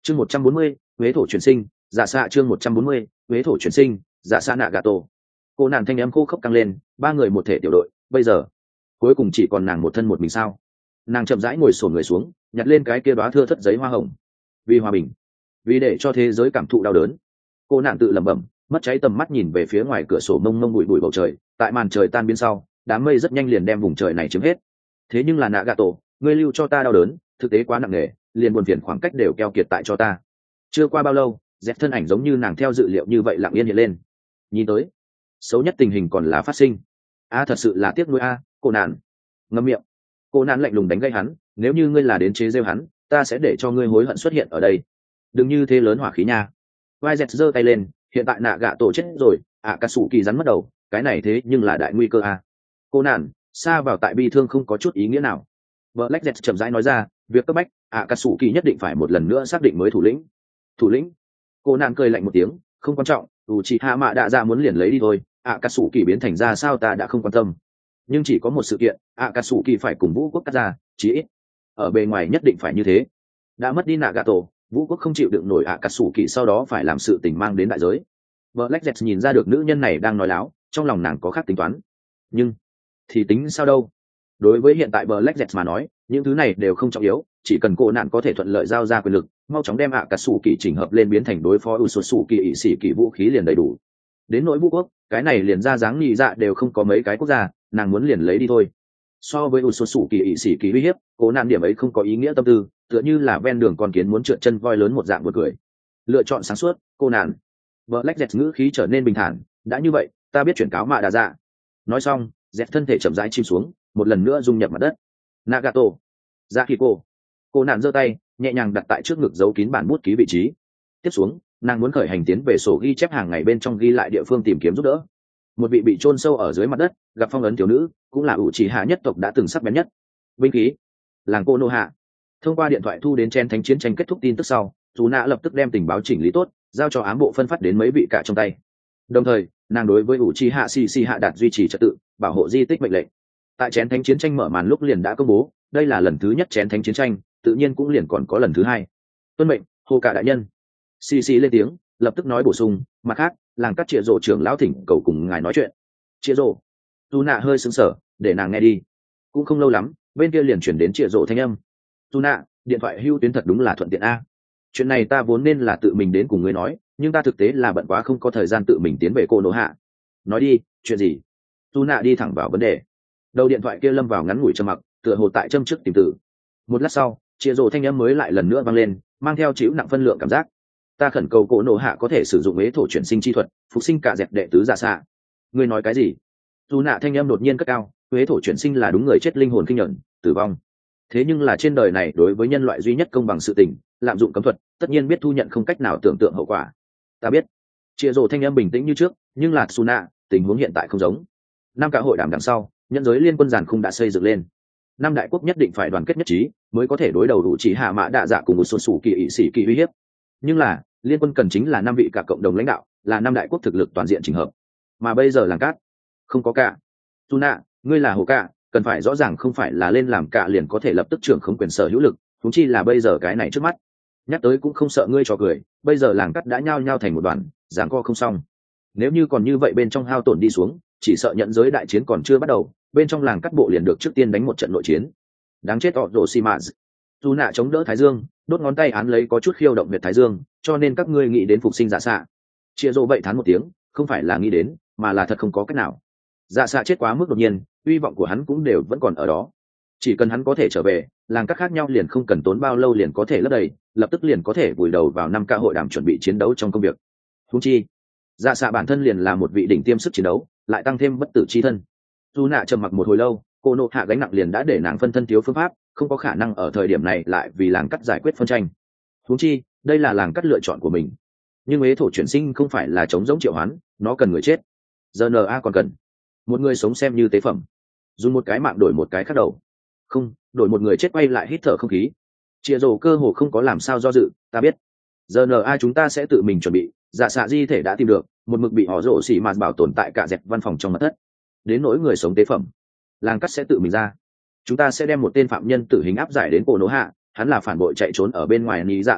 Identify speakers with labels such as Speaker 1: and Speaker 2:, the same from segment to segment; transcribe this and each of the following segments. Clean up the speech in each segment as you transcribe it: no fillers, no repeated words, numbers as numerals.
Speaker 1: chương 140, huế thổ chuyển sinh, giả xạ chương 140, huế thổ chuyển sinh, giả xạ nạ gà tổ. Cô nàng thanh âm khô khốc căng lên, ba người một thể tiểu đội, bây giờ cuối cùng chỉ còn nàng một thân một mình sao? Nàng chậm rãi ngồi xổm người xuống, nhặt lên cái kia đóa thưa thất giấy hoa hồng. Vì hòa bình, vì để cho thế giới cảm thụ đau đớn. Cô nàng tự lẩm bẩm, mất cháy tầm mắt nhìn về phía ngoài cửa sổ mông mông bụi bụi bầu trời, tại màn trời tan biến sau, đám mây rất nhanh liền đem vùng trời này chiếm hết. Thế nhưng là nạ gà tổ, ngươi lưu cho ta đau đớn, thực tế quá nặng nề, liền buồn phiền khoảng cách đều keo kiệt tại cho ta. Chưa qua bao lâu, dẹp thân ảnh giống như nàng theo dự liệu như vậy lặng yên hiện lên. Nhìn tới, xấu nhất tình hình còn là phát sinh. Thật sự là tiếc nuối cô nạn. Ngậm miệng. Cô nạn lạnh lùng đánh gây hắn, nếu như ngươi là đến chế giễu hắn, ta sẽ để cho ngươi hối hận xuất hiện ở đây. Đừng như thế lớn hỏa khí nha. Vai dẹt giơ tay lên, hiện tại nạ gạ tổ chết rồi, cả sủ kỳ rắn mất đầu, cái này thế nhưng là đại nguy cơ Cô nạn, xa vào tại bi thương không có chút ý nghĩa nào. Black Jet chậm rãi nói ra, việc cấp bách, cả sủ kỳ nhất định phải một lần nữa xác định mới thủ lĩnh. Thủ lĩnh? Cô nạn cười lạnh một tiếng, không quan trọng, Uchiha Mạ Đạ Dạ muốn liền lấy đi thôi, cả sủ kỳ biến thành ra sao ta đã không quan tâm. Nhưng chỉ có một sự kiện, cả sủ kỳ phải cùng vũ quốc cắt ra, chí ít ở bề ngoài nhất định phải như thế. Đã mất đi Nagato, vũ quốc không chịu đựng nổi cả sủ kỳ sau đó phải làm sự tình mang đến đại giới. Black Jet nhìn ra được nữ nhân này đang nói láo, trong lòng nàng có khác tính toán. Nhưng thì tính sao đâu? Đối với hiện tại Black Jet mà nói, những thứ này đều không trọng yếu, chỉ cần cô nạn có thể thuận lợi giao ra quyền lực, mau chóng đem cả sủ kỳ chỉnh hợp lên biến thành đối phó sủ kỳ ỷ sĩ kỳ vũ khí liền đầy đủ. Đến nỗi vũ quốc, cái này liền ra dáng nhị dạ đều không có mấy cái quốc gia, nàng muốn liền lấy đi thôi. So với sủ kỳ ỷ sĩ kỳ uy hiếp, cô nạn điểm ấy không có ý nghĩa tâm tư, tựa như là ven đường con kiến muốn trượt chân voi lớn một dạng buồn cười. Lựa chọn sáng suốt, cô nạn. Black Jet ngữ khí trở nên bình thản, đã như vậy, ta biết chuyển cáo Mạ Đạ Dạ. Nói xong, Jet thân thể chậm rãi chìm xuống, một lần nữa dung nhập mặt đất. Nagato, ra khi cô nạn giơ tay nhẹ nhàng đặt tại trước ngực giấu kín bản bút ký vị trí. Tiếp xuống, nàng muốn khởi hành tiến về sổ ghi chép hàng ngày bên trong ghi lại địa phương tìm kiếm giúp đỡ. Một vị bị chôn sâu ở dưới mặt đất, gặp phong ấn thiếu nữ, cũng là Uchiha nhất tộc đã từng sắc bén nhất. Binh khí, làng Konoha. Thông qua điện thoại thu đến chen thánh chiến tranh kết thúc tin tức sau, Nạ lập tức đem tình báo chỉnh lý tốt, giao cho ám bộ phân phát đến mấy vị cả trong tay. Đồng thời, nàng đối với Uchiha hạ đạt duy trì trật tự, bảo hộ di tích mệnh lệnh. Tại chén thánh chiến tranh mở màn lúc liền đã công bố, đây là lần thứ nhất chén thánh chiến tranh, tự nhiên cũng liền còn có lần thứ hai. Tuân mệnh, Hồ Cả đại nhân. lên tiếng, lập tức nói bổ sung, mặt khác, làng cắt Triệu Dụ trưởng lão thỉnh cầu cùng ngài nói chuyện. Triệu Dụ. Nạ hơi sững sờ, để nàng nghe đi. Cũng không lâu lắm, bên kia liền chuyển đến Triệu Dụ thanh âm. Nạ, điện thoại hưu tuyến thật đúng là thuận tiện chuyện này ta vốn nên là tự mình đến cùng ngươi nói, nhưng ta thực tế là bận quá không có thời gian tự mình tiến về cô nỗ hạ. Nói đi, chuyện gì? Nạ đi thẳng vào vấn đề. Đầu điện thoại kia lâm vào ngắn ngủi trầm mặc, tựa hồ tại châm trước tìm tử. Một lát sau, Triệu Dụ thanh âm mới lại lần nữa vang lên, mang theo chịu nặng phân lượng cảm giác. Ta khẩn cầu cô nỗ hạ có thể sử dụng ế thổ chuyển sinh chi thuật, phục sinh cả dẹp đệ tứ giả xạ. Ngươi nói cái gì? Nạ thanh âm đột nhiên cất cao, ế thổ chuyển sinh là đúng người chết linh hồn kinh nhận, tử vong. Thế nhưng là trên đời này đối với nhân loại duy nhất công bằng sự tình, lạm dụng cấm thuật, tất nhiên biết thu nhận không cách nào tưởng tượng hậu quả. Ta biết. Triệu Dụ thanh âm bình tĩnh như trước, nhưng là Nạ, tình huống hiện tại không giống. Năm cả hội đàm đằng sau, nhân giới liên quân giàn khung đã xây dựng lên. Năm đại quốc nhất định phải đoàn kết nhất trí, mới có thể đối đầu đủ chỉ hạ Mã Đạ Dạ cùng một số sủ kỳ ỷ sĩ kỳ uy hiếp. Nhưng là, liên quân cần chính là năm vị cả cộng đồng lãnh đạo, là năm đại quốc thực lực toàn diện chỉnh hợp. Mà bây giờ làng cát, không có cả. Nạ, ngươi là Hồ Cả, cần phải rõ ràng không phải là lên làm cả liền có thể lập tức trưởng không quyền sở hữu lực, huống chi là bây giờ cái này trước mắt. Nhắc tới cũng không sợ ngươi trò cười, bây giờ làng cát đã nhao nhao thành một đoàn, giằng co không xong. Nếu như còn như vậy bên trong hao tổn đi xuống, chỉ sợ nhận giới đại chiến còn chưa bắt đầu, bên trong làng cắt bộ liền được trước tiên đánh một trận nội chiến. Đáng chết họ rồ xi mã. Nạ chống đỡ thái dương, đốt ngón tay án lấy có chút khiêu động huyệt thái dương, cho nên các ngươi nghĩ đến phục sinh dạ xạ. Chia rô vậy thán một tiếng, không phải là nghĩ đến, mà là thật không có cách nào. Dạ xạ chết quá mức đột nhiên, hy vọng của hắn cũng đều vẫn còn ở đó. Chỉ cần hắn có thể trở về, làng cắt khác nhau liền không cần tốn bao lâu liền có thể lấp đầy, lập tức liền có thể vùi đầu vào năm ca hội đàm chuẩn bị chiến đấu trong công việc. Huống chi, dạ xạ bản thân liền là một vị đỉnh tiêm sức chiến đấu, lại tăng thêm bất tử chi thân. Nạ trầm mặc một hồi lâu, cô nộ hạ gánh nặng liền đã để nàng phân thân thiếu phương pháp, không có khả năng ở thời điểm này lại vì làng cắt giải quyết phân tranh. Huống chi, đây là làng cắt lựa chọn của mình. Nhưng ế thổ chuyển sinh không phải là chống giống triệu hoán, nó cần người chết. Giờ NA còn cần một người sống xem như tế phẩm, dùng một cái mạng đổi một cái khác đầu, không đổi một người chết quay lại hít thở không khí. Chia rồ cơ hồ không có làm sao do dự, ta biết. Giờ NA chúng ta sẽ tự mình chuẩn bị, dạ xạ di thể đã tìm được, một mực bị họ rộ xỉ mạt bảo tồn tại cả dẹp văn phòng trong mật thất. Đến nỗi người sống tế phẩm, làng cắt sẽ tự mình ra. Chúng ta sẽ đem một tên phạm nhân tử hình áp giải đến cổ nỗ hạ, hắn là phản bội chạy trốn ở bên ngoài lý dạ làng cát,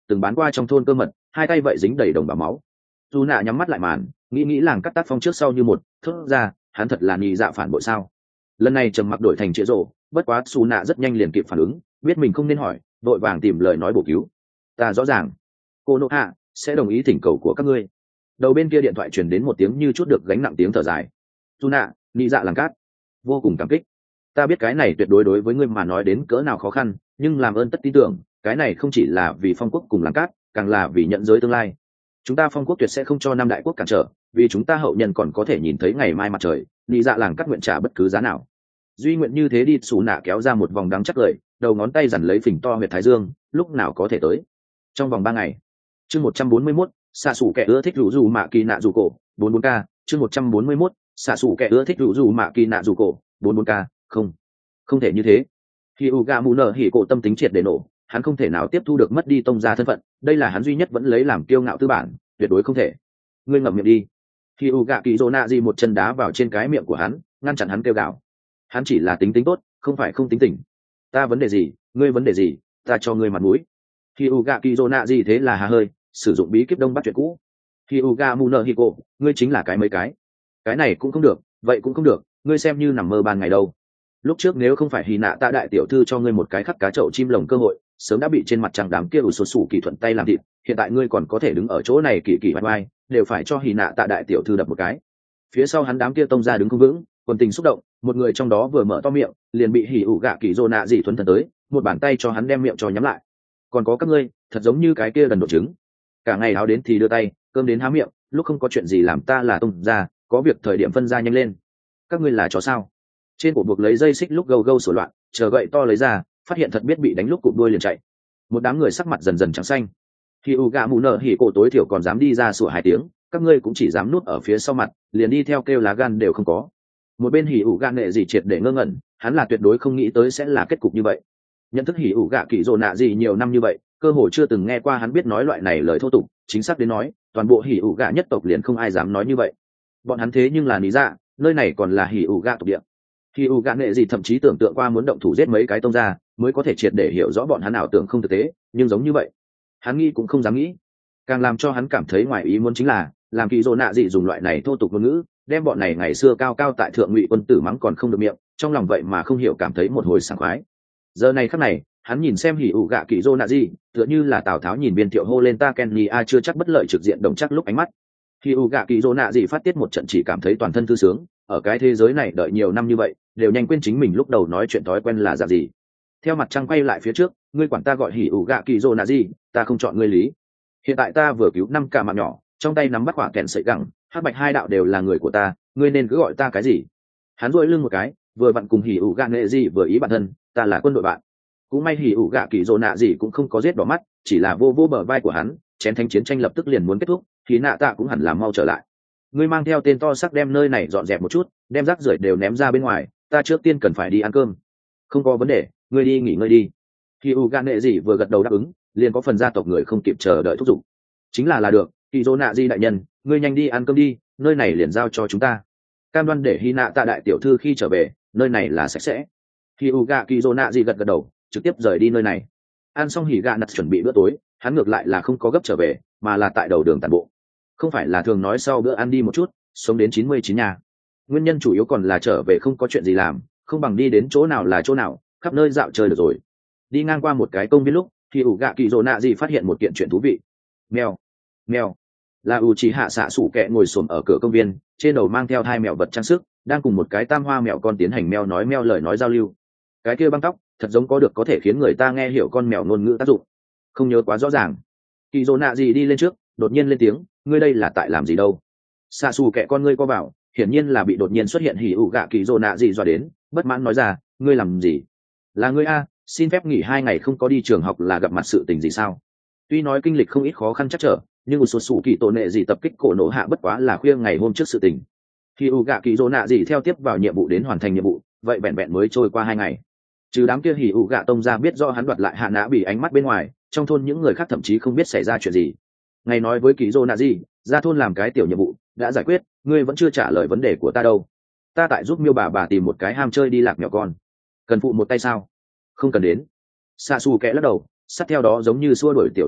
Speaker 1: từng bán qua trong thôn cơ mật, hai tay vậy dính đầy đồng bào máu. Dù nạ nhắm mắt lại màn, nghĩ làng cắt tác phong trước sau như một, thốt ra, hắn thật là nhị dạ phản bội sao? Lần này trầm mặc đổi thành chĩa rổ, bất quá xù nạ rất nhanh liền kịp phản ứng, biết mình không nên hỏi, đội vàng tìm lời nói bổ cứu. Ta rõ ràng, cô nô hạ sẽ đồng ý thỉnh cầu của các ngươi. Đầu bên kia điện thoại truyền đến một tiếng như chút được gánh nặng tiếng thở dài. Dù nạ, nhị dạ làng cát, vô cùng cảm kích. Ta biết cái này tuyệt đối đối với ngươi mà nói đến cỡ nào khó khăn, nhưng làm ơn tất tin tưởng, cái này không chỉ là vì phong quốc cùng làng cát, càng là vì nhận giới tương lai. Chúng ta phong quốc tuyệt sẽ không cho năm đại quốc cản trở, vì chúng ta hậu nhân còn có thể nhìn thấy ngày mai mặt trời. Nhị dạ làng cát nguyện trả bất cứ giá nào. Duy nguyện như thế đi. Xù nạ kéo ra một vòng đắng chắc lời, đầu ngón tay dằn lấy phình to huyệt thái dương, lúc nào có thể tới. Trong vòng 3 ngày. Chương 141, xạ xù kẻ ưa thích rủ rủ mạ kỳ nạ rủ cổ, 44k. Chương 141, xạ xù kẻ ưa thích rủ rủ mạ kỳ nạ rủ cổ, 44k. Không thể như thế. Khi Uga Mù nở hỉ cổ tâm tính triệt để nổ, hắn không thể nào tiếp thu được mất đi tông gia thân phận, đây là hắn duy nhất vẫn lấy làm kiêu ngạo tư bản, tuyệt đối không thể. Ngươi ngậm miệng đi. Khi Uga Kỳ Zonaji một chân đá vào trên cái miệng của hắn, ngăn chặn hắn kêu gào. Hắn chỉ là tính tốt, không phải không tính tình. Ta vấn đề gì, ngươi vấn đề gì, ta cho ngươi mặt mũi. Khi Uga Kỳ Zonaji thế là hà hơi, sử dụng bí kíp đông bắt chuyện cũ. Khi Uga Mù nở hỉ cổ, ngươi chính là cái mấy cái này cũng không được, vậy cũng không được, ngươi xem như nằm mơ ban ngày đâu. Lúc trước nếu không phải Hy Nạ Tạ đại tiểu thư cho ngươi một cái khắc cá chậu chim lồng cơ hội, sớm đã bị trên mặt trăng đám kia ủ sột sủ kỳ thuận tay làm thịt, hiện tại ngươi còn có thể đứng ở chỗ này kỳ kỳ vai vai, đều phải cho Hy Nạ Tạ đại tiểu thư đập một cái. Phía sau hắn đám kia tông ra đứng không vững, quần tình xúc động, một người trong đó vừa mở to miệng, liền bị Hỉ ủ gạ kỳ rô nạ dị thuần thần tới, một bàn tay cho hắn đem miệng cho nhắm lại. Còn có các ngươi, thật giống như cái kia đần độ trứng, cả ngày áo đến thì đưa tay, cơm đến há miệng, lúc không có chuyện gì làm ta là tông ra, có việc thời điểm phân ra nhanh lên. Các ngươi là chó sao? Trên cổ buộc lấy dây xích lúc gâu sổ loạn, chờ gậy to lấy ra, phát hiện thật biết bị đánh lúc cụp đuôi liền chạy. Một đám người sắc mặt dần dần trắng xanh. Khi Uga Mù nở hỉ cổ tối thiểu còn dám đi ra sủa 2 tiếng, các ngươi cũng chỉ dám núp ở phía sau mặt, liền đi theo kêu lá gan đều không có. Một bên Hỉ Uga nệ gì triệt để ngơ ngẩn, hắn là tuyệt đối không nghĩ tới sẽ là kết cục như vậy. Nhận thức Hỉ Uga kỳ rồ nạ gì nhiều năm như vậy, cơ hội chưa từng nghe qua hắn biết nói loại này lời thô tục, chính xác đến nói, toàn bộ Hỉ Uga nhất tộc liền không ai dám nói như vậy. Bọn hắn thế nhưng là lý dạ, nơi này còn là Hỉ Uga tộc địa. Khi Uga nệ gì thậm chí tưởng tượng qua muốn động thủ giết mấy cái tông ra, mới có thể triệt để hiểu rõ bọn hắn ảo tưởng không thực tế, nhưng giống như vậy, hắn nghĩ cũng không dám nghĩ. Càng làm cho hắn cảm thấy ngoài ý muốn chính là, làm kỳ dỗ nạ dị dùng loại này thô tục ngôn ngữ, đem bọn này ngày xưa cao cao tại thượng ngụy quân tử mắng còn không được miệng, trong lòng vậy mà không hiểu cảm thấy một hồi sảng khoái. Giờ này khắc này, hắn nhìn xem Hỉ Uga kỳ dỗ nạ dị, tựa như là Tào Tháo nhìn Biên Thiệu hô lên ta Kenny a chưa chắc bất lợi trực diện đồng chắc lúc ánh mắt. Khi Uga kỳ dỗ nạ dị phát tiết một trận chỉ cảm thấy toàn thân thư sướng, ở cái thế giới này đợi nhiều năm như vậy, đều nhanh quên chính mình lúc đầu nói chuyện thói quen là dạng gì. Theo mặt trăng quay lại phía trước, ngươi quản ta gọi Hỉ Uga kỳ dỗ nạ dị, ta không chọn ngươi lý. Hiện tại ta vừa cứu 5 cả mạng nhỏ, trong tay nắm bắt quả kẹn sợi gẳng, hắc bạch hai đạo đều là người của ta, ngươi nên cứ gọi ta cái gì? Hắn duỗi lưng một cái, vừa vặn cùng Hỉ Uga nệ dị vừa ý bản thân, ta là quân đội bạn. Cũng may Hỉ Uga kỳ dỗ nạ dị cũng không có giết đỏ mắt, chỉ là vô bờ vai của hắn, chén thanh chiến tranh lập tức liền muốn kết thúc, thì nạ tạ cũng hẳn là mau trở lại. Ngươi mang theo tên to sắc đem nơi này dọn dẹp một chút, đem rác rưởi đều ném ra bên ngoài, ta trước tiên cần phải đi ăn cơm. Không có vấn đề, ngươi đi nghỉ ngơi đi. Khi Uga nệ dị vừa gật đầu đáp ứng, liền có phần gia tộc người không kịp chờ đợi thúc giục. Chính là được, kỳ dỗ nạ dị đại nhân, ngươi nhanh đi ăn cơm đi, nơi này liền giao cho chúng ta. Cam đoan để Hy Nạ Tạ đại tiểu thư khi trở về, nơi này là sạch sẽ. Khi Uga kỳ dỗ nạ dị gật đầu, trực tiếp rời đi nơi này. Ăn xong Hỉ Gạ nặt chuẩn bị bữa tối, hắn ngược lại là không có gấp trở về, mà là tại đầu đường tàn bộ. Không phải là thường nói sau bữa ăn đi một chút, sống đến 99 nhà. Nguyên nhân chủ yếu còn là trở về không có chuyện gì làm, không bằng đi đến chỗ nào là chỗ nào, khắp nơi dạo chơi được rồi. Đi ngang qua một cái công viên lúc, thì Uga kỳ dỗ nạ dị phát hiện một kiện chuyện thú vị. Mèo, mèo, là Uchiha xạ sủ kẹ ngồi xổm ở cửa công viên, trên đầu mang theo 2 mèo vật trang sức, đang cùng một cái tam hoa mèo con tiến hành mèo nói mèo lời nói giao lưu. Cái kia băng tóc, thật giống có thể khiến người ta nghe hiểu con mèo ngôn ngữ tác dụng. Không nhớ quá rõ ràng. Kỳ dỗ nạ dị đi lên trước, đột nhiên lên tiếng, ngươi đây là tại làm gì đâu? Xạ xù kẹ con ngươi co vào, hiển nhiên là bị đột nhiên xuất hiện Hỉ Uga kỳ dỗ nạ dị dọa đến, bất mãn nói ra, ngươi làm gì? Là ngươi a, xin phép nghỉ 2 ngày không có đi trường học là gặp mặt sự tình gì sao? Tuy nói kinh lịch không ít khó khăn chắc trở, nhưng một số sủ kỳ tổ nệ gì tập kích cổ nổ hạ bất quá là khuya ngày hôm trước sự tình. Khi Uga kỳ dỗ nạ gì theo tiếp vào nhiệm vụ đến hoàn thành nhiệm vụ, vậy vẹn vẹn mới trôi qua 2 ngày. Trừ đám kia Hỉ Uga tông ra biết do hắn đoạt lại hạ nã bị ánh mắt bên ngoài, trong thôn những người khác thậm chí không biết xảy ra chuyện gì. Ngày nói với kỳ dỗ nạ gì, ra thôn làm cái tiểu nhiệm vụ đã giải quyết, ngươi vẫn chưa trả lời vấn đề của ta đâu. Ta tại giúp miêu bà tìm một cái ham chơi đi lạc mèo con, cần phụ một tay sao? Không cần đến. Xạ xù kẽ lắc đầu, sát theo đó giống như xua đuổi tiểu động vật,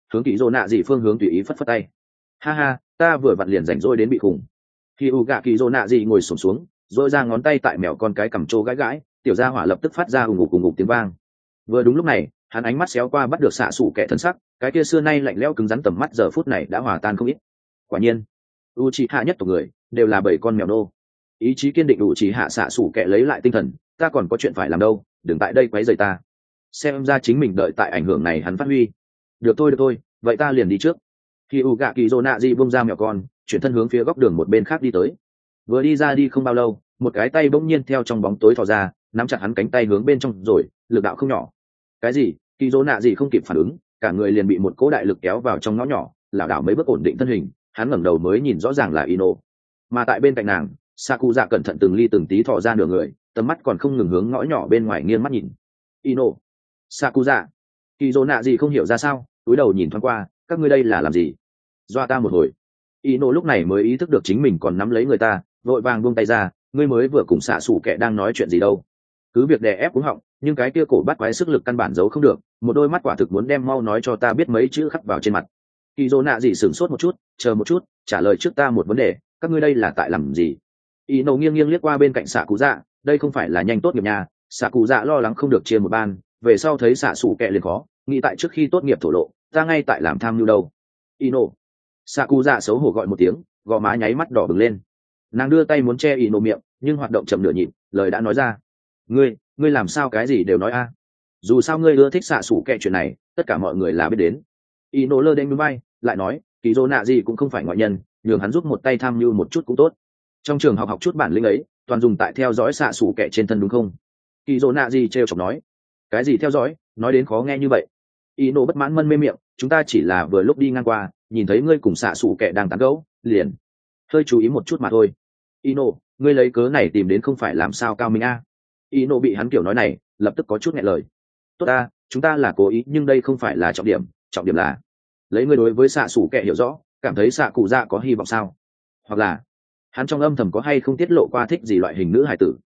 Speaker 1: hướng kỳ dô nạ dị phương hướng tùy ý phất phất tay. Ha ha, ta vừa vặn liền rảnh rỗi đến bị khủng. Khi u gạ kỳ dô nạ dị ngồi sổm xuống dội ra ngón tay tại mèo con cái cằm trô gãi gãi, tiểu gia hỏa lập tức phát ra ùng ục tiếng vang. Vừa đúng lúc này hắn ánh mắt xéo qua bắt được xạ xủ kẻ thân sắc, cái kia xưa nay lạnh lẽo cứng rắn tầm mắt giờ phút này đã hòa tan không ít. Quả nhiên u trí hạ nhất tộc người đều là bảy con mèo nô. Ý chí kiên định u trí hạ xạ xủ kẻ lấy lại tinh thần, ta còn có chuyện phải làm đâu, đừng tại đây quấy rầy ta. Xem ra chính mình đợi tại ảnh hưởng này hắn phát huy. Được thôi, vậy ta liền đi trước. Khi u gạ kỳ dô nạ dị bung ra mèo con, chuyển thân hướng phía góc đường một bên khác đi tới. Vừa đi ra đi không bao lâu, một cái tay bỗng nhiên theo trong bóng tối thò ra, nắm chặt hắn cánh tay hướng bên trong rồi, lực đạo không nhỏ. Cái gì? Kỳ dô nạ dị không kịp phản ứng, cả người liền bị một cỗ đại lực kéo vào trong ngõ nhỏ, lảo đảo mấy bước ổn định thân hình. Hắn ngẩng đầu mới nhìn rõ ràng là Ino, mà tại bên cạnh nàng Sakuza cẩn thận từng ly từng tí thò ra nửa người, tầm mắt còn không ngừng hướng ngõ nhỏ bên ngoài nghiêng mắt nhìn. Ino, Sakuza. Kỳ dô nạ dị không hiểu ra sao, cúi đầu nhìn thoáng qua, các ngươi đây là làm gì? Doa ta một hồi. Ino lúc này mới ý thức được chính mình còn nắm lấy người ta, vội vàng buông tay ra, ngươi mới vừa cùng xạ xủ kẻ đang nói chuyện gì đâu? Cứ việc đè ép cúng họng, nhưng cái kia cổ bắt quái sức lực căn bản giấu không được, một đôi mắt quả thực muốn đem mau nói cho ta biết mấy chữ khắc vào trên mặt. Kỳ dô nạ dị sửng sốt một chút, chờ một chút, trả lời trước ta một vấn đề, các ngươi đây là tại làm gì? Ino nghiêng nghiêng liếc qua bên cạnh xạ cụ dạ, đây không phải là nhanh tốt nghiệp nhà. Xạ cụ dạ lo lắng không được chia một ban, về sau thấy xạ xủ kẻ liền khó, nghĩ tại trước khi tốt nghiệp thổ lộ, ta ngay tại làm tham nhu đâu. Ino. Xạ cụ dạ xấu hổ gọi một tiếng, gò má nháy mắt đỏ bừng lên. Nàng đưa tay muốn che Ino miệng, nhưng hoạt động chậm nửa nhịp, lời đã nói ra. Ngươi làm sao cái gì đều nói a? Dù sao ngươi ưa thích xạ xủ kẻ chuyện này, tất cả mọi người là biết đến. Ino lơ đễnh bay, lại nói, kỳ dô nạ gì cũng không phải ngoại nhân, nhường hắn giúp một tay tham mưu một chút cũng tốt. Trong trường học chút bản lĩnh ấy, toàn dùng tại theo dõi xạ xủ kẻ trên thân đúng không? Kỳ dô nạ gì trêu chọc nói. Cái gì theo dõi, nói đến khó nghe như vậy. Ino bất mãn mân mê miệng, chúng ta chỉ là vừa lúc đi ngang qua, nhìn thấy ngươi cùng xạ xủ kẻ đang tán gẫu, liền hơi chú ý một chút mà thôi. Ino, ngươi lấy cớ này tìm đến không phải làm sao cao minh a? Ino bị hắn kiểu nói này, lập tức có chút nghẹn lời. Tốt ta, chúng ta là cố ý, nhưng đây không phải là trọng điểm là lấy ngươi đối với xạ xủ kẻ hiểu rõ, cảm thấy xạ cụ dạ có hy vọng sao? Hoặc là hắn trong âm thầm có hay không tiết lộ qua thích gì loại hình nữ hài tử?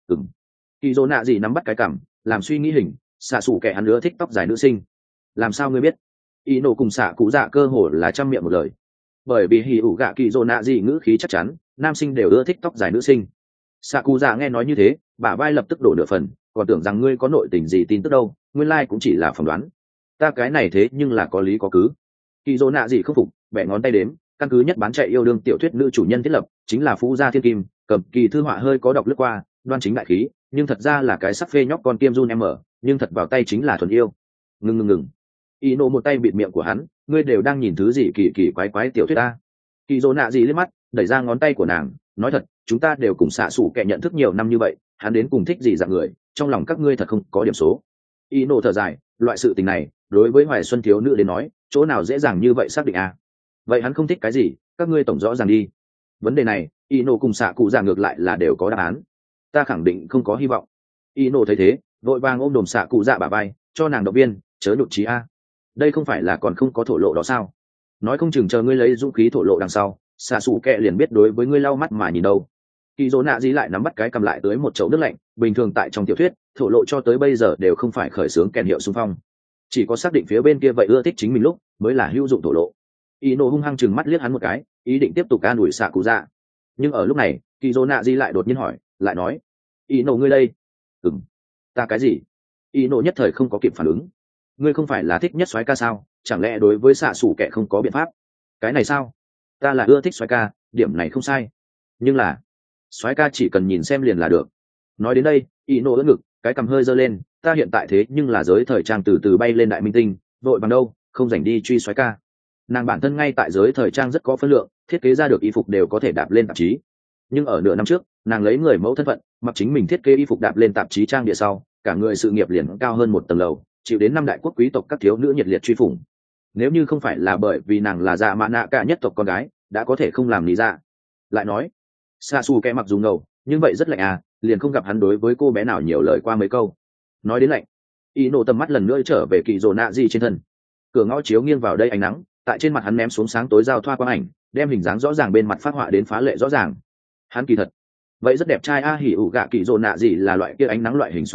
Speaker 1: Kỳ dô nạ gì nắm bắt cái cằm, làm suy nghĩ hình, xạ xủ kẻ hắn nữa thích tóc dài nữ sinh. Làm sao ngươi biết? Ino cùng xạ cụ dạ cơ hồ là trăm miệng một lời, bởi vì hỉ ủ gạ kỳ dô nạ gì ngữ khí chắc chắn, nam sinh đều ưa thích tóc dài nữ sinh. Xạ cụ dạ nghe nói như thế, bả vai lập tức đổ nửa phần, còn tưởng rằng ngươi có nội tình gì tin tức đâu, nguyên lai cũng chỉ là phỏng đoán. Ta cái này thế nhưng là có lý có cứ. Kỳ dô nạ gì không phục, bẻ ngón tay đếm, căn cứ nhất bán chạy yêu đương tiểu thuyết nữ chủ nhân thiết lập chính là phú gia thiên kim, cầm kỳ thư họa hơi có đọc lướt qua, đoan chính đại khí, nhưng thật ra là cái sắc phê nhóc con tiêm run em mở, nhưng thật vào tay chính là thuần yêu. Ngừng. Ino một tay bịt miệng của hắn, ngươi đều đang nhìn thứ gì kỳ kỳ quái quái tiểu thuyết ta? Kỳ dô nạ gì liếc mắt, đẩy ra ngón tay của nàng, nói thật, chúng ta đều cùng xạ xủ kẻ nhận thức nhiều năm như vậy, hắn đến cùng thích gì dạng người, trong lòng các ngươi thật không có điểm số. Ino thở dài, loại sự tình này đối với hoài xuân thiếu nữ đến nói, chỗ nào dễ dàng như vậy xác định à? Vậy hắn không thích cái gì, các ngươi tổng rõ ràng đi. Vấn đề này Ino cùng xạ cụ già ngược lại là đều có đáp án. Ta khẳng định không có hy vọng. Ino thấy thế, vội vàng ôm đồm xạ cụ dạ bả vai, cho nàng động viên, chớ nhụt chí a. Đây không phải là còn không có thổ lộ đó sao? Nói không chừng chờ ngươi lấy dũng khí thổ lộ đằng sau, xạ xù kẹ liền biết đối với ngươi lau mắt mà nhìn đâu. Kỳ dỗ nạ dí lại nắm bắt cái cầm lại tới một chậu nước lạnh, bình thường tại trong tiểu thuyết thổ lộ cho tới bây giờ đều không phải khởi xướng kèn hiệu xung phong, chỉ có xác định phía bên kia vậy ưa thích chính mình lúc mới là hữu dụng thổ lộ. Ino hung hăng chừng mắt liếc hắn một cái, ý định tiếp tục ca đuổi xạ cụ dạ, nhưng ở lúc này kỳ dỗ nạ dí lại đột nhiên hỏi, lại nói, Ino ngươi đây? Ta cái gì? Ino nhất thời không có kịp phản ứng. Ngươi không phải là thích nhất soái ca sao, chẳng lẽ đối với xạ xù kẻ không có biện pháp? Cái này sao? Ta là ưa thích soái ca, điểm này không sai, nhưng là soái ca chỉ cần nhìn xem liền là được. Nói đến đây Ino ưỡn ngực, cái cằm hơi giơ lên, ta hiện tại thế nhưng là giới thời trang từ từ bay lên đại minh tinh, vội bằng đâu không dành đi truy soái ca. Nàng bản thân ngay tại giới thời trang rất có phân lượng, thiết kế ra được y phục đều có thể đạp lên tạp chí, nhưng ở nửa năm trước nàng lấy người mẫu thân phận mặc chính mình thiết kế y phục đạp lên tạp chí trang địa sau, cả người sự nghiệp liền cao hơn một tầng lầu, chịu đến năm đại quốc quý tộc các thiếu nữ nhiệt liệt truy phủng. Nếu như không phải là bởi vì nàng là dạ mạ nạ cả nhất tộc con gái, đã có thể không làm lý dạ. Lại nói xa xù kẻ mặc dù ngầu nhưng vậy rất lạnh à, liền không gặp hắn đối với cô bé nào nhiều lời qua mấy câu. Nói đến lạnh, y nổ tầm mắt lần nữa trở về kỳ rồ nạ gì trên thân. Cửa ngõ chiếu nghiêng vào đây ánh nắng, tại trên mặt hắn ném xuống sáng tối giao thoa quang ảnh, đem hình dáng rõ ràng bên mặt phát họa đến phá lệ rõ ràng. Hắn kỳ thật vậy rất đẹp trai a. Hỉ ủ gạ kỳ rồ nạ gì là loại kia ánh nắng loại hình xoay ca,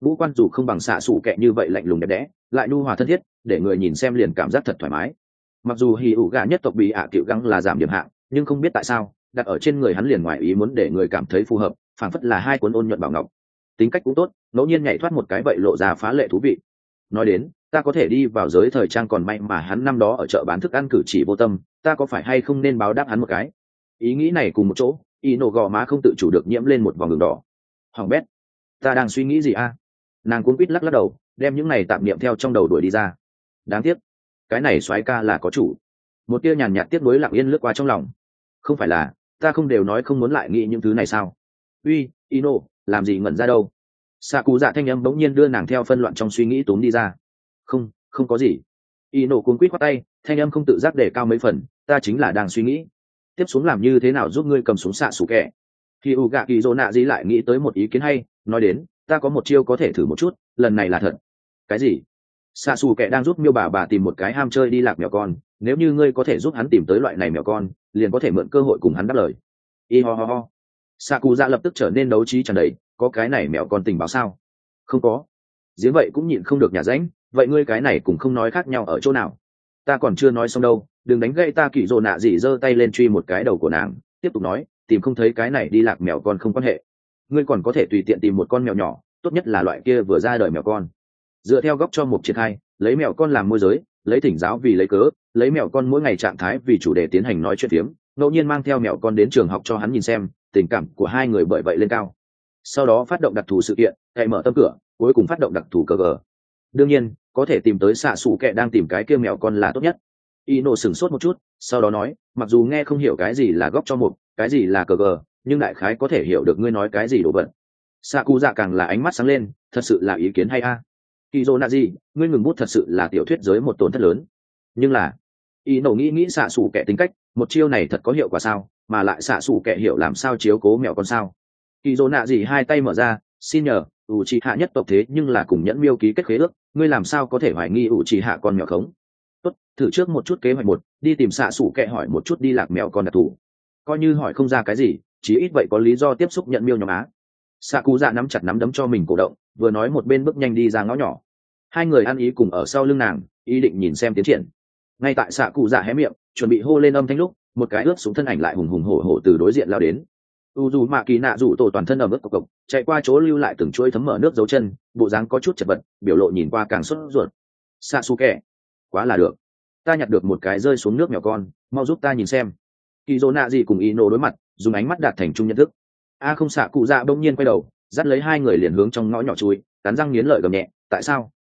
Speaker 1: ngũ quan dù không bằng xạ xù kẹ như vậy lạnh lùng đẹp đẽ, lại nhu hòa thân thiết, để người nhìn xem liền cảm giác thật thoải mái. Mặc dù hì ủ gà nhất tộc bị ạ cựu găng là giảm điểm hạng, nhưng không biết tại sao đặt ở trên người hắn liền ngoài ý muốn để người cảm thấy phù hợp, phảng phất là hai cuốn ôn nhuận bảo ngọc. Tính cách cũng tốt, ngẫu nhiên nhảy thoát một cái vậy lộ ra phá lệ thú vị. Nói đến, ta có thể đi vào giới thời trang còn may mà hắn năm đó ở chợ bán thức ăn cử chỉ vô tâm, ta có phải hay không nên báo đáp hắn một cái? Ý nghĩ này cùng một chỗ, y nổ gò má không tự chủ được nhiễm lên một vòng đường đỏ. Hoàng bét, ta đang suy nghĩ gì a? Nàng cuống quýt lắc lắc đầu, đem những này tạp niệm theo trong đầu đuổi đi ra. Đáng tiếc, cái này soái ca là có chủ. Một tia nhàn nhạt tiếc nuối lặng yên lướt qua trong lòng. Không phải là ta không đều nói không muốn lại nghĩ những thứ này sao? Uy, Ino, làm gì ngẩn ra đâu? Xạ cụ dạ thanh âm bỗng nhiên đưa nàng theo phân loạn trong suy nghĩ túm đi ra. Không, không có gì. Ino cuống quýt khoát tay, thanh âm không tự giác để cao mấy phần. Ta chính là đang suy nghĩ, tiếp xuống làm như thế nào giúp ngươi cầm súng xạ sủ kẹ. Khi u gạ kỳ dỗ nạ gì lại nghĩ tới một ý kiến hay, nói đến, ta có một chiêu có thể thử một chút, lần này là thật. Cái gì? Xạ xù kẹ đang giúp miêu bà tìm một cái ham chơi đi lạc mèo con, nếu như ngươi có thể giúp hắn tìm tới loại này mèo con, liền có thể mượn cơ hội cùng hắn đáp lời. Y ho ho ho. Xạ cụ dạ lập tức trở nên đấu trí tràn đầy, có cái này mèo con tình báo sao? Không có. Giếng vậy cũng nhịn không được nhà ránh, vậy ngươi cái này cũng không nói khác nhau ở chỗ nào? Ta còn chưa nói xong đâu, đừng đánh gậy ta. Kỳ dỗ nạ gì giơ tay lên truy một cái đầu của nàng, tiếp tục nói, tìm không thấy cái này đi lạc mèo con không quan hệ, ngươi còn có thể tùy tiện tìm một con mèo nhỏ, tốt nhất là loại kia vừa ra đời mèo con, dựa theo góc cho một triển khai, lấy mèo con làm môi giới, lấy thỉnh giáo vì lấy cớ, lấy mèo con mỗi ngày trạng thái vì chủ đề tiến hành nói chuyện phiếm, ngẫu nhiên mang theo mèo con đến trường học cho hắn nhìn xem, tình cảm của hai người bởi vậy lên cao. Sau đó phát động đặc thù sự kiện, cậy mở tâm cửa, cuối cùng phát động đặc thù cờ gờ. Đương nhiên, có thể tìm tới xạ xù kẹ đang tìm cái kia mèo con là tốt nhất. Ino sửng sốt một chút, sau đó nói, mặc dù nghe không hiểu cái gì là góc cho một, cái gì là cờ gờ, nhưng đại khái có thể hiểu được ngươi nói cái gì đồ vật. Xạ cụ dạ càng là ánh mắt sáng lên, thật sự là ý kiến hay a. Kỳ dô nạ gì, ngươi ngừng bút thật sự là tiểu thuyết giới một tổn thất lớn. Nhưng là, Ino nghĩ xạ xù kẹ tính cách, một chiêu này thật có hiệu quả sao, mà lại xạ xù kẹ hiểu làm sao chiếu cố mèo con sao. Kỳ dô nạ gì hai tay mở ra, xin nhờ, ủ trì hạ nhất tộc thế nhưng là cùng nhẫn miêu ký kết khế ước, ngươi làm sao có thể hoài nghi ủ trì hạ con mèo khống. Tốt, thử trước một chút kế hoạch một, đi tìm xạ xù kẹ hỏi một chút đi lạc mèo con đặc thù, coi như hỏi không ra cái gì, chí ít vậy có lý do tiếp xúc nhận miêu nhóm á. Xạ cụ dạ nắm chặt nắm đấm cho mình cổ động, vừa nói một bên bước nhanh đi ra ngõ nhỏ. Hai người ăn ý cùng ở sau lưng nàng, ý định nhìn xem tiến triển. Ngay tại xạ cụ dạ hé miệng chuẩn bị hô lên âm thanh lúc, một cái ướt xuống thân ảnh lại hùng hùng hổ hổ từ đối diện lao đến. U dù mạ kỳ nạ rủ tổ toàn thân ẩm ướt cộc cộc, chạy qua chỗ lưu lại từng chuỗi thấm mở nước dấu chân, bộ dáng có chút chật vật, biểu lộ nhìn qua càng sốt ruột. Xạ xù kẹ, quá là được, ta nhặt được một cái rơi xuống nước mèo con, mau giúp ta nhìn xem. Kỳ dỗ nạ gì cùng Ino đối mặt, dùng ánh mắt đạt thành chung nhận thức. A không. Xạ cụ dạ bỗng nhiên quay đầu, dắt lấy hai người liền hướng trong ngõ nhỏ chui, cắn răng nghiến lợi gầm nhẹ, tại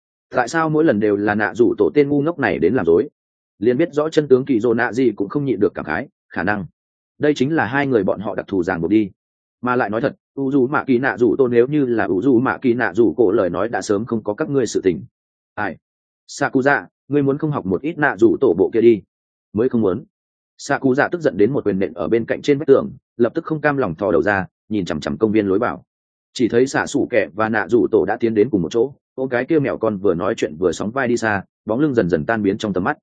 Speaker 1: sao mỗi lần đều là nạ rủ tổ tên ngu ngốc này đến làm rối? Liền biết rõ chân tướng. Kỳ dỗ nạ gì cũng không nhịn được cảm khái, khả năng đây chính là hai người bọn họ đặc thù ràng buộc đi. Mà lại nói thật, u dù mạ kỳ nạ rủ tổ nếu như là u dù mạ kỳ nạ rủ cổ lời nói đã sớm không có các ngươi sự tình. Ai? Xạ cụ dạ, ngươi muốn không học một ít nạ rủ tổ bộ kia đi? Mới không muốn. Xạ cụ dạ tức giận đến một quyền nện ở bên cạnh trên vách tường, lập tức không cam lòng thò đầu ra, nhìn chằm chằm công viên lối vào. Chỉ thấy xạ xủ kẹ và nạ rủ tổ đã tiến đến cùng một chỗ, cô cái kia mèo con vừa nói chuyện vừa sóng vai đi xa, bóng lưng dần dần tan biến trong tầm mắt.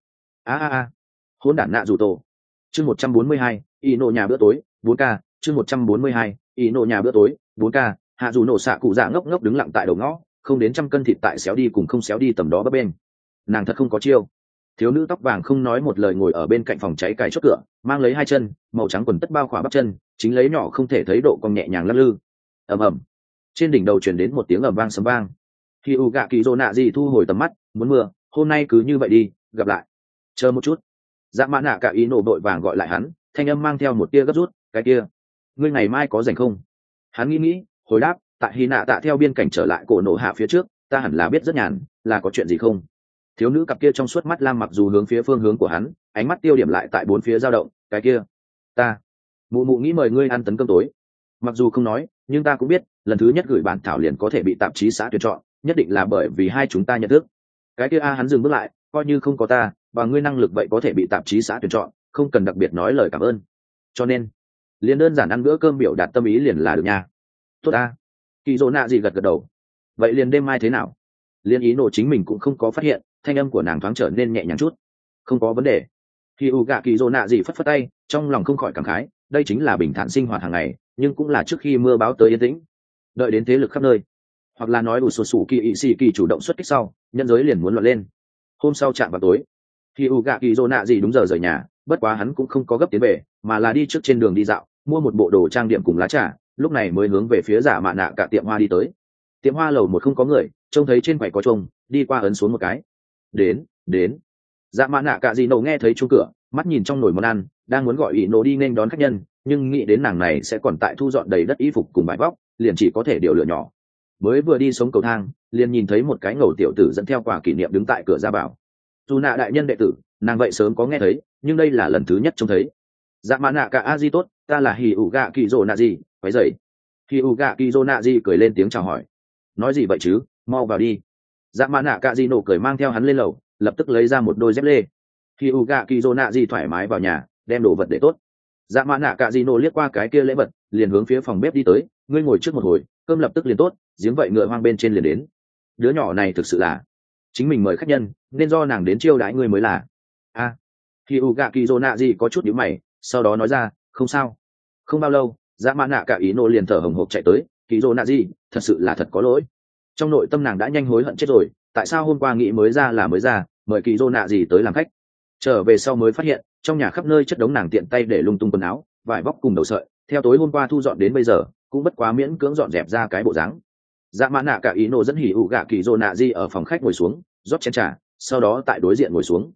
Speaker 1: Hỗn đản nạ rủ tổ. Chương 142, Ino nhà bữa tối, 4K. Chương 142, Ino nhà bữa tối, 4K. Hạ dù nổ. Xạ cụ dạ ngốc ngốc đứng lặng tại đầu ngõ, không đến 100 cân thịt tại xéo đi cùng không xéo đi tầm đó bấp bên. Nàng thật không có chiêu. Thiếu nữ tóc vàng không nói một lời ngồi ở bên cạnh phòng cháy cài chốt cửa, mang lấy hai chân màu trắng quần tất bao khỏa bắp chân, chính lấy nhỏ không thể thấy độ cong nhẹ nhàng lắc lư. Ầm ầm, trên đỉnh đầu truyền đến một tiếng ầm vang sấm vang. Khi u gạ kỳ dỗ nạ gì thu hồi tầm mắt, muốn mưa, hôm nay cứ như vậy đi, gặp lại. Chờ một chút. Dạ mã nạ cả ý nổ đội vàng gọi lại hắn, thanh âm mang theo một tia gấp rút, cái kia, ngươi ngày mai có rảnh không? Hắn nghĩ, hồi đáp, tại hy nạ tạ theo biên cảnh trở lại cổ nổ hạ phía trước, ta hẳn là biết rất nhàn, là có chuyện gì không? Thiếu nữ cặp kia trong suốt mắt lam mặc dù hướng phía phương hướng của hắn, ánh mắt tiêu điểm lại tại bốn phía dao động, cái kia, ta mụ mụ nghĩ mời ngươi ăn tấn cơm tối. Mặc dù không nói, nhưng ta cũng biết, lần thứ nhất gửi bản thảo liền có thể bị tạp chí xã tuyển chọn, nhất định là bởi vì hai chúng ta nhận thức. Cái kia hắn dừng bước lại, coi như không có ta, và ngươi năng lực vậy có thể bị tạp chí xã tuyển chọn, không cần đặc biệt nói lời cảm ơn. Cho nên, liền đơn giản ăn bữa cơm biểu đạt tâm ý liền là được nha. Tốt ta. Kỳ dỗ nạ gì gật gật đầu. Vậy liền đêm mai thế nào? Liên ý nổ chính mình cũng không có phát hiện, thanh âm của nàng thoáng trở nên nhẹ nhàng chút. Không có vấn đề. Khi u gạ kỳ dỗ nạ gì phất phất tay, trong lòng không khỏi cảm khái, đây chính là bình thản sinh hoạt hàng ngày, nhưng cũng là trước khi mưa báo tới yên tĩnh. Đợi đến thế lực khắp nơi, hoặc là nói ủ sổ sủ kỳ ỵ xì kỳ chủ động xuất kích sau nhân giới liền muốn loạn lên. Hôm sau chạm vào tối, khi u gạ kỳ dô nạ gì đúng giờ rời nhà, bất quá hắn cũng không có gấp tiến về, mà là đi trước trên đường đi dạo, mua một bộ đồ trang điểm cùng lá trà, lúc này mới hướng về phía giả mạ nạ cả tiệm hoa đi tới. Tiệm hoa lầu một không có người, trông thấy trên quầy có chuông, đi qua ấn xuống một cái. Đến. Dạ mạ nạ cả gì nổ nghe thấy chuông cửa, mắt nhìn trong nồi món ăn, đang muốn gọi ý nổ đi nên đón khách nhân, nhưng nghĩ đến nàng này sẽ còn tại thu dọn đầy đất y phục cùng vải vóc, liền chỉ có thể điều lửa nhỏ. Mới vừa đi xuống cầu thang, liền nhìn thấy một cái ngầu tiểu tử dẫn theo quà kỷ niệm đứng tại cửa ra vào. Dù nạ đại nhân đệ tử, nàng vậy sớm có nghe thấy, nhưng đây là lần thứ nhất trông thấy. Dạ mạ nạ cả a di tốt, ta là hì ủ gạ kỳ rồ nạ gì, quấy dậy. Hì ủ gạ kỳ rồ nạ gì cười lên tiếng chào hỏi. Nói gì vậy chứ, mau vào đi. Dạ mạ nạ cả gì nổ cười mang theo hắn lên lầu, lập tức lấy ra một đôi dép lê. Hì ủ gạ kỳ rồ nạ gì thoải mái vào nhà, đem đồ vật để tốt. Dạ mạ nạ cả gì nổ liếc qua cái kia lễ vật, liền hướng phía phòng bếp đi tới. Ngươi ngồi trước một hồi, cơm lập tức liền tốt, giếng vậy ngựa hoang bên trên liền đến. Đứa nhỏ này thực sự là chính mình mời khách nhân, nên do nàng đến chiêu đãi ngươi mới là. A, khi u gạ kỳ dô nạ gì có chút nhíu mày, sau đó nói ra, không sao. Không bao lâu, dạ mạ nạ cả ý nô liền thở hồng hộc chạy tới. Kỳ dô nạ gì, thật sự là thật có lỗi. Trong nội tâm nàng đã nhanh hối hận chết rồi, tại sao hôm qua nghĩ mới ra mời kỳ dô nạ gì tới làm khách. Trở về sau mới phát hiện trong nhà khắp nơi chất đống nàng tiện tay để lung tung quần áo, vải vóc cùng đầu sợi, theo tối hôm qua thu dọn đến bây giờ cũng bất quá miễn cưỡng dọn dẹp ra cái bộ dáng. Dạ mã nạ cả ý nổ dẫn hỉ ủ gạ kỳ dô nạ di ở phòng khách ngồi xuống, rót chén trà, sau đó tại đối diện ngồi xuống.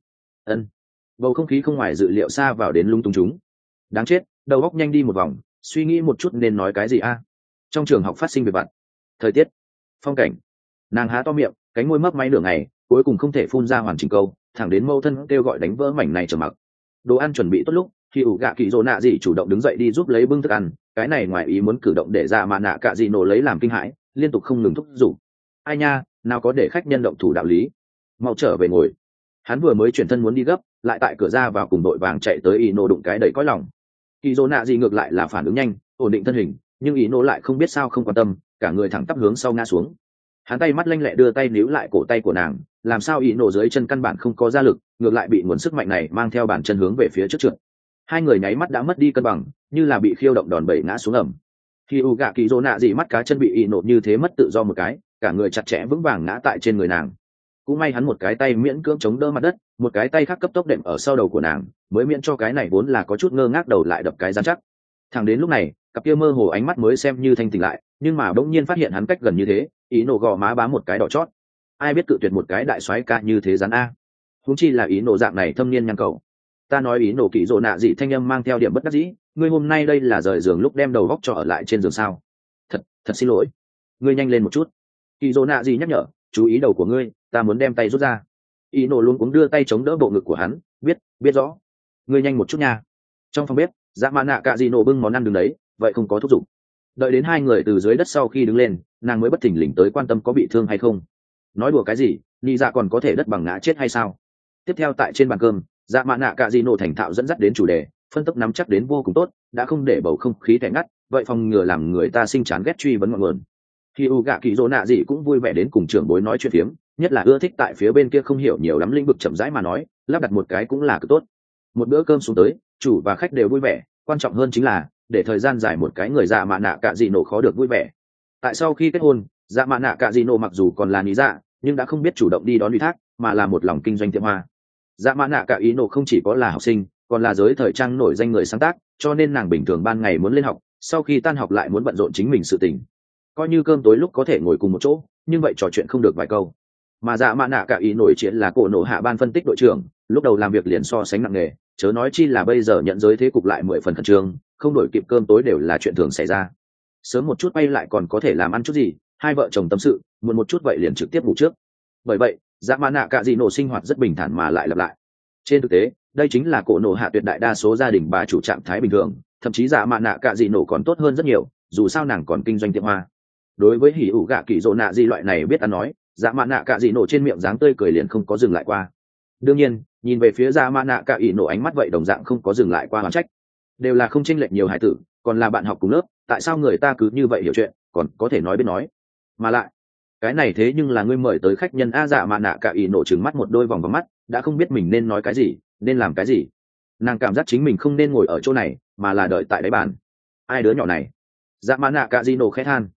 Speaker 1: Bầu không khí không ngoài dự liệu xa vào đến lung tung chúng. Đáng chết, đầu óc nhanh đi một vòng, suy nghĩ một chút nên nói cái gì a. Trong trường học phát sinh việc vặt, thời tiết, phong cảnh. Nàng há to miệng, cánh môi mấp máy nửa ngày, cuối cùng không thể phun ra hoàn chỉnh câu, thẳng đến mâu thân kêu gọi đánh vỡ mảnh này trở mặc. Đồ ăn chuẩn bị tốt lúc, khi ủ gạ kỳ dô nạ gì chủ động đứng dậy đi giúp lấy bưng thức ăn, cái này ngoài ý muốn cử động để ra mà nạ cả gì nổ lấy làm kinh hãi, liên tục không ngừng thúc giục. Ai nha, nào có để khách nhân động thủ đạo lý, mau trở về ngồi. Hắn vừa mới chuyển thân muốn đi gấp, lại tại cửa ra vào cùng đội vàng chạy tới ý nổ đụng cái đầy cõi lòng. Kỳ dô nạ gì ngược lại là phản ứng nhanh, ổn định thân hình, nhưng ý nổ lại không biết sao không quan tâm, cả người thẳng tắp hướng sau ngã xuống. Hắn tay mắt lanh lẹ đưa tay níu lại cổ tay của nàng, làm sao ý nổ dưới chân căn bản không có gia lực, ngược lại bị nguồn sức mạnh này mang theo bàn chân hướng về phía trước trượt. Hai người nháy mắt đã mất đi cân bằng, như là bị khiêu động đòn bẩy ngã xuống ẩm. Khi u gạ kỳ dô nạ gì mắt cá chân bị ý nổ như thế mất tự do một cái, cả người chặt chẽ vững vàng ngã tại trên người nàng. Cũng may hắn một cái tay miễn cưỡng chống đỡ mặt đất, một cái tay khác cấp tốc đệm ở sau đầu của nàng, mới miễn cho cái này vốn là có chút ngơ ngác đầu lại đập cái rắn chắc. Thẳng đến lúc này, cặp kia mơ hồ ánh mắt mới xem như thanh tỉnh lại, nhưng mà bỗng nhiên phát hiện hắn cách gần như thế, ý nổ gò má bám một cái đỏ chót. Ai biết cự tuyệt một cái đại soái ca như thế rắn a. Huống chi là ý nổ dạng này thâm niên nhăn cầu. Ta nói ý nổ kỳ dỗ nạ dị thanh âm mang theo điểm bất đắc dĩ, ngươi hôm nay đây là rời giường lúc đem đầu góc cho ở lại trên giường sao? Thật xin lỗi. Ngươi nhanh lên một chút. Kỳ dỗ nạ dị nhắc nhở, chú ý đầu của ngươi, ta muốn đem tay rút ra. Ý nổ luôn cũng đưa tay chống đỡ bộ ngực của hắn, biết rõ. Ngươi nhanh một chút nha. Trong phòng bếp, dạ mạ nạ cạ dị nổ bưng món ăn đứng đấy, vậy không có thúc giục. Đợi đến hai người từ dưới đất sau khi đứng lên, nàng mới bất thình lình tới quan tâm có bị thương hay không. Nói đùa cái gì, nhị dạ còn có thể đất bằng ngã chết hay sao? Tiếp theo tại trên bàn cơm, dạ mạ nạ cạ dị nổ thành thạo dẫn dắt đến chủ đề, phân tích nắm chắc đến vô cùng tốt, đã không để bầu không khí tẻ ngắt, vậy phòng ngừa làm người ta sinh chán ghét truy vấn ngọn nguồn. Khi u gạ kỳ dỗ nạ dị cũng vui vẻ đến cùng trưởng bối nói chuyện phiếm, nhất là ưa thích tại phía bên kia không hiểu nhiều lắm lĩnh vực chậm rãi mà nói, lắp đặt một cái cũng là cực tốt. Một bữa cơm xuống tới, chủ và khách đều vui vẻ, quan trọng hơn chính là để thời gian dài một cái người dạ mạ nạ cạ dị nổ khó được vui vẻ. Tại sau khi kết hôn, dạ mạ nạ cạ dị nổ mặc dù còn là lý dạ, nhưng đã không biết chủ động đi đón ủy thác, mà là một lòng kinh doanh tiệm hoa. Dạ mạ nạ cạ ý nổ không chỉ có là học sinh, còn là giới thời trang nổi danh người sáng tác, cho nên nàng bình thường ban ngày muốn lên học, sau khi tan học lại muốn bận rộn chính mình sự tình. Coi như cơm tối lúc có thể ngồi cùng một chỗ, nhưng vậy trò chuyện không được vài câu. Mà dạ mạ nạ cạ ý nổi chuyện là cổ nổ hạ ban phân tích đội trưởng, lúc đầu làm việc liền so sánh nặng nề, chớ nói chi là bây giờ nhận giới thế cục lại 10 phần khẩn trương, không đổi kịp cơm tối đều là chuyện thường xảy ra. Sớm một chút bay lại còn có thể làm ăn chút gì, hai vợ chồng tâm sự, muộn một chút vậy liền trực tiếp ngủ trước. Bởi vậy, dạ mạ nạ cạ dị nổ sinh hoạt rất bình thản mà lại lặp lại. Trên thực tế, đây chính là cổ nổ hạ tuyệt đại đa số gia đình bà chủ trạng thái bình thường, thậm chí dạ mạ nạ cạ dị nổ còn tốt hơn rất nhiều, dù sao nàng còn kinh doanh tiệm hoa. Đối với hỉ ủ gạ kỳ dỗ nạ dị loại này biết ăn nói, dạ mạ nạ cạ dị nổ trên miệng dáng tươi cười liền không có dừng lại qua. Đương nhiên, nhìn về phía dạ mạ nạ cạ ỷ nổ ánh mắt vậy đồng dạng không có dừng lại qua oán trách. Đều là không chênh lệch nhiều hải tử, còn là bạn học cùng lớp, tại sao người ta cứ như vậy hiểu chuyện, còn có thể nói biết nói. Mà lại, cái này thế nhưng là ngươi mời tới khách nhân a. Dạ mạ nạ cạ ỷ nổ trừng mắt một đôi vòng vào mắt, đã không biết mình nên nói cái gì, nên làm cái gì. Nàng cảm giác chính mình không nên ngồi ở chỗ này, mà là đợi tại đáy bàn. Ai đứa nhỏ này? Dạ mạ nạ cạ ỷ nổ khẽ than.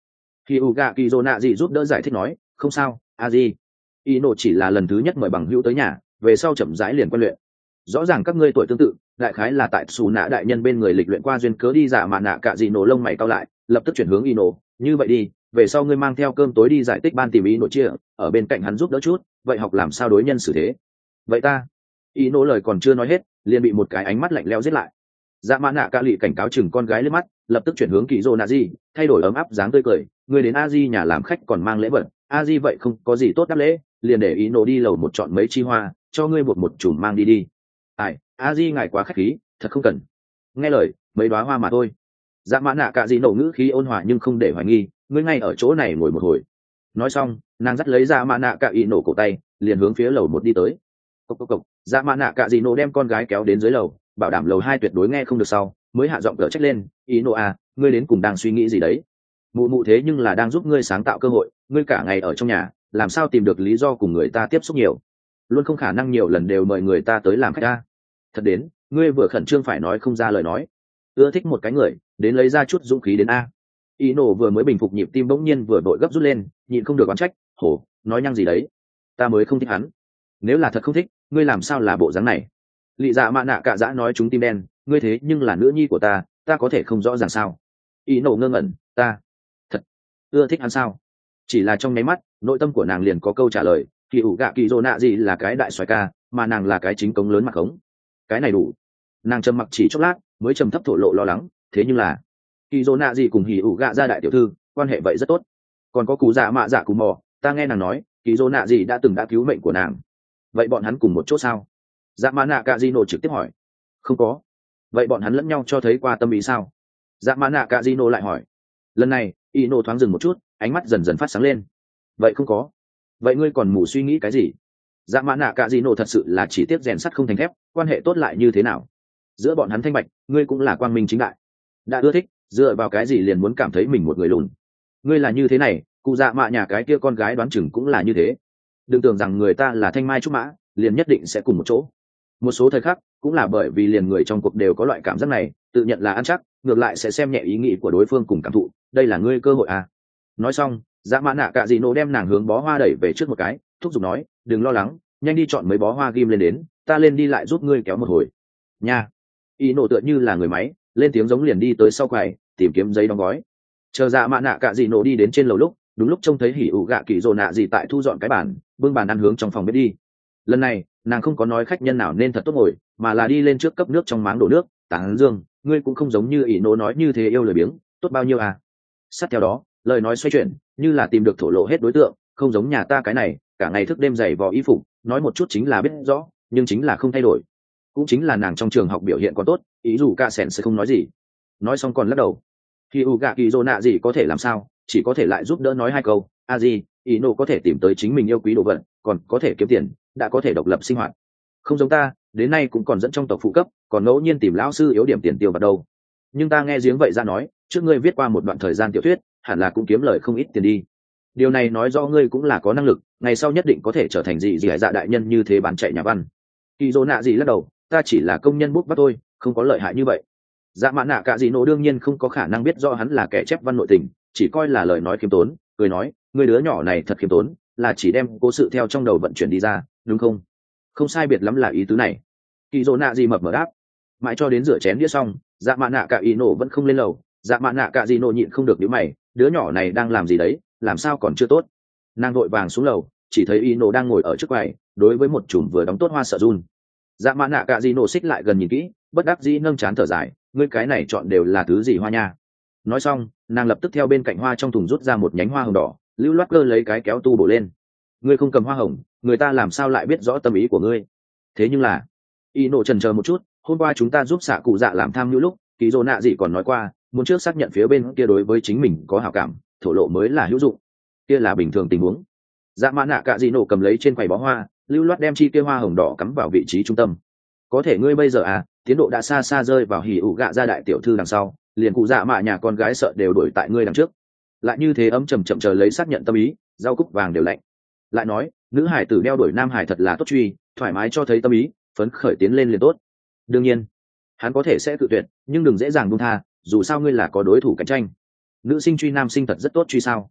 Speaker 1: Khi Uga Kizona giúp đỡ giải thích nói, không sao, Aji. Ino chỉ là lần thứ nhất mời bằng hữu tới nhà, về sau chậm rãi liền quen luyện. Rõ ràng các ngươi tuổi tương tự, đại khái là tại Sủ Nạ đại nhân bên người lịch luyện qua duyên cớ đi giả mà nạ cả gì nổ lông mày cao lại, lập tức chuyển hướng Ino, như vậy đi, về sau ngươi mang theo cơm tối đi giải tích ban tìm Ino chia, ở bên cạnh hắn giúp đỡ chút, vậy học làm sao đối nhân xử thế. Vậy ta, Ino lời còn chưa nói hết, liền bị một cái ánh mắt lạnh lẽo giết lại. Dạ mã nạ cả lì cảnh cáo chừng con gái lên mắt, lập tức chuyển hướng Kỳ Dô Nạ Di, thay đổi ấm áp dáng tươi cười, người đến A Di nhà làm khách còn mang lễ vật, A Di vậy không có gì tốt đáp lễ, liền để ý nổ đi lầu một chọn mấy chi hoa, cho ngươi buộc một chùm mang đi đi. Ai, A Di ngài quá khách khí, thật không cần. Nghe lời, mấy đóa hoa mà thôi. Dạ mã nạ cả gì nổ ngữ khí ôn hòa nhưng không để hoài nghi, ngươi ngay ở chỗ này ngồi một hồi. Nói xong, nàng dắt lấy dạ mã nạ cả ý nổ cổ tay, liền hướng phía lầu một đi tới. Cộc cộc cộc, dạ mã nạ cả gì nổ đem con gái kéo đến dưới lầu, bảo đảm lầu 2 tuyệt đối nghe không được sau, mới hạ giọng cỡ trách lên, ý nổ à, ngươi đến cùng đang suy nghĩ gì đấy? Mụ mụ thế nhưng là đang giúp ngươi sáng tạo cơ hội, ngươi cả ngày ở trong nhà, làm sao tìm được lý do cùng người ta tiếp xúc nhiều? Luôn không khả năng nhiều lần đều mời người ta tới làm khách ta. Thật đến, ngươi vừa khẩn trương phải nói không ra lời nói. Ưa thích một cái người, đến lấy ra chút dũng khí đến a. Ý nổ vừa mới bình phục nhịp tim bỗng nhiên vừa vội gấp rút lên, nhịn không được oán trách, hổ, nói nhăng gì đấy? Ta mới không thích hắn. Nếu là thật không thích, ngươi làm sao là bộ dáng này? Lị dạ mạ nạ cả dã nói chúng tim đen, ngươi thế nhưng là nữ nhi của ta có thể không rõ ràng sao? Ý nổ ngơ ngẩn, ta thật ưa thích hắn sao? Chỉ là trong nháy mắt, nội tâm của nàng liền có câu trả lời, kỳ ủ gạ kỳ dô nạ gì là cái đại xoài ca, mà nàng là cái chính cống lớn mặt khống. Cái này đủ. Nàng trầm mặc chỉ chốc lát, mới trầm thấp thổ lộ lo lắng, thế nhưng là kỳ dô nạ gì cùng hỉ ủ gạ gia đại tiểu thư, quan hệ vậy rất tốt. Còn có cú dạ mạ dạ cù mò, ta nghe nàng nói, kỳ dô nạ gì đã từng đã cứu mệnh của nàng. Vậy bọn hắn cùng một chỗ sao? Dạ mạ nạ cạ di nổ trực tiếp hỏi. Không có. Vậy bọn hắn lẫn nhau cho thấy qua tâm ý sao? Dạ mạ nạ cạ di nổ lại hỏi. Lần này, y nổ thoáng dừng một chút, ánh mắt dần dần phát sáng lên. Vậy không có. Vậy ngươi còn mù suy nghĩ cái gì? Dạ mạ nạ cạ di nổ thật sự là chỉ tiếc rèn sắt không thành thép, quan hệ tốt lại như thế nào? Giữa bọn hắn thanh bạch, ngươi cũng là quang minh chính đại. Đã ưa thích, dựa vào cái gì liền muốn cảm thấy mình một người lùn? Ngươi là như thế này, cụ dạ mạ nhà cái kia con gái đoán chừng cũng là như thế. Đừng tưởng rằng người ta là thanh mai trúc mã, liền nhất định sẽ cùng một chỗ. Một số thời khắc cũng là bởi vì liền người trong cuộc đều có loại cảm giác này, tự nhận là ăn chắc, ngược lại sẽ xem nhẹ ý nghĩ của đối phương cùng cảm thụ, đây là ngươi cơ hội à. Nói xong, dạ mã nạ cạ dị nổ đem nàng hướng bó hoa đẩy về trước một cái, thúc giục nói, đừng lo lắng, nhanh đi chọn mấy bó hoa ghim lên đến, ta lên đi lại giúp ngươi kéo một hồi nha. Y nổ tựa như là người máy, lên tiếng giống liền đi tới sau quầy tìm kiếm giấy đóng gói. Chờ dạ mã nạ cạ dị nổ đi đến trên lầu lúc, đúng lúc trông thấy hỉ ủ gạ kỳ rồ nạ gì tại thu dọn cái bàn, bưng bàn ăn hướng trong phòng bếp đi. Lần này nàng không có nói khách nhân nào nên thật tốt ngồi, mà là đi lên trước cấp nước trong máng đổ nước, tán dương, ngươi cũng không giống như ỷ nô nói như thế yêu lời biếng, tốt bao nhiêu à. Sát theo đó lời nói xoay chuyển, như là tìm được thổ lộ hết đối tượng, không giống nhà ta cái này cả ngày thức đêm giày vò y phục, nói một chút chính là biết rõ, nhưng chính là không thay đổi. Cũng chính là nàng trong trường học biểu hiện còn tốt, ý dù ca sẻn sẽ không nói gì. Nói xong còn lắc đầu. Khi u gạ kỳ dô nạ gì có thể làm sao, chỉ có thể lại giúp đỡ nói hai câu, a gì ý nô có thể tìm tới chính mình yêu quý đồ vật, còn có thể kiếm tiền, đã có thể độc lập sinh hoạt. Không giống ta, đến nay cũng còn dẫn trong tộc phụ cấp, còn ngẫu nhiên tìm lão sư yếu điểm tiền tiêu vào đâu. Nhưng ta nghe giếng vậy ra nói, trước ngươi viết qua một đoạn thời gian tiểu thuyết, hẳn là cũng kiếm lời không ít tiền đi. Điều này nói do ngươi cũng là có năng lực, ngày sau nhất định có thể trở thành gì hải dạ đại nhân như thế bán chạy nhà văn. Kỳ dỗ nạ gì lắc đầu, ta chỉ là công nhân bút bắt thôi, không có lợi hại như vậy. Dạ mã nạ cả gì nổ đương nhiên không có khả năng biết do hắn là kẻ chép văn nội tình, chỉ coi là lời nói khiêm tốn, cười nói, ngươi đứa nhỏ này thật khiêm tốn, là chỉ đem cố sự theo trong đầu vận chuyển đi ra, đúng không? Không sai biệt lắm là ý tứ này. Kỳ dỗ nạ gì mập mờ đáp. Mãi cho đến rửa chén đĩa xong, dạ mã nạ cả ý nổ vẫn không lên lầu. Dạ mã nạ cả gì nổ nhịn không được nhíu mày, đứa nhỏ này đang làm gì đấy, làm sao còn chưa tốt. Nàng vội vàng xuống lầu, chỉ thấy ý nổ đang ngồi ở trước quầy, đối với một chùm vừa đóng tốt hoa sợ run. Dạ mã nạ cả gì nổ xích lại gần nhìn kỹ, bất đắc dĩ nâng chán thở dài, ngươi cái này chọn đều là thứ gì hoa nha. Nói xong, nàng lập tức theo bên cạnh hoa trong thùng rút ra một nhánh hoa hồng đỏ, lưu loát cơ lấy cái kéo tu bổ lên. Ngươi không cầm hoa hồng, người ta làm sao lại biết rõ tâm ý của ngươi? Thế nhưng là y nổ chần chờ một chút, hôm qua chúng ta giúp xạ cụ dạ làm tham nhũ lúc, kỳ dô nạ gì còn nói qua, muốn trước xác nhận phía bên kia đối với chính mình có hảo cảm, thổ lộ mới là hữu dụng. Kia là bình thường tình huống. Dạ mã nạ cả gì nổ cầm lấy trên quầy bó hoa, lưu loát đem chi kia hoa hồng đỏ cắm vào vị trí trung tâm. Có thể ngươi bây giờ à, tiến độ đã xa xa rơi vào hỉ ủ gạ gia đại tiểu thư đằng sau, liền cụ dạ mạ nhà con gái sợ đều đuổi tại ngươi đằng trước. Lại như thế ấm chầm chậm chờ lấy xác nhận tâm ý, rau cúc vàng đều lạnh. Lại nói, nữ hải tử đeo đuổi nam hải thật là tốt truy, thoải mái cho thấy tâm ý, phấn khởi tiến lên liền tốt. Đương nhiên hắn có thể sẽ tự tuyệt, nhưng đừng dễ dàng buông tha, dù sao ngươi là có đối thủ cạnh tranh. Nữ sinh truy nam sinh thật rất tốt truy sao?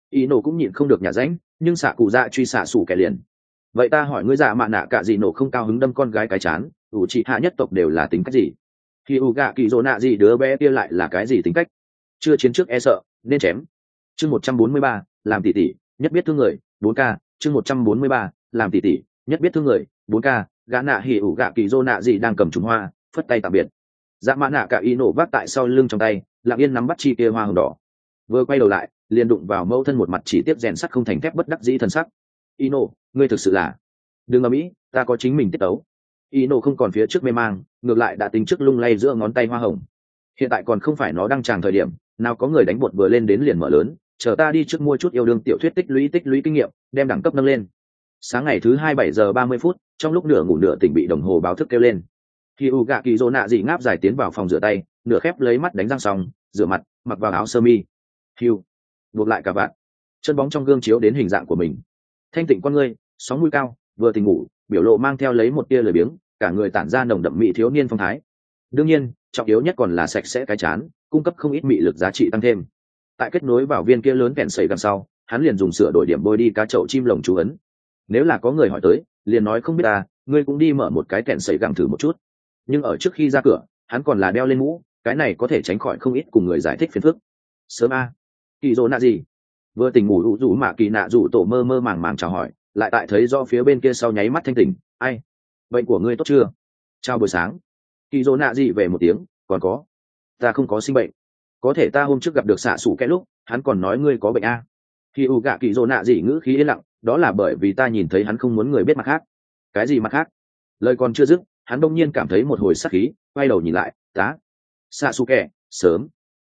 Speaker 1: Ino cũng nhịn không được nhả ránh, nhưng xạ cụ dạ truy xạ sủ kẻ liền. Vậy ta hỏi ngươi dạ mạ nạ cả gì nổ không cao hứng đâm con gái cái chán, ủ trị hạ nhất tộc đều là tính cách gì? Khi u gạ kỳ dỗ nạ gì đứa bé kia lại là cái gì tính cách? Chưa chiến trước e sợ nên chém. Chương 143, làm tỷ tỷ nhất biết thương người 4K. Chương 143, làm tỷ tỷ nhất biết thương người 4K. Gã nạ hỉ ủ gạ kỳ dỗ nạ gì đang cầm trùng hoa, phất tay tạm biệt. Dạ mạ nạ cả y nổ vác tại sau lưng trong tay, lặng yên nắm bắt chi kia hoa hồng đỏ. Vừa quay đầu lại, liền đụng vào mẫu thân một mặt chỉ tiếp rèn sắt không thành thép bất đắc dĩ thân sắc. Ino, ngươi thực sự là đừng ầm ĩ, ta có chính mình tiết tấu. Ino không còn phía trước mê mang, ngược lại đã tính trước lung lay giữa ngón tay hoa hồng. Hiện tại còn không phải nó đang tràng thời điểm, nào có người đánh bột vừa lên đến liền mở lớn, chờ ta đi trước mua chút yêu đương tiểu thuyết tích lũy kinh nghiệm, đem đẳng cấp nâng lên. Sáng ngày thứ 7:30, trong lúc nửa ngủ nửa tỉnh bị đồng hồ báo thức kêu lên. Khi u gạ kỳ dỗ nạ dị ngáp dài tiến vào phòng rửa tay, nửa khép lấy mắt đánh răng xong, rửa mặt, mặc vào áo sơ mi. Hưu, buộc lại cả vạn, chân bóng trong gương chiếu đến hình dạng của mình. Thanh tịnh con ngươi, sóng mũi cao, vừa tỉnh ngủ, biểu lộ mang theo lấy một tia lười biếng, cả người tản ra nồng đậm mỹ thiếu niên phong thái. Đương nhiên, trọng yếu nhất còn là sạch sẽ cái chán, cung cấp không ít mị lực giá trị tăng thêm. Tại kết nối vào viên kia lớn kẹn sẩy gần sau, hắn liền dùng sửa đổi điểm bôi đi cá chậu chim lồng chú ấn. Nếu là có người hỏi tới, liền nói không biết ta, ngươi cũng đi mở một cái kẹn sẩy gẳng thử một chút. Nhưng ở trước khi ra cửa, hắn còn là đeo lên mũ, cái này có thể tránh khỏi không ít cùng người giải thích phiền phức. Sớm a, kỳ dỗ nạ gì? Vừa tỉnh ngủ rủ mà kỳ nạ rủ tổ mơ mơ màng màng chào hỏi, lại tại thấy do phía bên kia sau nháy mắt thanh tỉnh. Ai, bệnh của ngươi tốt chưa? Chào buổi sáng. Kỳ dỗ nạ gì về một tiếng, còn có, ta không có sinh bệnh. Có thể ta hôm trước gặp được xạ sủ kẽ lúc, hắn còn nói ngươi có bệnh a. Khi u gạ kỳ dỗ nạ gì ngữ khí yên lặng, đó là bởi vì ta nhìn thấy hắn không muốn người biết mặt khác. Cái gì mặt khác? Lời còn chưa dứt, hắn đông nhiên cảm thấy một hồi sắc khí, quay đầu nhìn lại, tá, xạ xù kẹ sớm.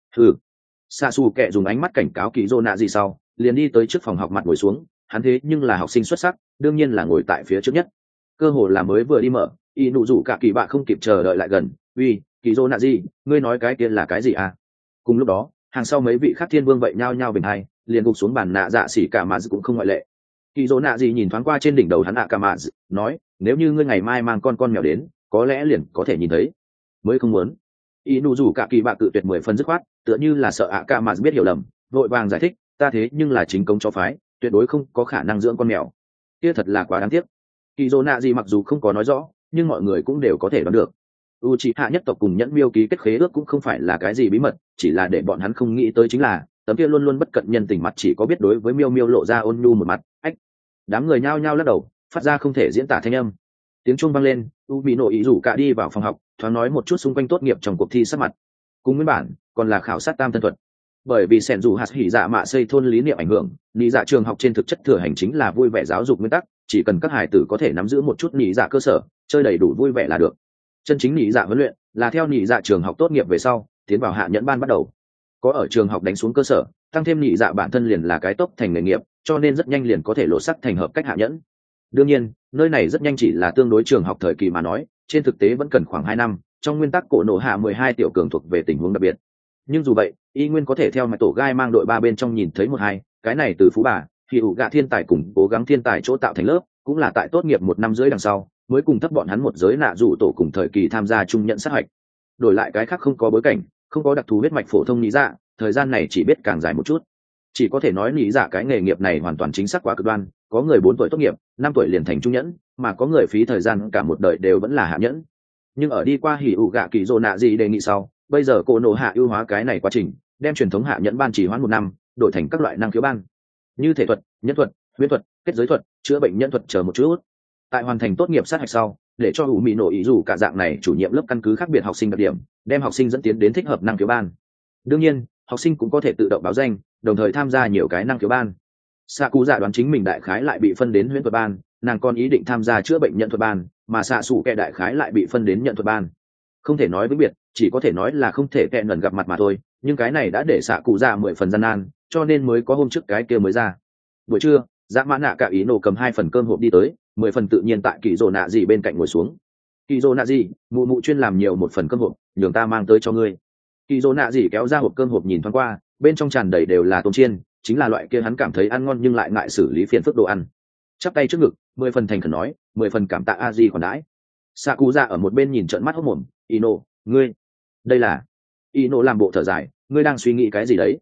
Speaker 1: Xạ xù kẹ dùng ánh mắt cảnh cáo kỳ dô nạ gì sau, liền đi tới trước phòng học mặt ngồi xuống. Hắn thế nhưng là học sinh xuất sắc, đương nhiên là ngồi tại phía trước nhất. Cơ hồ là mới vừa đi mở, y nụ rủ cả kỳ bạ không kịp chờ đợi lại gần. Uy, kỳ dô nạ gì, ngươi nói cái kia là cái gì à? Cùng lúc đó, hàng sau mấy vị khác thiên vương vậy nhao nhao bình hai, liền gục xuống bàn nạ dạ xỉ cả mà cũng không ngoại lệ. Kỳ dỗ nạ gì nhìn thoáng qua trên đỉnh đầu hắn ạ cả mà nói, nếu như ngươi ngày mai mang con mèo đến, có lẽ liền có thể nhìn thấy. Mới không muốn. Y nụ rủ cả kỳ bạ cự tuyệt 10 phần dứt khoát, tựa như là sợ ạ cả mà biết hiểu lầm, vội vàng giải thích, ta thế nhưng là chính công cho phái, tuyệt đối không có khả năng dưỡng con mèo. Kia thật là quá đáng tiếc. Kỳ dỗ nạ gì mặc dù không có nói rõ, nhưng mọi người cũng đều có thể đoán được. Uchiha nhất tộc cùng Nhẫn Miêu ký kết khế ước cũng không phải là cái gì bí mật, chỉ là để bọn hắn không nghĩ tới chính là tấm kia luôn luôn bất cận nhân tình mặt chỉ có biết đối với Miêu Miêu lộ ra ôn nhu một mặt. Ách. Đám người nhao nhao lắc đầu, phát ra không thể diễn tả thanh âm. Tiếng chuông vang lên, bị nội ý rủ cả đi vào phòng học, thoáng nói một chút xung quanh tốt nghiệp trong cuộc thi sát mặt. Cùng nguyên bản, còn là khảo sát tam thân thuật. Bởi vì sẻn dù hạt hỉ dạ mạ xây thôn lý niệm ảnh hưởng, lý dạ trường học trên thực chất thừa hành chính là vui vẻ giáo dục nguyên tắc, chỉ cần các hài tử có thể nắm giữ một chút lý dạ cơ sở, chơi đầy đủ vui vẻ là được. Chân chính lý dạ huấn luyện là theo lý dạ trường học tốt nghiệp về sau, tiến vào hạ nhẫn ban bắt đầu. Có ở trường học đánh xuống cơ sở, tăng thêm lý dạ bản thân liền là cái tốc thành nghề nghiệp, cho nên rất nhanh liền có thể lộ sắc thành hợp cách hạ nhẫn. Đương nhiên, nơi này rất nhanh chỉ là tương đối trường học thời kỳ mà nói, trên thực tế vẫn cần khoảng 2 năm, trong nguyên tắc cổ nổ hạ 12 tiểu cường thuộc về tình huống đặc biệt. Nhưng dù vậy, y nguyên có thể theo mạch tổ gai mang đội 3 bên trong nhìn thấy 1-2, cái này từ phú bà, thì ủ gạ thiên tài cùng cố gắng thiên tài chỗ tạo thành lớp, cũng là tại tốt nghiệp 1 năm rưỡi đằng sau, mới cùng thấp bọn hắn một giới nạ rủ tổ cùng thời kỳ tham gia chung nhận sát hạch. Đổi lại cái khác không có bối cảnh, không có đặc thù huyết mạch phổ thông lý dạ, thời gian này chỉ biết càng dài một chút. Chỉ có thể nói lý dạ cái nghề nghiệp này hoàn toàn chính xác quá cực đoan, có người 4 tuổi tốt nghiệp, 5 tuổi liền thành trung nhẫn, mà có người phí thời gian cả một đời đều vẫn là hạ nhẫn. Nhưng ở đi qua hỉ ủ gạ kỳ dô nạ gì đề nghị sau, bây giờ cô nổ hạ ưu hóa cái này quá trình, đem truyền thống hạ nhẫn ban chỉ hoãn 1 năm, đổi thành các loại năng khiếu ban, như thể thuật, nhân thuật, huyễn thuật, kết giới thuật, chữa bệnh nhân thuật chờ một chút. Tại hoàn thành tốt nghiệp sát hạch sau, để cho hữu mỹ nổ ý dù cả dạng này chủ nhiệm lớp căn cứ khác biệt học sinh đặc điểm, đem học sinh dẫn tiến đến thích hợp năng khiếu ban. Đương nhiên, học sinh cũng có thể tự động báo danh, đồng thời tham gia nhiều cái năng khiếu ban. Xạ cụ dạ đoán chính mình đại khái lại bị phân đến huyễn thuật ban, nàng còn ý định tham gia chữa bệnh nhận thuật ban, mà xạ xù kẹ đại khái lại bị phân đến nhận thuật ban. Không thể nói với biệt, chỉ có thể nói là không thể kẹn lần gặp mặt mà thôi, nhưng cái này đã để xạ cụ dạ 10 phần gian nan, cho nên mới có hôm trước cái kia mới ra. Buổi trưa, dạ mã nạ cả ý nổ cầm 2 phần cơm hộp đi tới, 10 phần tự nhiên tại kỳ rồ nạ gì bên cạnh ngồi xuống. Kỳ rồ nạ gì, mụ mụ chuyên làm nhiều 1 phần cơm hộp, nhường ta mang tới cho ngươi. Kỳ rồ nạ gì kéo ra hộp cơm hộp nhìn thoáng qua, bên trong tràn đầy đều là tôm chiên, chính là loại kia hắn cảm thấy ăn ngon nhưng lại ngại xử lý phiền phức đồ ăn. Chắp tay trước ngực, 10 phần thành khẩn nói, 10 phần cảm tạ a di khoản đãi. Xạ cụ dạ ở một bên nhìn trợn mắt hốt mồm, Ino, ngươi, đây là. Ino làm bộ thở dài, ngươi đang suy nghĩ cái gì đấy?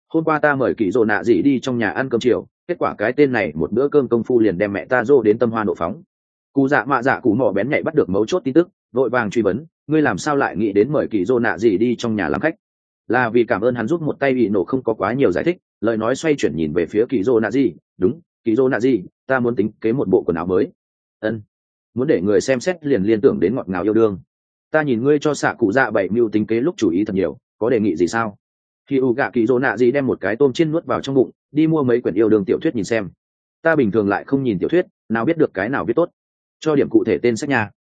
Speaker 1: hôm qua ta mời kỳ rồ nạ dị đi trong nhà ăn cơm chiều, kết quả cái tên này một bữa cơm công phu liền đem mẹ ta dô đến tâm hoa nộ phóng. Cụ dạ mạ dạ cụ mỏ bén nhạy bắt được mấu chốt tin tức, vội vàng truy vấn, ngươi làm sao lại nghĩ đến mời kỳ rồ nạ dị đi trong nhà làm khách? Là vì cảm ơn hắn giúp một tay bị nổ, không có quá nhiều giải thích, lời nói xoay chuyển nhìn về phía kỳ rồ nạ dị. Đúng, kỳ rồ nạ dị, ta muốn tính kế một bộ quần áo mới. Ân, muốn để người xem xét liền liên tưởng đến ngọt ngào yêu đương. Ta nhìn ngươi cho xạ cụ dạ bảy mưu tính kế lúc chủ ý thật nhiều, có đề nghị gì sao? Khi u gạ kỳ rồ nạ dị đem một cái tôm chiên nuốt vào trong bụng, đi mua mấy quyển yêu đương tiểu thuyết nhìn xem. Ta bình thường lại không nhìn tiểu thuyết, nào biết được cái nào viết tốt. Cho điểm cụ thể tên sách nha.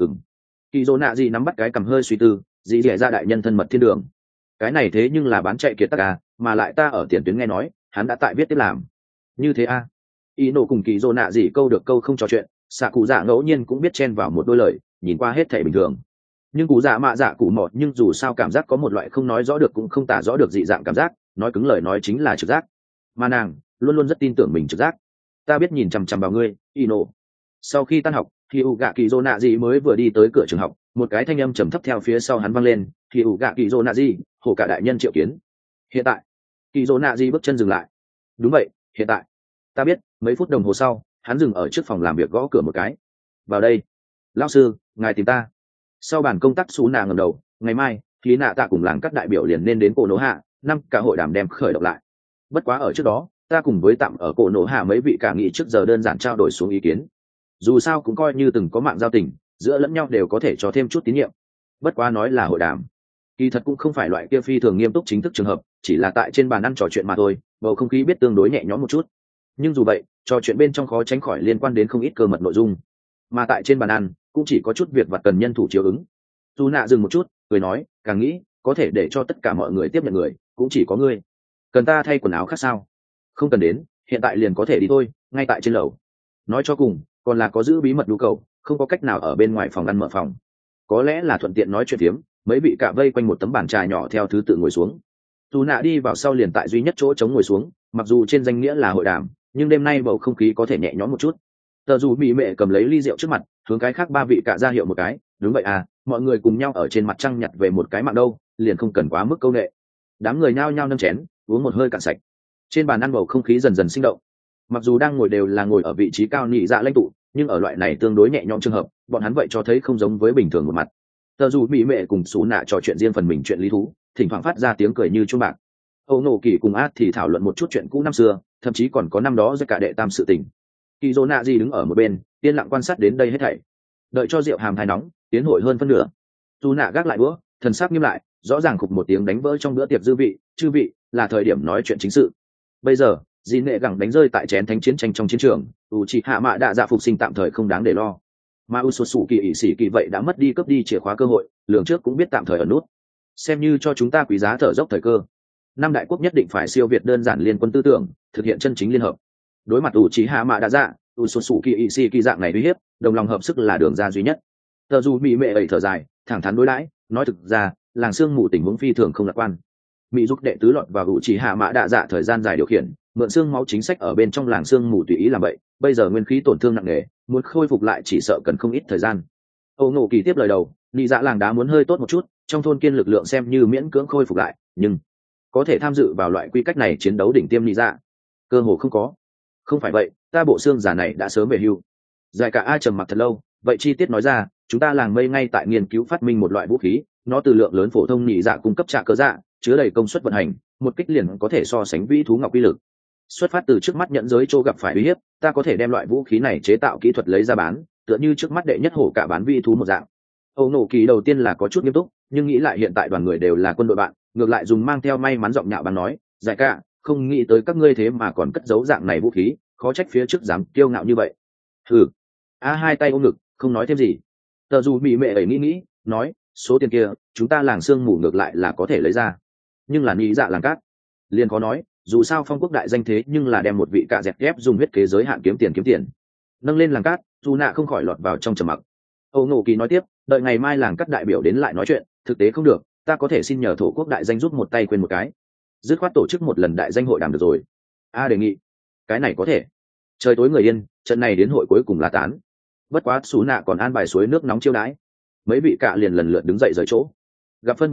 Speaker 1: Kỳ rồ nạ dị nắm bắt cái cầm hơi suy tư, dị dẻ ra đại nhân thân mật thiên đường. Cái này thế nhưng là bán chạy kiệt tác à, mà lại ta ở tiền tuyến nghe nói hắn đã tại viết tiếp làm. Như thế à? Y nổ cùng kỳ rồ nạ dị câu được câu không trò chuyện, xạ cụ dạ ngẫu nhiên cũng biết chen vào một đôi lời, nhìn qua hết thể bình thường. Nhưng cụ dạ mạ dạ cụ mọt nhưng dù sao cảm giác có một loại không nói rõ được cũng không tả rõ được dị dạng cảm giác, nói cứng lời nói chính là trực giác, mà nàng luôn luôn rất tin tưởng mình trực giác. Ta biết nhìn chằm chằm vào ngươi, Ino. Sau khi tan học, thì ủ gạ kỳ rô nạ dị mới vừa đi tới cửa trường học, một cái thanh âm trầm thấp theo phía sau hắn vang lên, thì ủ gạ kỳ rô nạ dị, hồ cả đại nhân triệu kiến. Hiện tại, kỳ rô nạ dị bước chân dừng lại. Đúng vậy, hiện tại. Ta biết. Mấy phút đồng hồ sau, hắn dừng ở trước phòng làm việc, gõ cửa một cái. Vào đây. Lão sư, ngài tìm ta. Sau bàn công tác xú nạ ngẩng đầu, ngày mai khí nạ tạ cùng làng các đại biểu liền nên đến cổ nổ hạ, năm cả hội đàm đem khởi động lại. Bất quá ở trước đó, ta cùng với tạm ở cổ nổ hạ mấy vị cả nghị trước giờ đơn giản trao đổi xuống ý kiến. Dù sao cũng coi như từng có mạng giao tình, giữa lẫn nhau đều có thể cho thêm chút tín nhiệm. Bất quá nói là hội đàm, kỳ thật cũng không phải loại kia phi thường nghiêm túc chính thức trường hợp, chỉ là tại trên bàn ăn trò chuyện mà thôi, bầu không khí biết tương đối nhẹ nhõm một chút. Nhưng dù vậy, trò chuyện bên trong khó tránh khỏi liên quan đến không ít cơ mật nội dung, mà tại trên bàn ăn cũng chỉ có chút việc vặt cần nhân thủ chiếu ứng. Dù nạ dừng một chút, cười nói, càng nghĩ có thể để cho tất cả mọi người tiếp nhận người cũng chỉ có ngươi. Cần ta thay quần áo khác sao? Không cần đến, hiện tại liền có thể đi thôi, ngay tại trên lầu. Nói cho cùng còn là có giữ bí mật nhu cầu, không có cách nào ở bên ngoài phòng ăn mở phòng. Có lẽ là thuận tiện nói chuyện phiếm, mấy vị cạ vây quanh một tấm bàn trà nhỏ theo thứ tự ngồi xuống. Dù nạ đi vào sau liền tại duy nhất chỗ trống ngồi xuống, mặc dù trên danh nghĩa là hội đàm, nhưng đêm nay bầu không khí có thể nhẹ nhõm một chút. Tờ dù bị mẹ cầm lấy ly rượu trước mặt, hướng cái khác ba vị cạ ra hiệu một cái. Đúng vậy à, mọi người cùng nhau ở trên mặt trăng nhặt về một cái mạng đâu, liền không cần quá mức câu nệ. Đám người nhao nhao nâng chén uống một hơi cạn sạch. Trên bàn ăn bầu không khí dần dần sinh động. Mặc dù đang ngồi đều là ngồi ở vị trí cao nhị dạ lãnh tụ, nhưng ở loại này tương đối nhẹ nhõm trường hợp, bọn hắn vậy cho thấy không giống với bình thường một mặt. Tờ dù bị mẹ cùng xú nạ trò chuyện riêng phần mình chuyện lý thú, thỉnh thoảng phát ra tiếng cười như chuông bạc. Âu nổ kỳ cùng át thì thảo luận một chút chuyện cũ năm xưa, thậm chí còn có năm đó giữa cả đệ tam sự tình. Kỳ dỗ nạ gì đứng ở một bên, yên lặng quan sát đến đây hết thảy. Đợi cho rượu hàm thái nóng, tiến hội hơn phân nửa. Dù nạ gác lại bữa, thần sắc nghiêm lại, rõ ràng khục một tiếng đánh vỡ trong bữa tiệc dư vị, chư vị, là thời điểm nói chuyện chính sự. Bây giờ, dì nệ gẳng đánh rơi tại chén thánh chiến tranh trong chiến trường, u chị hạ mạ đạ dạ phục sinh tạm thời không đáng để lo. Mà u sụt sụ kỳ ỷ sĩ kỳ vậy đã mất đi cướp đi chìa khóa cơ hội, lường trước cũng biết tạm thời ở nút, xem như cho chúng ta quý giá thở dốc thời cơ. Năm đại quốc nhất định phải siêu việt đơn giản liên quân tư tưởng, thực hiện chân chính liên hợp. Đối mặt u chị hạ mạ đạ dạ, u sụt sụ kỳ ỷ sĩ kỳ dạng này uy hiếp, đồng lòng hợp sức là đường ra duy nhất. Tờ dù mỹ mệ ấy thở dài, thẳng thắn đối đãi, nói thực ra, làng sương mù tình huống phi thường không lạc quan. Mỹ giúp đệ tứ lọt vào u chị hạ mạ đạ dạ thời gian dài điều khiển, mượn xương máu chính sách ở bên trong làng sương mù tùy ý làm vậy, bây giờ nguyên khí tổn thương nặng nề, muốn khôi phục lại chỉ sợ cần không ít thời gian. Âu nổ kỳ tiếp lời đầu, nị dạ làng đá muốn hơi tốt một chút, trong thôn kiên lực lượng xem như miễn cưỡng khôi phục lại, nhưng có thể tham dự vào loại quy cách này chiến đấu đỉnh tiêm nị dạ cơ hồ không có. Không phải vậy, ta bộ xương giả này đã sớm về hưu. Giải cả ai trầm mặc thật lâu, vậy chi tiết nói ra, chúng ta làng mây ngay tại nghiên cứu phát minh một loại vũ khí, nó từ lượng lớn phổ thông nị dạ cung cấp trả cơ dạ, chứa đầy công suất vận hành, một kích liền có thể so sánh vĩ thú ngọc uy lực. Xuất phát từ trước mắt nhận giới chỗ gặp phải uy hiếp, ta có thể đem loại vũ khí này chế tạo kỹ thuật lấy ra bán, tựa như trước mắt đệ nhất hổ cả bán vi thú một dạng. Âu nổ kỳ đầu tiên là có chút nghiêm túc, nhưng nghĩ lại hiện tại đoàn người đều là quân đội bạn, ngược lại dùng mang theo may mắn giọng nhạo báng nói, giải cả, không nghĩ tới các ngươi thế mà còn cất giấu dạng này vũ khí, khó trách phía trước dám kiêu ngạo như vậy. Hừ. Hai tay ôm ngực, không nói thêm gì. Tờ dù bị mẹ ấy nghĩ, nói, số tiền kia, chúng ta làng sương mù ngược lại là có thể lấy ra, nhưng là nghĩ dạ làng cát, liền có nói. Dù sao phong quốc đại danh thế nhưng là đem một vị cạ dẹt ghép dùng huyết kế giới hạn kiếm tiền. Nâng lên làng cát, dù nạ không khỏi lọt vào trong trầm mặc. Âu nổ kỳ nói tiếp, đợi ngày mai làng cát đại biểu đến lại nói chuyện, thực tế không được, ta có thể xin nhờ thổ quốc đại danh giúp một tay quên một cái, dứt khoát tổ chức một lần đại danh hội đàm được rồi. Đề nghị, cái này có thể. Trời tối người yên, trận này đến hội cuối cùng là tán. Bất quá xú nạ còn an bài suối nước nóng chiêu đãi, mấy vị cạ liền lần lượt đứng dậy rời chỗ. Gặp phân biệt lúc,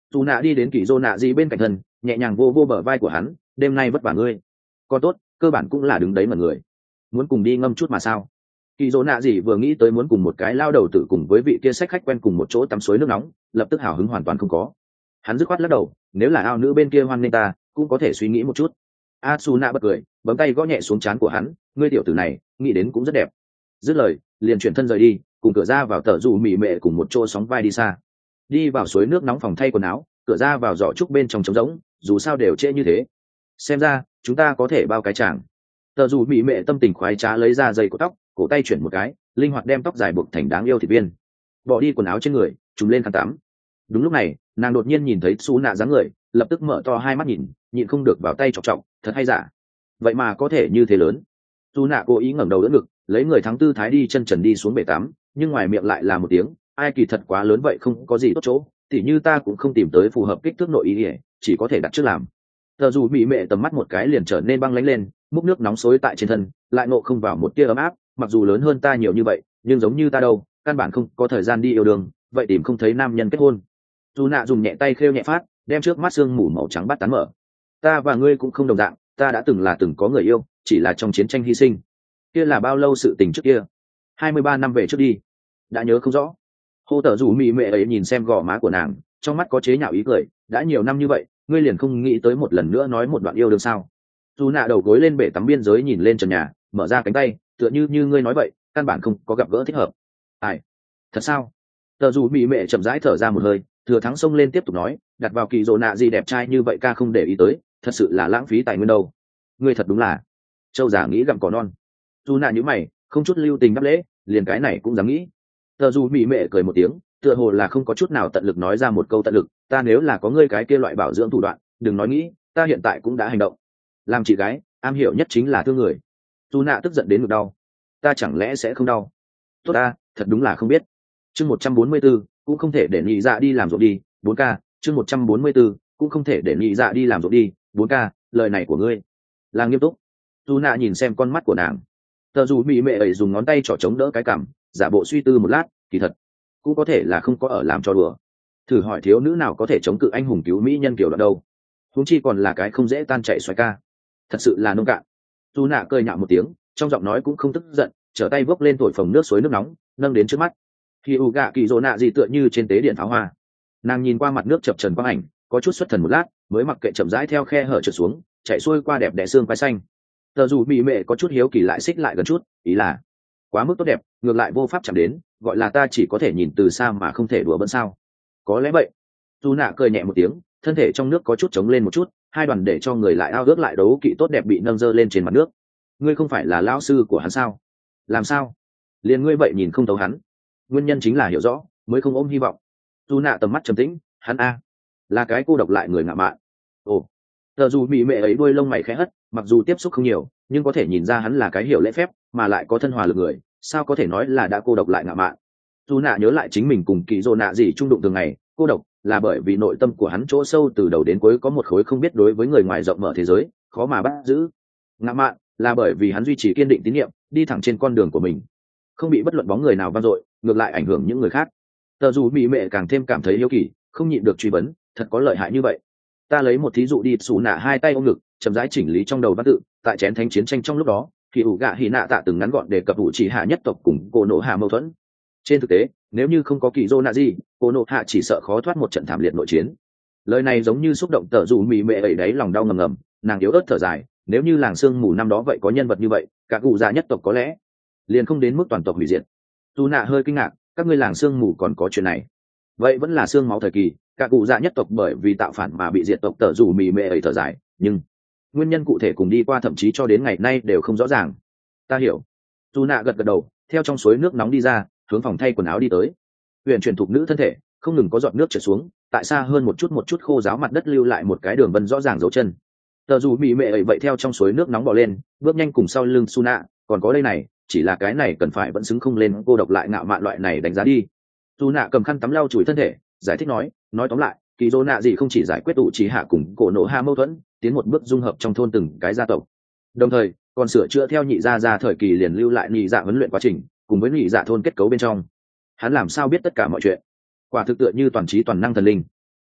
Speaker 1: dù nạ đi đến kỳ dô nạ gì bên cạnh thân, nhẹ nhàng vô vô bờ vai của hắn, đêm nay vất vả ngươi. Còn tốt, cơ bản cũng là đứng đấy mà người. Muốn cùng đi ngâm chút mà sao? Kỳ dô nạ gì vừa nghĩ tới muốn cùng một cái lao đầu tử cùng với vị kia sách khách quen cùng một chỗ tắm suối nước nóng, lập tức hào hứng hoàn toàn không có. Hắn dứt khoát lắc đầu, nếu là ao nữ bên kia hoan nghênh ta, cũng có thể suy nghĩ một chút. Asuna bật cười, bấm tay gõ nhẹ xuống trán của hắn, ngươi tiểu tử này, nghĩ đến cũng rất đẹp. Dứt lời, liền chuyển thân rời đi, cùng cửa ra vào tờ dù mỉ mệ cùng một chỗ sóng vai đi xa. Đi vào suối nước nóng phòng thay quần áo, cửa ra vào giỏ trúc bên trong trống rỗng, dù sao đều trễ như thế. Xem ra, chúng ta có thể bao cái chàng. Tờ dù mỉ mệ tâm tình khoái trá lấy ra dây của tóc, cổ tay chuyển một cái, linh hoạt đem tóc dài buộc thành đáng yêu thịt viên. Bỏ đi quần áo trên người, trùm lên khăn tắm. Đúng lúc này, nàng đột nhiên nhìn thấy Su nạ dáng người, lập tức mở to hai mắt nhìn, nhịn không được vào tay chọc chọc, thật hay giả. Vậy mà có thể như thế lớn. Su nạ cố ý ngẩng đầu đỡ ngực, lấy người thắng tư thái đi chân trần đi xuống bể tắm, nhưng ngoài miệng lại là một tiếng, ai kỳ thật quá lớn vậy không có gì tốt chỗ, tỉ như ta cũng không tìm tới phù hợp kích thước nội ý ỉa, chỉ có thể đặt trước làm. Tờ dù bị mẹ tầm mắt một cái liền trở nên băng lãnh lên, múc nước nóng xối tại trên thân, lại ngộ không vào một tia ấm áp, mặc dù lớn hơn ta nhiều như vậy, nhưng giống như ta đâu, căn bản không có thời gian đi yêu đương, vậy tìm không thấy nam nhân kết hôn. Dù nạ dùng nhẹ tay khêu nhẹ phát, đem trước mắt xương mù màu trắng bắt tán mở. Ta và ngươi cũng không đồng dạng, ta đã từng có người yêu, chỉ là trong chiến tranh hy sinh. Kia là bao lâu sự tình trước kia? 23 năm về trước đi. Đã nhớ không rõ. Hô tở rủ mị mệ ấy nhìn xem gò má của nàng, trong mắt có chế nhạo ý cười, đã nhiều năm như vậy, ngươi liền không nghĩ tới một lần nữa nói một đoạn yêu đương sao? Dù nạ đầu gối lên bể tắm biên giới nhìn lên trần nhà, mở ra cánh tay, tựa như ngươi nói vậy, căn bản không có gặp gỡ thích hợp. Ai? Thật sao? Tờ dù mị mệ chậm rãi thở ra một hơi, thừa thắng xông lên tiếp tục nói, đặt vào kỳ rồ nạ gì đẹp trai như vậy ca không để ý tới, thật sự là lãng phí tài nguyên đâu. Ngươi thật đúng là châu giả nghĩ gặm cỏ non. Dù nạ như mày, không chút lưu tình đáp lễ, liền cái này cũng dám nghĩ. Tờ dù mị mệ cười một tiếng, tựa hồ là không có chút nào tận lực nói ra một câu tận lực, ta nếu là có ngươi cái kia loại bảo dưỡng thủ đoạn, đừng nói nghĩ, ta hiện tại cũng đã hành động. Làm chị gái, am hiểu nhất chính là thương người. Dù nạ tức giận đến ngực đau. Ta chẳng lẽ sẽ không đau? Tốt ta, thật đúng là không biết. Chương 144, cũng không thể để nhị dạ đi làm ruộng đi, 4K, chương 144, cũng không thể để nhị dạ đi làm ruộng đi, 4K, lời này của ngươi là nghiêm túc. Dù nạ nhìn xem con mắt của nàng. Tờ dù bị mẹ ấy dùng ngón tay trỏ chống đỡ cái cằm, giả bộ suy tư một lát, kỳ thật cũng có thể là không có ở làm cho đùa. Thử hỏi thiếu nữ nào có thể chống cự anh hùng cứu mỹ nhân kiểu đoạn đâu, huống chi còn là cái không dễ tan chạy xoài ca. Thật sự là nông cạn. Dù nạ cười nhạo một tiếng, trong giọng nói cũng không tức giận, trở tay vốc lên thổi phồng nước suối nước nóng, nâng đến trước mắt. Khi u gạ kỳ rồ nạ gì tựa như trên tế điện pháo hoa. Nàng nhìn qua mặt nước chập trần quang ảnh, có chút xuất thần một lát, mới mặc kệ chậm rãi theo khe hở trượt xuống, chạy xuôi qua đẹp đẽ xương quai xanh. Tờ dù bị mẹ có chút hiếu kỳ lại xích lại gần chút, ý là quá mức tốt đẹp, ngược lại vô pháp chạm đến, gọi là ta chỉ có thể nhìn từ xa mà không thể đùa bỡn sao? Có lẽ vậy. Dù nạ cười nhẹ một tiếng, thân thể trong nước có chút trống lên một chút, hai đoàn để cho người lại ao ước lại đấu kỵ tốt đẹp bị nâng dơ lên trên mặt nước. Ngươi không phải là lão sư của hắn sao? Làm sao? Liền ngươi vậy nhìn không thấu hắn? Nguyên nhân chính là hiểu rõ, mới không ôm hy vọng. Dù nạ tầm mắt trầm tĩnh, hắn a, là cái cô độc lại người ngạo mạn. Ồ. Tờ dù bị mẹ ấy đuôi lông mày khẽ hất, mặc dù tiếp xúc không nhiều, nhưng có thể nhìn ra hắn là cái hiểu lễ phép, mà lại có thân hòa lực người, sao có thể nói là đã cô độc lại ngạo mạn. Dù nạ nhớ lại chính mình cùng kỳ dô nạ gì trung đụng thường ngày, cô độc là bởi vì nội tâm của hắn chỗ sâu từ đầu đến cuối có một khối không biết đối với người ngoài rộng mở thế giới, khó mà bắt giữ. Ngạo mạn là bởi vì hắn duy trì kiên định tín nhiệm, đi thẳng trên con đường của mình, không bị bất luận bóng người nào vang dội, ngược lại ảnh hưởng những người khác. Tờ dù bị mẹ càng thêm cảm thấy yêu kỳ, không nhịn được truy vấn, thật có lợi hại như vậy? Ta lấy một thí dụ đi. Xù nạ hai tay ôm ngực, chậm rãi chỉnh lý trong đầu văn tự, tại chén thánh chiến tranh trong lúc đó, thì ủ gạ hỉ nạ tạ từng ngắn gọn đề cập ủ chỉ hạ nhất tộc cùng cô nộ hạ mâu thuẫn. Trên thực tế, nếu như không có kỳ dô nạ gì, cô nộ hạ chỉ sợ khó thoát một trận thảm liệt nội chiến. Lời này giống như xúc động tờ dù mì mệ ấy đấy lòng đau ngầm ngầm, nàng yếu ớt thở dài, nếu như làng sương mù năm đó vậy có nhân vật như vậy, cả cụ già nhất tộc có lẽ liền không đến mức toàn tộc hủy diệt. Dù nạ hơi kinh ngạc, các ngươi làng sương mù còn có chuyện này? Vậy vẫn là xương máu thời kỳ, cả cụ dạ nhất tộc bởi vì tạo phản mà bị diệt tộc tờ dù mì mệ ấy thở dài, nhưng nguyên nhân cụ thể cùng đi qua thậm chí cho đến ngày nay đều không rõ ràng. Ta hiểu. Dù nạ gật gật đầu, theo trong suối nước nóng đi ra, hướng phòng thay quần áo đi tới. Huyền chuyển thục nữ thân thể không ngừng có giọt nước trượt xuống, tại xa hơn một chút khô ráo mặt đất lưu lại một cái đường vân rõ ràng dấu chân. Tờ dù mì mệ ấy vậy theo trong suối nước nóng bỏ lên, bước nhanh cùng sau lưng Su nạ, còn có đây này, chỉ là cái này cần phải vẫn xứng không lên cô độc lại ngạo mạn loại này đánh giá đi. Su nạ cầm khăn tắm lau chùi thân thể, giải thích nói tóm lại, kỳ dô nạ gì không chỉ giải quyết ủ chỉ hạ cùng cổ nộ hạ mâu thuẫn, tiến một bước dung hợp trong thôn từng cái gia tộc, đồng thời còn sửa chữa theo nhị gia ra thời kỳ liền lưu lại nhị dạ huấn luyện quá trình, cùng với nhị dạ thôn kết cấu bên trong. Hắn làm sao biết tất cả mọi chuyện? Quả thực tựa như toàn trí toàn năng thần linh.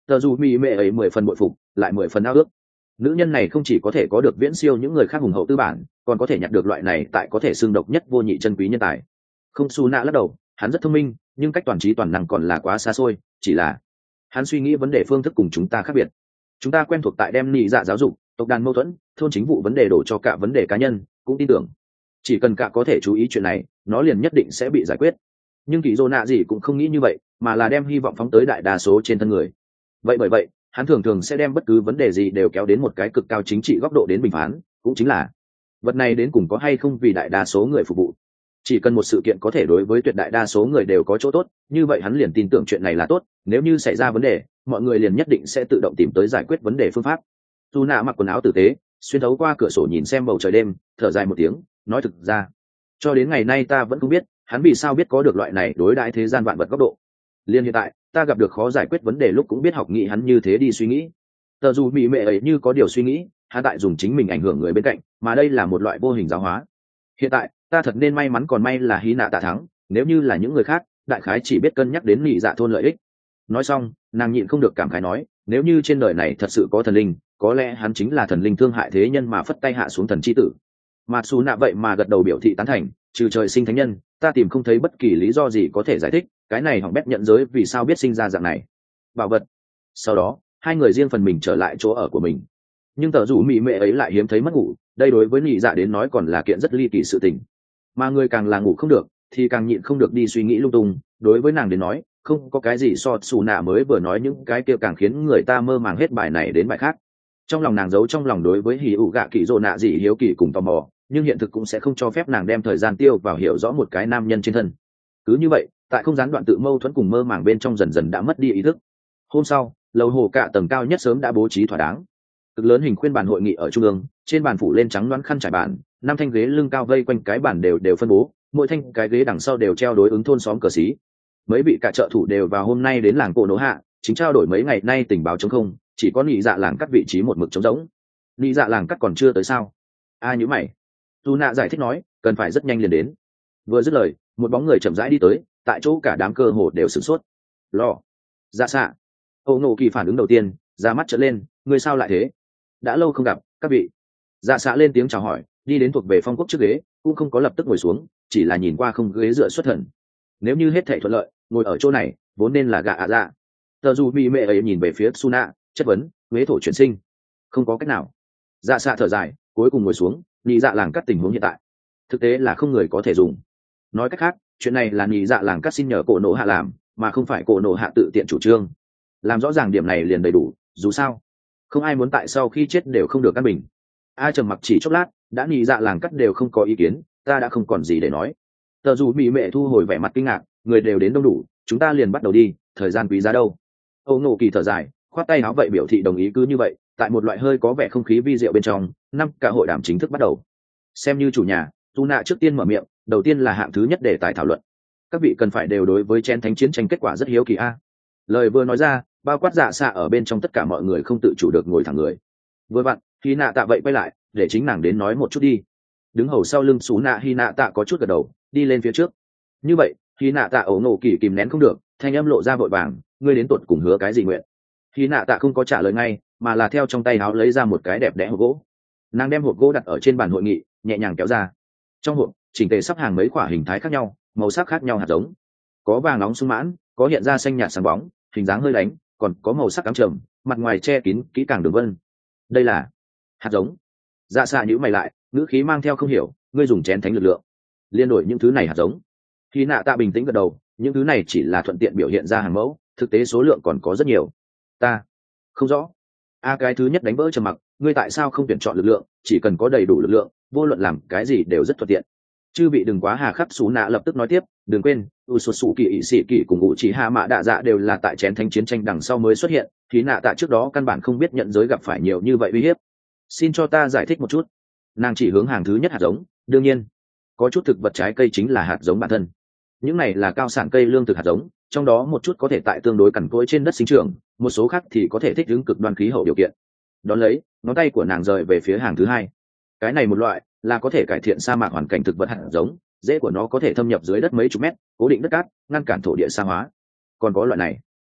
Speaker 1: Tờ dù mỹ mệ ấy 10 phần bội phục, lại 10 phần ao ước. Nữ nhân này không chỉ có thể có được viễn siêu những người khác hùng hậu tư bản, còn có thể nhặt được loại này tại có thể xương độc nhất vô nhị chân quý nhân tài. Không Su Nạ lắc đầu, hắn rất thông minh, nhưng cách toàn trí toàn năng còn là quá xa xôi, chỉ là hắn suy nghĩ vấn đề phương thức cùng chúng ta khác biệt. Chúng ta quen thuộc tại đem nhị dạ giáo dục, tộc đàn mâu thuẫn, thôn chính vụ vấn đề đổ cho cả vấn đề cá nhân, cũng tin tưởng chỉ cần cả có thể chú ý chuyện này, nó liền nhất định sẽ bị giải quyết. Nhưng Kỳ Dô Nạ gì cũng không nghĩ như vậy, mà là đem hy vọng phóng tới đại đa số trên thân người. Vậy bởi vậy, hắn thường thường sẽ đem bất cứ vấn đề gì đều kéo đến một cái cực cao chính trị góc độ đến bình phán, cũng chính là vật này đến cùng có hay không vì đại đa số người phục vụ. Chỉ cần một sự kiện có thể đối với tuyệt đại đa số người đều có chỗ tốt, như vậy hắn liền tin tưởng chuyện này là tốt. Nếu như xảy ra vấn đề, mọi người liền nhất định sẽ tự động tìm tới giải quyết vấn đề phương pháp. Su Nạ mặc quần áo tử tế, xuyên thấu qua cửa sổ nhìn xem bầu trời đêm, thở dài một tiếng, nói thực ra, cho đến ngày nay ta vẫn không biết hắn vì sao biết có được loại này đối đãi thế gian vạn vật góc độ. Liên hiện tại, ta gặp được khó giải quyết vấn đề lúc cũng biết học nghĩ hắn như thế đi suy nghĩ. Tờ dù mỹ mệ ấy như có điều suy nghĩ, hắn tại dùng chính mình ảnh hưởng người bên cạnh, mà đây là một loại vô hình giáo hóa. Hiện tại, ta thật nên may mắn, còn may là Hy Nạ tạ thắng, nếu như là những người khác, đại khái chỉ biết cân nhắc đến nhị dạ thôn lợi ích. Nói xong, nàng nhịn không được cảm khái nói, nếu như trên đời này thật sự có thần linh, có lẽ hắn chính là thần linh thương hại thế nhân mà phất tay hạ xuống thần chi tử. Mà Su Nạ vậy mà gật đầu biểu thị tán thành, trừ trời sinh thánh nhân, ta tìm không thấy bất kỳ lý do gì có thể giải thích cái này hỏng bét nhận giới vì sao biết sinh ra dạng này bảo vật. Sau đó, hai người riêng phần mình trở lại chỗ ở của mình. Nhưng tờ rủ mỹ mệ ấy lại hiếm thấy mất ngủ, đây đối với nhị dạ đến nói còn là kiện rất ly kỳ sự tình. Mà người càng là ngủ không được, thì càng nhịn không được đi suy nghĩ lung tung. Đối với nàng đến nói, không có cái gì so Su Nạ mới vừa nói những cái kia càng khiến người ta mơ màng hết bài này đến bài khác. Trong lòng nàng giấu trong lòng đối với hỉ ủ gạ kỳ dô nạ gì hiếu kỳ cùng tò mò, nhưng hiện thực cũng sẽ không cho phép nàng đem thời gian tiêu vào hiểu rõ một cái nam nhân trên thân. Cứ như vậy, tại không gián đoạn tự mâu thuẫn cùng mơ màng bên trong dần dần đã mất đi ý thức. Hôm sau, lầu hồ cạ tầng cao nhất sớm đã bố trí thỏa đáng. Cực lớn hình khuyên bàn hội nghị ở trung ương, trên bàn phủ lên trắng loáng khăn trải bàn, 5 thanh ghế lưng cao vây quanh cái bàn đều phân bố, mỗi thanh cái ghế đằng sau đều treo đối ứng thôn xóm cờ xí. Mấy vị cả trợ thủ đều vào hôm nay đến làng cổ nỗ hạ, chính trao đổi mấy ngày nay tình báo chống không, chỉ có nhị dạ làng cắt vị trí một mực trống rỗng. Nhị dạ làng cắt còn chưa tới sao? Ai nhíu mày? Tu Nạ giải thích nói, cần phải rất nhanh liền đến. Vừa dứt lời, một bóng người chậm rãi đi tới, tại chỗ cả đám cơ hồ đều sửng sốt. Lò, dạ xạ. Âu Nộ Kỳ phản ứng đầu tiên, ra mắt trợn lên, người sao lại thế? Đã lâu không gặp, các vị. Dạ xạ lên tiếng chào hỏi, đi đến thuộc về phong quốc trước ghế, cũng không có lập tức ngồi xuống, chỉ là nhìn qua không ghế dựa xuất thần. Nếu như hết thảy thuận lợi, ngồi ở chỗ này vốn nên là gạ ạ dạ. Tờ dù mỹ mệ ấy nhìn về phía Su Nạ, chất vấn, huế thổ chuyển sinh. Không có cách nào. Dạ xạ thở dài, cuối cùng ngồi xuống, nhị dạ làng cắt tình huống hiện tại thực tế là không người có thể dùng. Nói cách khác, chuyện này là nhị dạ làng cắt xin nhờ cổ nộ hạ làm, mà không phải cổ nộ hạ tự tiện chủ trương. Làm rõ ràng điểm này liền đầy đủ, dù sao không ai muốn tại sau khi chết đều không được căn bình. Ai trầm mặc chỉ chốc lát, đã nhị dạ làng cắt đều không có ý kiến, ta đã không còn gì để nói. Tờ dù mỹ mệ thu hồi vẻ mặt kinh ngạc, người đều đến đông đủ, chúng ta liền bắt đầu đi, thời gian quý giá đâu. Âu Nộ Kỳ thở dài, khoát tay áo vậy biểu thị đồng ý. Cứ như vậy, tại một loại hơi có vẻ không khí vi diệu bên trong, cả hội đàm chính thức bắt đầu. Xem như chủ nhà, Tu Nạ trước tiên mở miệng, đầu tiên là hạng thứ nhất để tài thảo luận. Các vị cần phải đều đối với chén thánh chiến tranh kết quả rất hiếu kỳ a. Lời vừa nói ra, bao quát dạ xạ ở bên trong tất cả mọi người không tự chủ được ngồi thẳng người. Vừa vặn, Hy Nạ Tạ vậy quay lại, để chính nàng đến nói một chút đi. Đứng hầu sau lưng Sú Nạ Hy Nạ Tạ có chút gật đầu, đi lên phía trước. Như vậy, Hy Nạ Tạ Âu Nộ Kỳ kìm nén không được, thanh âm lộ ra vội vàng, ngươi đến tuột cùng hứa cái gì nguyện? Hy Nạ Tạ không có trả lời ngay, mà là theo trong tay áo lấy ra một cái đẹp đẽ hộp gỗ. Nàng đem hộp gỗ đặt ở trên bàn hội nghị, nhẹ nhàng kéo ra. Trong hộp chỉnh tề sắp hàng mấy quả hình thái khác nhau, màu sắc khác nhau hạt giống, có vàng nóng sung mãn, có hiện ra xanh nhạt sáng bóng, hình dáng hơi đánh, còn có màu sắc cám trầm, mặt ngoài che kín kỹ càng đường vân. Đây là hạt giống. Dạ xạ nhíu mày lại, ngữ khí mang theo không hiểu, ngươi dùng chén thánh lực lượng liên đổi những thứ này hạt giống? Khi Nạ Tạ bình tĩnh gật đầu, những thứ này chỉ là thuận tiện biểu hiện ra hàng mẫu, thực tế số lượng còn có rất nhiều. Ta không rõ. Cái thứ nhất đánh vỡ trầm mặc, ngươi tại sao không tuyển chọn lực lượng? Chỉ cần có đầy đủ lực lượng, vô luận làm cái gì đều rất thuận tiện. Chư vị đừng quá hà khắc. Sú Nạ lập tức nói tiếp, đừng quên Usosu Kỳ Ỷ Sĩ Kỳ cùng Ngụ Chỉ Hạ Mạ Đạ Dạ đều là tại chén thánh chiến tranh đằng sau mới xuất hiện. Khi Nạ Tạ trước đó căn bản không biết nhận giới gặp phải nhiều như vậy uy hiếp. Xin cho ta giải thích một chút. Nàng chỉ hướng hàng thứ nhất hạt giống, đương nhiên có chút thực vật trái cây chính là hạt giống bản thân. Những này là cao sản cây lương thực hạt giống, trong đó một chút có thể tại tương đối cằn cỗi trên đất sinh trưởng, một số khác thì có thể thích ứng cực đoan khí hậu điều kiện. Đón lấy, ngón tay của nàng rời về phía hàng thứ hai. Cái này một loại là có thể cải thiện sa mạc hoàn cảnh thực vật hạt giống, rễ của nó có thể thâm nhập dưới đất mấy chục mét, cố định đất cát, ngăn cản thổ địa sa hóa. Còn có loại này,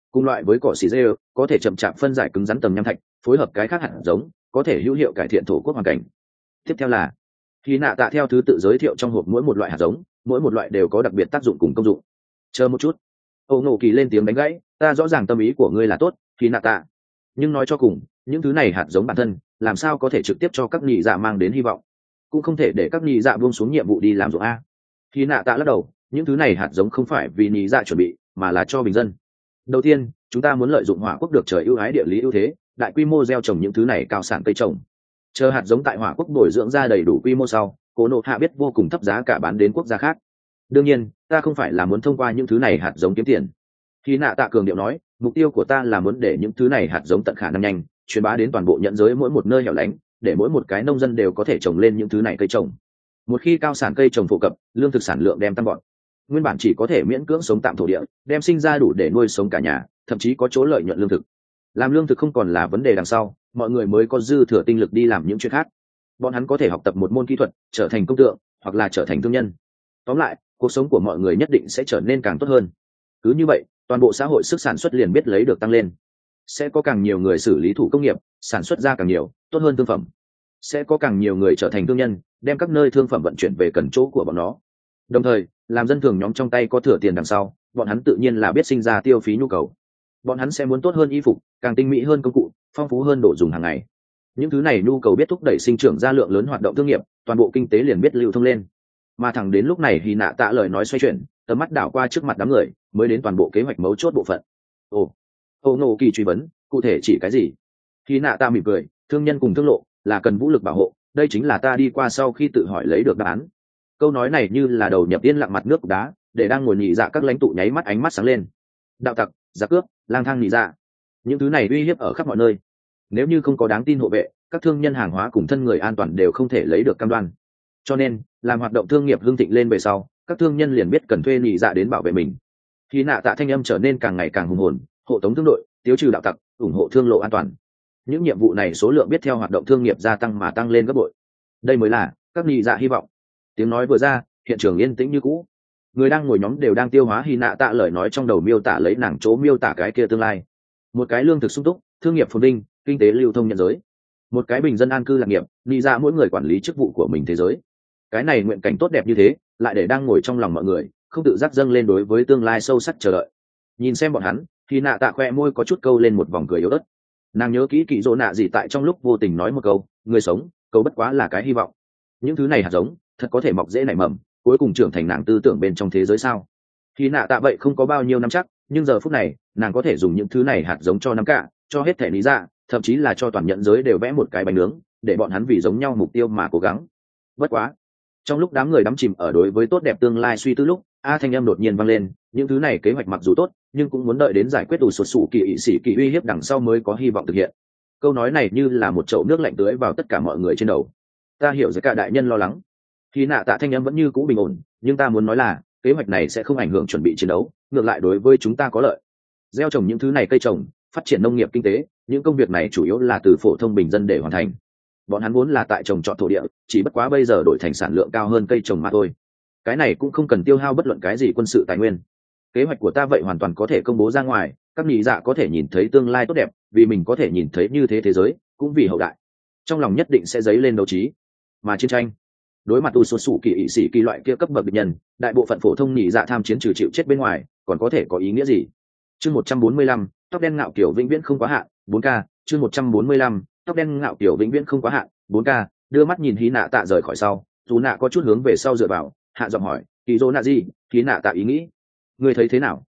Speaker 1: cùng loại với cỏ xì dê có thể chậm chạp phân giải cứng rắn tầng nham thạch, phối hợp cái khác hạt giống có thể hữu hiệu cải thiện thổ quốc hoàn cảnh. Tiếp theo là khi nạ tạ theo thứ tự giới thiệu trong hộp mỗi một loại hạt giống, mỗi một loại đều có đặc biệt tác dụng cùng công dụng. Chờ một chút, Âu Nộ Kỳ lên tiếng đánh gãy, ta rõ ràng tâm ý của ngươi là tốt, khi nạ tạ, nhưng nói cho cùng những thứ này hạt giống bản thân làm sao có thể trực tiếp cho các nhị dạ mang đến hy vọng, cũng không thể để các nhị dạ buông xuống nhiệm vụ đi làm ruộng a. Khi nạ tạ lắc đầu, những thứ này hạt giống không phải vì nhị dạ chuẩn bị mà là cho bình dân. Đầu tiên chúng ta muốn lợi dụng hỏa quốc được trời ưu ái địa lý ưu thế, đại quy mô gieo trồng những thứ này cao sản cây trồng, chờ hạt giống tại hỏa quốc bồi dưỡng ra đầy đủ quy mô sau, Cố Nộ Hạ biết vô cùng thấp giá cả bán đến quốc gia khác. Đương nhiên ta không phải là muốn thông qua những thứ này hạt giống kiếm tiền. Khi nạ tạ cường điệu nói, mục tiêu của ta là muốn để những thứ này hạt giống tận khả năng nhanh truyền bá đến toàn bộ nhận giới mỗi một nơi hẻo lánh, để mỗi một cái nông dân đều có thể trồng lên những thứ này cây trồng. Một khi cao sản cây trồng phổ cập, lương thực sản lượng đem tăng vọt. Nguyên bản chỉ có thể miễn cưỡng sống tạm thổ địa, đem sinh ra đủ để nuôi sống cả nhà, thậm chí có chỗ lợi nhuận lương thực. Làm lương thực không còn là vấn đề đằng sau, mọi người mới có dư thừa tinh lực đi làm những chuyện khác. Bọn hắn có thể học tập một môn kỹ thuật, trở thành công tượng, hoặc là trở thành thương nhân. Tóm lại, cuộc sống của mọi người nhất định sẽ trở nên càng tốt hơn. Cứ như vậy, toàn bộ xã hội sức sản xuất liền biết lấy được tăng lên. Sẽ có càng nhiều người xử lý thủ công nghiệp, sản xuất ra càng nhiều, tốt hơn thương phẩm. Sẽ có càng nhiều người trở thành thương nhân, đem các nơi thương phẩm vận chuyển về cần chỗ của bọn nó. Đồng thời, làm dân thường nhóm trong tay có thừa tiền đằng sau, bọn hắn tự nhiên là biết sinh ra tiêu phí nhu cầu. Bọn hắn sẽ muốn tốt hơn y phục, càng tinh mỹ hơn công cụ, phong phú hơn đồ dùng hàng ngày. Những thứ này nhu cầu biết thúc đẩy sinh trưởng ra lượng lớn hoạt động thương nghiệp, toàn bộ kinh tế liền biết lưu thông lên. Mà thẳng đến lúc này thì nạ tạ lời nói xoay chuyển, tầm mắt đảo qua trước mặt đám người, mới đến toàn bộ kế hoạch mấu chốt bộ phận. Ồ, Nộ Kỳ truy vấn, cụ thể chỉ cái gì? Khi nạ tạ mỉm cười, thương nhân cùng thương lộ là cần vũ lực bảo hộ, đây chính là ta đi qua sau khi tự hỏi lấy được đáp án. Câu nói này như là đầu nhập yên lặng mặt nước đá, để đang ngồi nhị dạ các lãnh tụ nháy mắt ánh mắt sáng lên. Đạo tặc, giặc cướp, lang thang nhị dạ, những thứ này uy hiếp ở khắp mọi nơi. Nếu như không có đáng tin hộ vệ, các thương nhân hàng hóa cùng thân người an toàn đều không thể lấy được cam đoan. Cho nên làm hoạt động thương nghiệp hưng thịnh lên về sau, các thương nhân liền biết cần thuê nhị dạ đến bảo vệ mình. Khi nạ tạ thanh âm trở nên càng ngày càng hùng hồn, hộ tống thương đội, tiêu trừ đạo tặc, ủng hộ thương lộ an toàn. Những nhiệm vụ này số lượng biết theo hoạt động thương nghiệp gia tăng mà tăng lên gấp bội. Đây mới là các nhị dạ hy vọng. Tiếng nói vừa ra, hiện trường yên tĩnh như cũ. Người đang ngồi nhóm đều đang tiêu hóa hy nạ tạ lời nói trong đầu, miêu tả lấy nàng chỗ miêu tả cái kia tương lai. Một cái lương thực sung túc, thương nghiệp phồn vinh, kinh tế lưu thông nhân giới. Một cái bình dân an cư lạc nghiệp, nhị dạ mỗi người quản lý chức vụ của mình thế giới. Cái này nguyện cảnh tốt đẹp như thế, lại để đang ngồi trong lòng mọi người, không tự giác dâng lên đối với tương lai sâu sắc chờ đợi. Nhìn xem bọn hắn, thì nạ tạ khoe môi có chút câu lên một vòng cười yếu ớt. Nàng nhớ kỹ Kỳ Dỗ Nạ gì tại trong lúc vô tình nói một câu, người sống câu bất quá là cái hy vọng. Những thứ này hạt giống thật có thể mọc dễ nảy mầm, cuối cùng trưởng thành nàng tư tưởng bên trong thế giới sao? Thì nạ tạ vậy không có bao nhiêu năm chắc, nhưng giờ phút này nàng có thể dùng những thứ này hạt giống cho năm cả, cho hết thể lý ra, thậm chí là cho toàn nhận giới đều vẽ một cái bánh nướng, để bọn hắn vì giống nhau mục tiêu mà cố gắng. Bất quá, trong lúc đám người đắm chìm ở đối với tốt đẹp tương lai suy tư lúc, thanh âm đột nhiên vang lên, những thứ này kế hoạch mặc dù tốt, nhưng cũng muốn đợi đến giải quyết đủ sụt sụ kỳ ỵ sĩ kỳ uy hiếp đằng sau mới có hy vọng thực hiện. Câu nói này như là một chậu nước lạnh tưới vào tất cả mọi người trên đầu. Ta hiểu rất cả đại nhân lo lắng. Khi nạ tạ thanh âm vẫn như cũ bình ổn, nhưng ta muốn nói là kế hoạch này sẽ không ảnh hưởng chuẩn bị chiến đấu, ngược lại đối với chúng ta có lợi. Gieo trồng những thứ này cây trồng, phát triển nông nghiệp kinh tế, những công việc này chủ yếu là từ phổ thông bình dân để hoàn thành. Bọn hắn vốn là tại trồng trọt thổ địa, chỉ bất quá bây giờ đổi thành sản lượng cao hơn cây trồng mà thôi. Cái này cũng không cần tiêu hao bất luận cái gì quân sự tài nguyên. Kế hoạch của ta vậy hoàn toàn có thể công bố ra ngoài, các nhị dạ có thể nhìn thấy tương lai tốt đẹp, vì mình có thể nhìn thấy như thế thế giới, cũng vì hậu đại. Trong lòng nhất định sẽ dấy lên đấu trí. Mà chiến tranh, đối mặt sụt sụ kỳ ỵ sĩ kỳ loại kia cấp bậc địch nhân, đại bộ phận phổ thông nhị dạ tham chiến trừ chịu chết bên ngoài, còn có thể có ý nghĩa gì? Chương 145, tóc đen ngạo kiểu vĩnh viễn không quá hạn, 4K, chương 145, tóc đen ngạo kiểu vĩnh viễn không quá hạn, 4K, đưa mắt nhìn Hí Nạ Tạ rời khỏi sau, dù nạ có chút hướng về sau dựa vào, hạ giọng hỏi, Kỳ Dỗ Nạ gì? Hí Nạ Tạ ý nghĩ, ngươi thấy thế nào?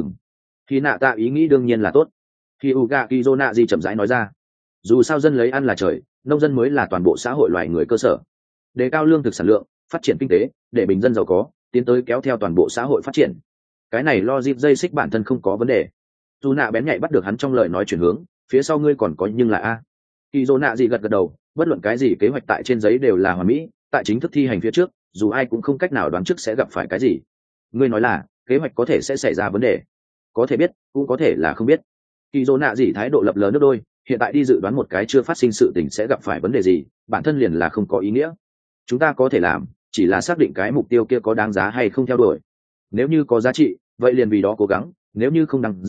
Speaker 1: Hí Nạ Tạ ý nghĩ đương nhiên là tốt. Khi Uga Kỳ Dỗ Nạ gì chậm rãi nói ra, dù sao dân lấy ăn là trời, nông dân mới là toàn bộ xã hội loài người cơ sở. Đề cao lương thực sản lượng, phát triển kinh tế, để bình dân giàu có, tiến tới kéo theo toàn bộ xã hội phát triển. Cái này logic dây xích bản thân không có vấn đề. Dù nạ bén nhạy bắt được hắn trong lời nói chuyển hướng, phía sau ngươi còn có nhưng là a. Kỳ Dỗ Nạ gì gật gật đầu, bất luận cái gì kế hoạch tại trên giấy đều là hoàn mỹ, tại chính thức thi hành phía trước, dù ai cũng không cách nào đoán trước sẽ gặp phải cái gì. Ngươi nói là kế hoạch có thể sẽ xảy ra vấn đề, có thể biết cũng có thể là không biết. Kỳ Dỗ Nạ gì thái độ lập lờ nước đôi, hiện tại đi dự đoán một cái chưa phát sinh sự tình sẽ gặp phải vấn đề gì, bản thân liền là không có ý nghĩa. Chúng ta có thể làm chỉ là xác định cái mục tiêu kia có đáng giá hay không theo đuổi. Nếu như có giá trị, vậy liền vì đó cố gắng, nếu như không đáng giá,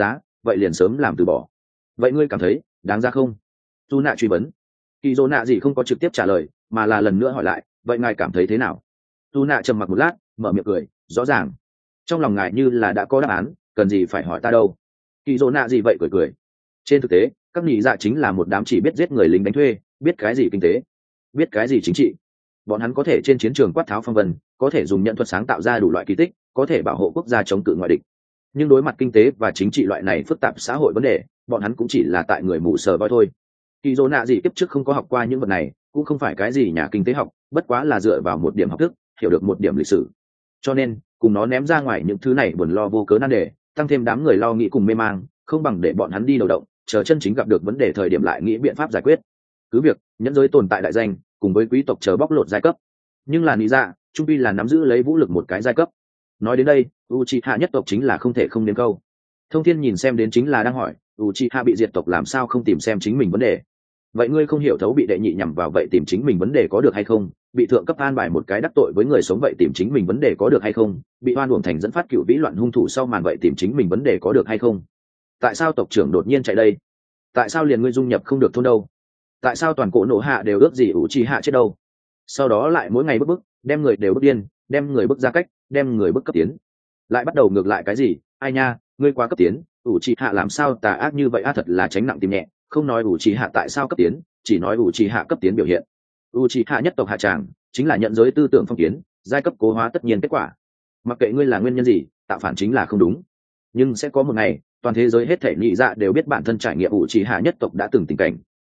Speaker 1: vậy liền sớm làm từ bỏ. Vậy ngươi cảm thấy đáng ra không? Tu nạ truy vấn. Kỳ dỗ nạ gì không có trực tiếp trả lời, mà là lần nữa hỏi lại, vậy ngài cảm thấy thế nào? Tu nạ trầm mặc một lát, mở miệng cười, rõ ràng trong lòng ngài như là đã có đáp án, cần gì phải hỏi ta đâu. Kỳ dỗ nạ gì vậy cười cười. Trên thực tế các nhị dạ chính là một đám chỉ biết giết người lính đánh thuê, biết cái gì kinh tế, biết cái gì chính trị. Bọn hắn có thể trên chiến trường quát tháo phong vân, có thể dùng nhận thuật sáng tạo ra đủ loại kỳ tích, có thể bảo hộ quốc gia chống cự ngoại địch. Nhưng đối mặt kinh tế và chính trị loại này phức tạp xã hội vấn đề, bọn hắn cũng chỉ là tại người mù sờ voi thôi. Kỳ dỗ nạ gì kiếp trước không có học qua những vật này, cũng không phải cái gì nhà kinh tế học, bất quá là dựa vào một điểm học thức hiểu được một điểm lịch sử. Cho nên cùng nó ném ra ngoài những thứ này buồn lo vô cớ nan đề, tăng thêm đám người lo nghĩ cùng mê mang, không bằng để bọn hắn đi đầu động, chờ chân chính gặp được vấn đề thời điểm lại nghĩ biện pháp giải quyết. Cứ việc nhẫn giới tồn tại đại danh cùng với quý tộc chờ bóc lột giai cấp, nhưng là lý dạ trung pi là nắm giữ lấy vũ lực một cái giai cấp. Nói đến đây Uchiha nhất tộc chính là không thể không đến câu. Thông Thiên nhìn xem đến chính là đang hỏi, Uchiha bị diệt tộc làm sao không tìm xem chính mình vấn đề? Vậy ngươi không hiểu thấu bị đệ nhị nhằm vào vậy tìm chính mình vấn đề có được hay không? Bị thượng cấp an bài một cái đắc tội với người sống vậy tìm chính mình vấn đề có được hay không? Bị oan uổng thành dẫn phát cựu vĩ loạn hung thủ sau màn vậy tìm chính mình vấn đề có được hay không? Tại sao tộc trưởng đột nhiên chạy đây? Tại sao liền ngươi dung nhập không được thôn đâu? Tại sao toàn cổ nổ hạ đều ước gì Uchiha chết đâu? Sau đó lại mỗi ngày bức, đem người đều bức điên, đem người bức ra cách, đem người bức cấp tiến. Lại bắt đầu ngược lại cái gì? Ai nha, ngươi quá cấp tiến, Uchiha làm sao tà ác như vậy, thật là tránh nặng tìm nhẹ, không nói Uchiha tại sao cấp tiến, chỉ nói Uchiha cấp tiến biểu hiện. Uchiha nhất tộc hạ tràng chính là nhận giới tư tưởng phong kiến, giai cấp cố hóa tất nhiên kết quả. Mặc kệ ngươi là nguyên nhân gì, tạo phản chính là không đúng. Nhưng sẽ có một ngày, toàn thế giới hết thảy nhị dạ đều biết bản thân trải nghiệm Uchiha nhất tộc đã từng tình cảnh.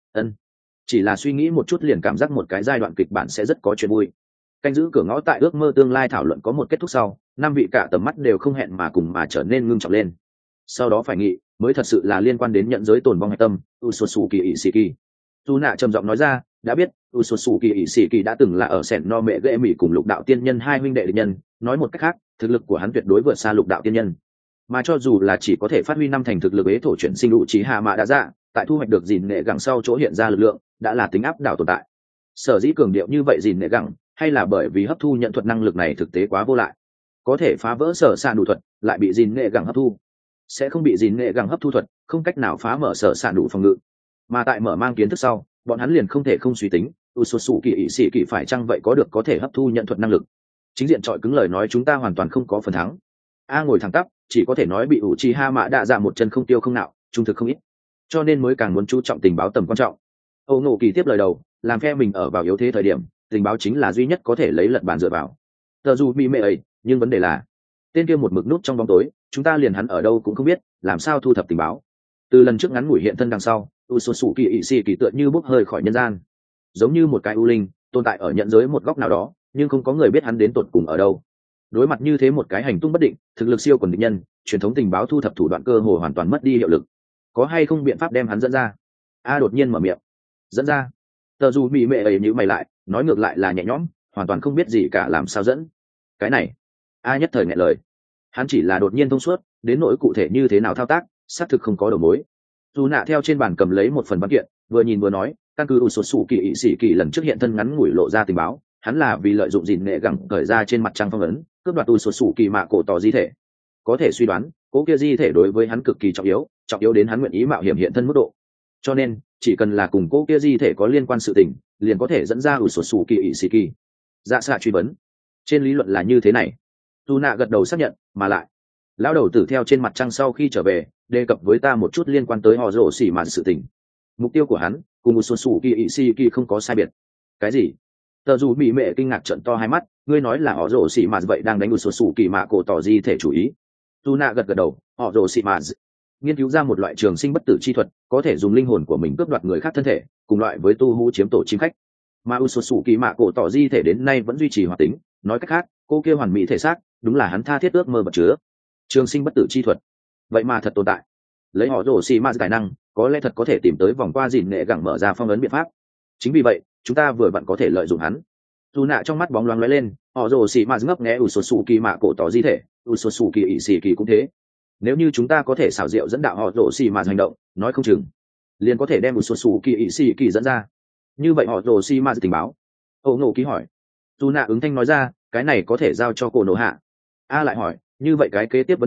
Speaker 1: Chỉ là suy nghĩ một chút liền cảm giác một cái giai đoạn kịch bản sẽ rất có chuyện vui. Canh giữ cửa ngõ tại ước mơ tương lai thảo luận có một kết thúc sau, năm vị cả tầm mắt đều không hẹn mà cùng mà trở nên ngưng trọng lên. Sau đó phải nghĩ mới thật sự là liên quan đến nhận giới tồn vong hạch tâm Usosuki Ishiki. Tu nạ trầm giọng nói ra, đã biết Usosuki Ishiki đã từng là ở sẻn no mẹ ghệ mỹ cùng lục đạo tiên nhân hai huynh đệ địch nhân, nói một cách khác thực lực của hắn tuyệt đối vượt xa lục đạo tiên nhân, mà cho dù là chỉ có thể phát huy năm thành thực lực ế thổ chuyển sinh đủ trí hạ mạ đã ra tại thu hoạch được dìn nghệ gẳng sau chỗ hiện ra lực lượng đã là tính áp đảo tồn tại. Sở dĩ cường điệu như vậy dìn nghệ gẳng hay là bởi vì hấp thu nhận thuật năng lực này thực tế quá vô lại, có thể phá vỡ sở sạn đủ thuật lại bị dìn nghệ gẳng hấp thu, sẽ không bị dìn nghệ gẳng hấp thu thuật không cách nào phá mở sở sạn đủ phòng ngự. Mà tại mở mang kiến thức sau bọn hắn liền không thể không suy tính Usosuki Ishiki phải chăng vậy có thể hấp thu nhận thuật năng lực. Chính diện trọi cứng lời nói chúng ta hoàn toàn không có phần thắng. Ngồi thẳng tắp chỉ có thể nói bị Uchiha Mạ Đạ Dạ một chân không tiêu không nạo, trung thực không ít, cho nên mới càng muốn chú trọng tình báo tầm quan trọng. Âu Ngộ Kỳ tiếp lời đầu, làm phe mình ở vào yếu thế thời điểm, tình báo chính là duy nhất có thể lấy lật bàn dựa vào. Tờ dù bị mê ấy, nhưng vấn đề là tên kia một mực nút trong bóng tối, chúng ta liền hắn ở đâu cũng không biết, làm sao thu thập tình báo. Từ lần trước ngắn ngủi hiện thân đằng sau, Usosuki Ishiki tựa như bốc hơi khỏi nhân gian, giống như một cái u linh tồn tại ở nhận giới một góc nào đó, nhưng không có người biết hắn đến tột cùng ở đâu. Đối mặt như thế một cái hành tung bất định, thực lực siêu quần địch nhân, truyền thống tình báo thu thập thủ đoạn cơ hồ hoàn toàn mất đi hiệu lực. Có hay không biện pháp đem hắn dẫn ra? Đột nhiên mở miệng. Dẫn ra? Tờ dù bị mẹ ấy nhíu mày lại, nói ngược lại là nhẹ nhõm, hoàn toàn không biết gì cả, làm sao dẫn? Cái này, nhất thời nghẹn lời. Hắn chỉ là đột nhiên thông suốt, đến nỗi cụ thể như thế nào thao tác, xác thực không có đầu mối. Dù nạ theo trên bàn cầm lấy một phần văn kiện, vừa nhìn vừa nói, căn cứ Usosuki Ishiki lần trước hiện thân ngắn ngủi lộ ra tình báo, hắn là vì lợi dụng gìn nghệ gẳng cởi ra trên mặt trăng phong ấn, cướp đoạt Usosuki Mạ cổ tỏ di thể. Có thể suy đoán cố kia di thể đối với hắn cực kỳ trọng yếu đến hắn nguyện ý mạo hiểm hiện thân mức độ, cho nên chỉ cần là cùng cố kia di thể có liên quan sự tình liền có thể dẫn ra Usosuki Ishiki. Dạ xạ truy vấn, trên lý luận là như thế này. Tu nạ gật đầu xác nhận, mà lại lão đầu tử theo trên mặt trăng sau khi trở về đề cập với ta một chút liên quan tới họ rổ xỉ mạn sự tình. Mục tiêu của hắn cùng Usosuki Ishiki không có sai biệt. Cái gì? Tờ dù bị mẹ kinh ngạc trợn to hai mắt, ngươi nói là họ rổ xỉ mạn vậy đang đánh Usosuki Mạ cổ tỏ di thể chủ ý? Tu nạ gật đầu, họ rổ xỉ mạn nghiên cứu ra một loại trường sinh bất tử chi thuật, có thể dùng linh hồn của mình cướp đoạt người khác thân thể, cùng loại với tu hú chiếm tổ chim khách. Mà Usosuki Mạ cổ tỏ di thể đến nay vẫn duy trì hoạt tính, nói cách khác cô kia hoàn mỹ thể xác đúng là hắn tha thiết ước mơ vật chứa. Trường sinh bất tử chi thuật vậy mà thật tồn tại. Lấy họ rổ xì ma tài năng có lẽ thật có thể tìm tới vòng qua dìn nghệ gẳng mở ra phong ấn biện pháp. Chính vì vậy chúng ta vừa vặn có thể lợi dụng hắn. Dù nạ trong mắt bóng loáng lóe lên, họ rổ xì ma ngấp nghé Usosuki Mạ cổ tỏ di thể, Usosuki Ishiki cũng thế. Nếu như chúng ta có thể xảo diệu dẫn đạo họ rổ xì ma hành động, nói không chừng liền có thể đem Usosuki Ishiki dẫn ra. Như vậy họ rổ xì ma tình báo. Âu Ngộ Ký hỏi. Dù nạ ứng thanh nói ra, cái này có thể giao cho cổ nổ hạ. Lại hỏi, như vậy cái kế tiếp vấn đề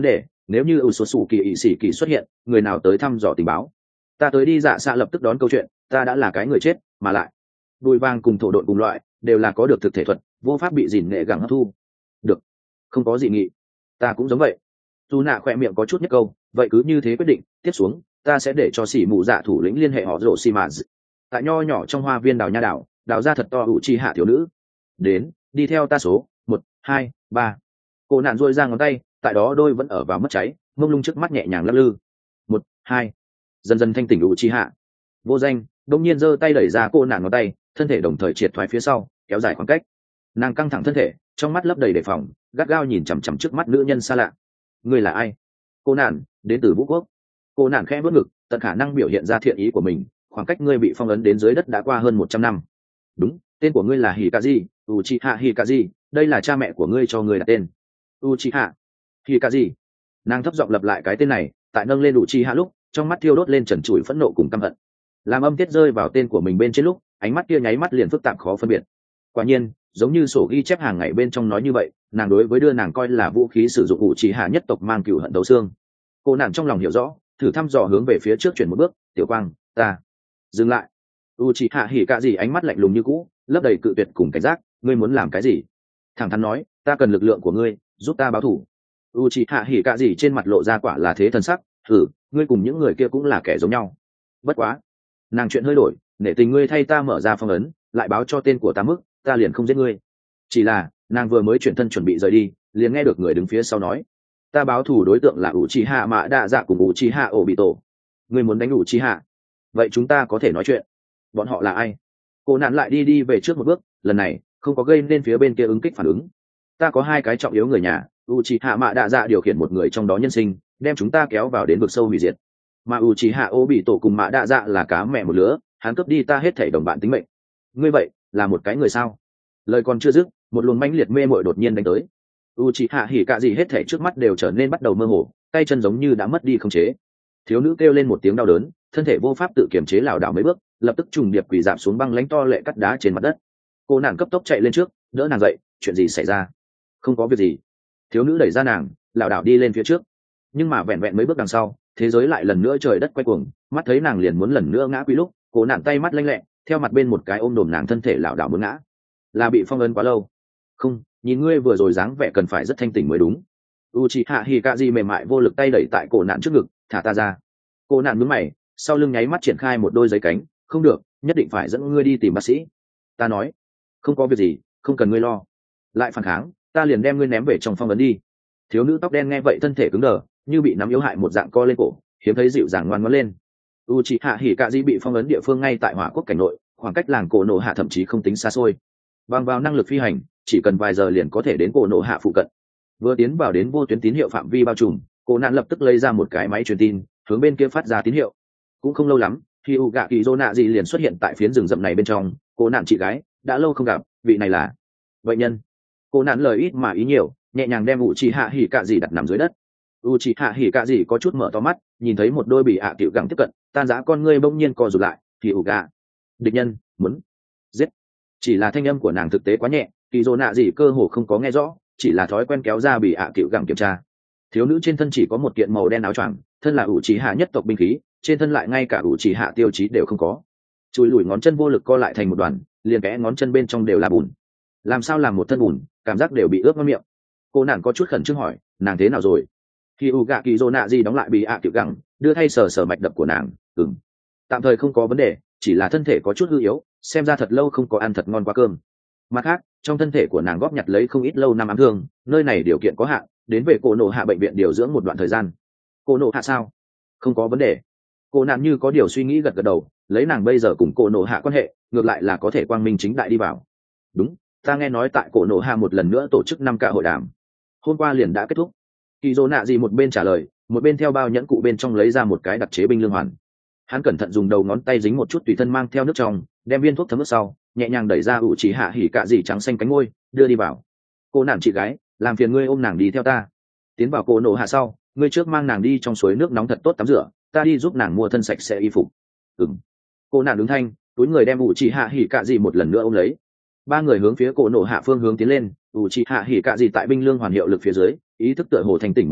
Speaker 1: nếu như ủ sột sủ kỳ ỵ sĩ kỳ xuất hiện, người nào tới thăm dò tình báo? Ta tới đi dạ xạ lập tức đón câu chuyện, ta đã là cái người chết, mà lại đùi vàng cùng thổ độn cùng loại đều là có được thực thể thuật, vô pháp bị dìn nghệ gẳng hấp thu. Được, không có gì nghị, ta cũng giống vậy. Dù nạ khỏe miệng có chút nhất câu, vậy cứ như thế quyết định, tiếp xuống ta sẽ để cho xỉ mù dạ thủ lĩnh liên hệ họ rộ xì mà tại nho nhỏ trong hoa viên đào nha đào ra thật to ủ chi hạ thiếu nữ. Đến, đi theo ta số 1, 2, 3. Cô nạn dôi ra ngón tay, tại đó đôi vẫn ở vào mất cháy, mông lung trước mắt nhẹ nhàng lắc lư. 1, 2. Dần dần thanh tỉnh ủ chi hạ. Vô danh đông nhiên giơ tay đẩy ra cô nạn ngón tay, thân thể đồng thời triệt thoái phía sau, kéo dài khoảng cách. Nàng căng thẳng thân thể, trong mắt lấp đầy đề phòng, gắt gao nhìn chằm chằm trước mắt nữ nhân xa lạ. Ngươi là ai? Cô nạn, đến từ vũ quốc. Cô nạn khẽ vớt ngực, tận khả năng biểu hiện ra thiện ý của mình. Khoảng cách ngươi bị phong ấn đến dưới đất đã qua hơn 100 năm. Đúng, tên của ngươi là Hikazi, Uchiha Hikazi, đây là cha mẹ của ngươi cho ngươi đặt tên. Uchiha Hikazi. Nàng thấp giọng lặp lại cái tên này, tại nâng lên Uchiha lúc, trong mắt thiêu đốt lên trần trụi phẫn nộ cùng căm hận. Làm âm tiết rơi vào tên của mình bên trên lúc, ánh mắt kia nháy mắt liền phức tạp khó phân biệt. Quả nhiên, giống như sổ ghi chép hàng ngày bên trong nói như vậy, nàng đối với đưa nàng coi là vũ khí sử dụng Uchiha nhất tộc mang cừu hận đấu xương. Cô nàng trong lòng hiểu rõ, thử thăm dò hướng về phía trước chuyển một bước, "Tiểu Quang, ta." Dừng lại. Uchiha Hikazi ánh mắt lạnh lùng như cũ, lấp đầy cự tuyệt cùng cảnh giác, "Ngươi muốn làm cái gì?" Thẳng thắn nói, "Ta cần lực lượng của ngươi, giúp ta báo thù." Uchiha Hikazi trên mặt lộ ra quả là thế thần sắc, "Thử, ngươi cùng những người kia cũng là kẻ giống nhau. Bất quá." Nàng chuyện hơi đổi, "Nể tình ngươi thay ta mở ra phong ấn, lại báo cho tên của ta mức, ta liền không giết ngươi." Chỉ là, nàng vừa mới chuyển thân chuẩn bị rời đi, liền nghe được người đứng phía sau nói, "Ta báo thù đối tượng là Uchiha Mã Đa Dạ cùng Uchiha Obito. Ngươi muốn đánh Uchiha? Vậy chúng ta có thể nói chuyện." Bọn họ là ai? Cô nạn lại đi về trước một bước, lần này không có gây nên phía bên kia ứng kích phản ứng. "Ta có 2 cái trọng yếu người nhà, Uchiha Mã Đa Dạ điều khiển một người trong đó nhân sinh, đem chúng ta kéo vào đến vực sâu hủy diệt. Mà Uchiha Obito cùng Mã Đa Dạ là cá mẹ một lứa, hắn cướp đi ta hết thảy đồng bạn tính mệnh. Ngươi vậy là một cái người sao?" Lời còn chưa dứt, một luồng mãnh liệt mê muội đột nhiên đánh tới. Uchiha Hikazi hết thảy trước mắt đều trở nên bắt đầu mơ hồ, tay chân giống như đã mất đi khống chế. Thiếu nữ kêu lên một tiếng đau đớn, thân thể vô pháp tự kiềm chế lảo đảo mấy bước, lập tức trùng điệp quỳ rạp xuống băng lãnh to lệ cắt đá trên mặt đất. Cô nàng cấp tốc chạy lên trước, đỡ nàng dậy, "Chuyện gì xảy ra?" "Không có việc gì." Thiếu nữ đẩy ra nàng, lảo đảo đi lên phía trước. Nhưng mà vẹn vẹn mấy bước đằng sau, thế giới lại lần nữa trời đất quay cuồng, mắt thấy nàng liền muốn lần nữa ngã quỵ lúc, cô nàng tay mắt lanh lẹ, theo mặt bên một cái ôm đồm nàng thân thể lảo đảo muốn ngã. "Là bị phong ấn quá lâu." "Không, nhìn ngươi vừa rồi dáng vẻ cần phải rất thanh tỉnh mới đúng." Uchiha Hikazi mềm mại vô lực tay đẩy tại cổ nạn trước ngực, "Thả ta ra." Cô nạn nhướng mày, sau lưng nháy mắt triển khai một đôi giấy cánh, "Không được, nhất định phải dẫn ngươi đi tìm bác sĩ." "Ta nói, không có việc gì, không cần ngươi lo." "Lại phản kháng, ta liền đem ngươi ném về trong phong ấn đi." Thiếu nữ tóc đen nghe vậy thân thể cứng đờ, như bị nắm yếu hại một dạng co lên cổ, hiếm thấy dịu dàng ngoan ngoãn lên. Uchiha Hikazi bị phong ấn địa phương ngay tại Hỏa Quốc cảnh nội, khoảng cách làng Cổ Nổ Hạ thậm chí không tính xa xôi. Bằng vào năng lực phi hành, chỉ cần vài giờ liền có thể đến Cổ Nổ Hạ phụ cận. Vừa tiến vào đến vô tuyến tín hiệu phạm vi bao trùm, cô nạn lập tức lấy ra một cái máy truyền tin, hướng bên kia phát ra tín hiệu. Cũng không lâu lắm, khi Uga Kỳ Zona gì liền xuất hiện tại phiến rừng rậm này bên trong. Cô nạn chị gái, đã lâu không gặp, vị này là bệnh nhân. Cô nạn lời ít mà ý nhiều, nhẹ nhàng đem Uchiha Hikazi đặt nằm dưới đất. Uchiha Hikazi có chút mở to mắt, nhìn thấy một đôi bị cựu gẳng tiếp cận, tan rã con ngươi bỗng nhiên co rụt lại. Thì Uga, địch nhân muốn giết. Chỉ là thanh âm của nàng thực tế quá nhẹ, Kỳ Zona gì cơ hồ không có nghe rõ, chỉ là thói quen kéo ra bị cựu gẳng kiểm tra. Thiếu nữ trên thân chỉ có một kiện màu đen áo choàng, thân là Uchiha nhất tộc binh khí, trên thân lại ngay cả Uchiha tiêu chí đều không có. Chùi lùi ngón chân vô lực co lại thành một đoàn, liền kẽ ngón chân bên trong đều là bùn. Làm sao làm một thân bùn, cảm giác đều bị ướt ngon miệng. Cô nàng có chút khẩn trương hỏi, "Nàng thế nào rồi?" Khi Uga Kỳ Zona gì đóng lại bị cựu gẳng, đưa thay sờ mạch đập của nàng, tạm thời không có vấn đề, chỉ là thân thể có chút hư yếu, xem ra thật lâu không có ăn thật ngon qua cơm." Mặt khác, trong thân thể của nàng góp nhặt lấy không ít lâu năm ám thương, nơi này điều kiện có hạn, đến về Cổ Nổ Hạ bệnh viện điều dưỡng một đoạn thời gian. "Cổ Nổ Hạ sao?" "Không có vấn đề." Cô nạn như có điều suy nghĩ gật gật đầu, lấy nàng bây giờ cùng Cổ Nổ Hạ quan hệ, ngược lại là có thể quang minh chính đại đi vào. "Đúng, ta nghe nói tại Cổ Nổ Hạ một lần nữa tổ chức 5 cả hội đàm, hôm qua liền đã kết thúc." Kỳ Dỗ nạ gì một bên trả lời, một bên theo bao nhẫn cụ bên trong lấy ra một cái đặc chế binh lương hoàn. Hắn cẩn thận dùng đầu ngón tay dính một chút tùy thân mang theo nước trong, đem viên thuốc thấm nước sau, nhẹ nhàng đẩy ra Uchiha Hikazi trắng xanh cánh môi, đưa đi vào. "Cô nạn chị gái, làm phiền ngươi ôm nàng đi theo ta. Tiến vào Cổ Nổ Hạ sau, ngươi trước mang nàng đi trong suối nước nóng thật tốt tắm rửa, ta đi giúp nàng mua thân sạch sẽ y phục." "Ừm." Cô nạn đứng thanh, túi người đem Uchiha Hikazi một lần nữa ôm lấy. Ba người hướng phía Cổ Nổ Hạ phương hướng tiến lên. Uchiha Hikazi tại binh lương hoàn hiệu lực phía dưới, ý thức tựa hồ thành tỉnh một chút,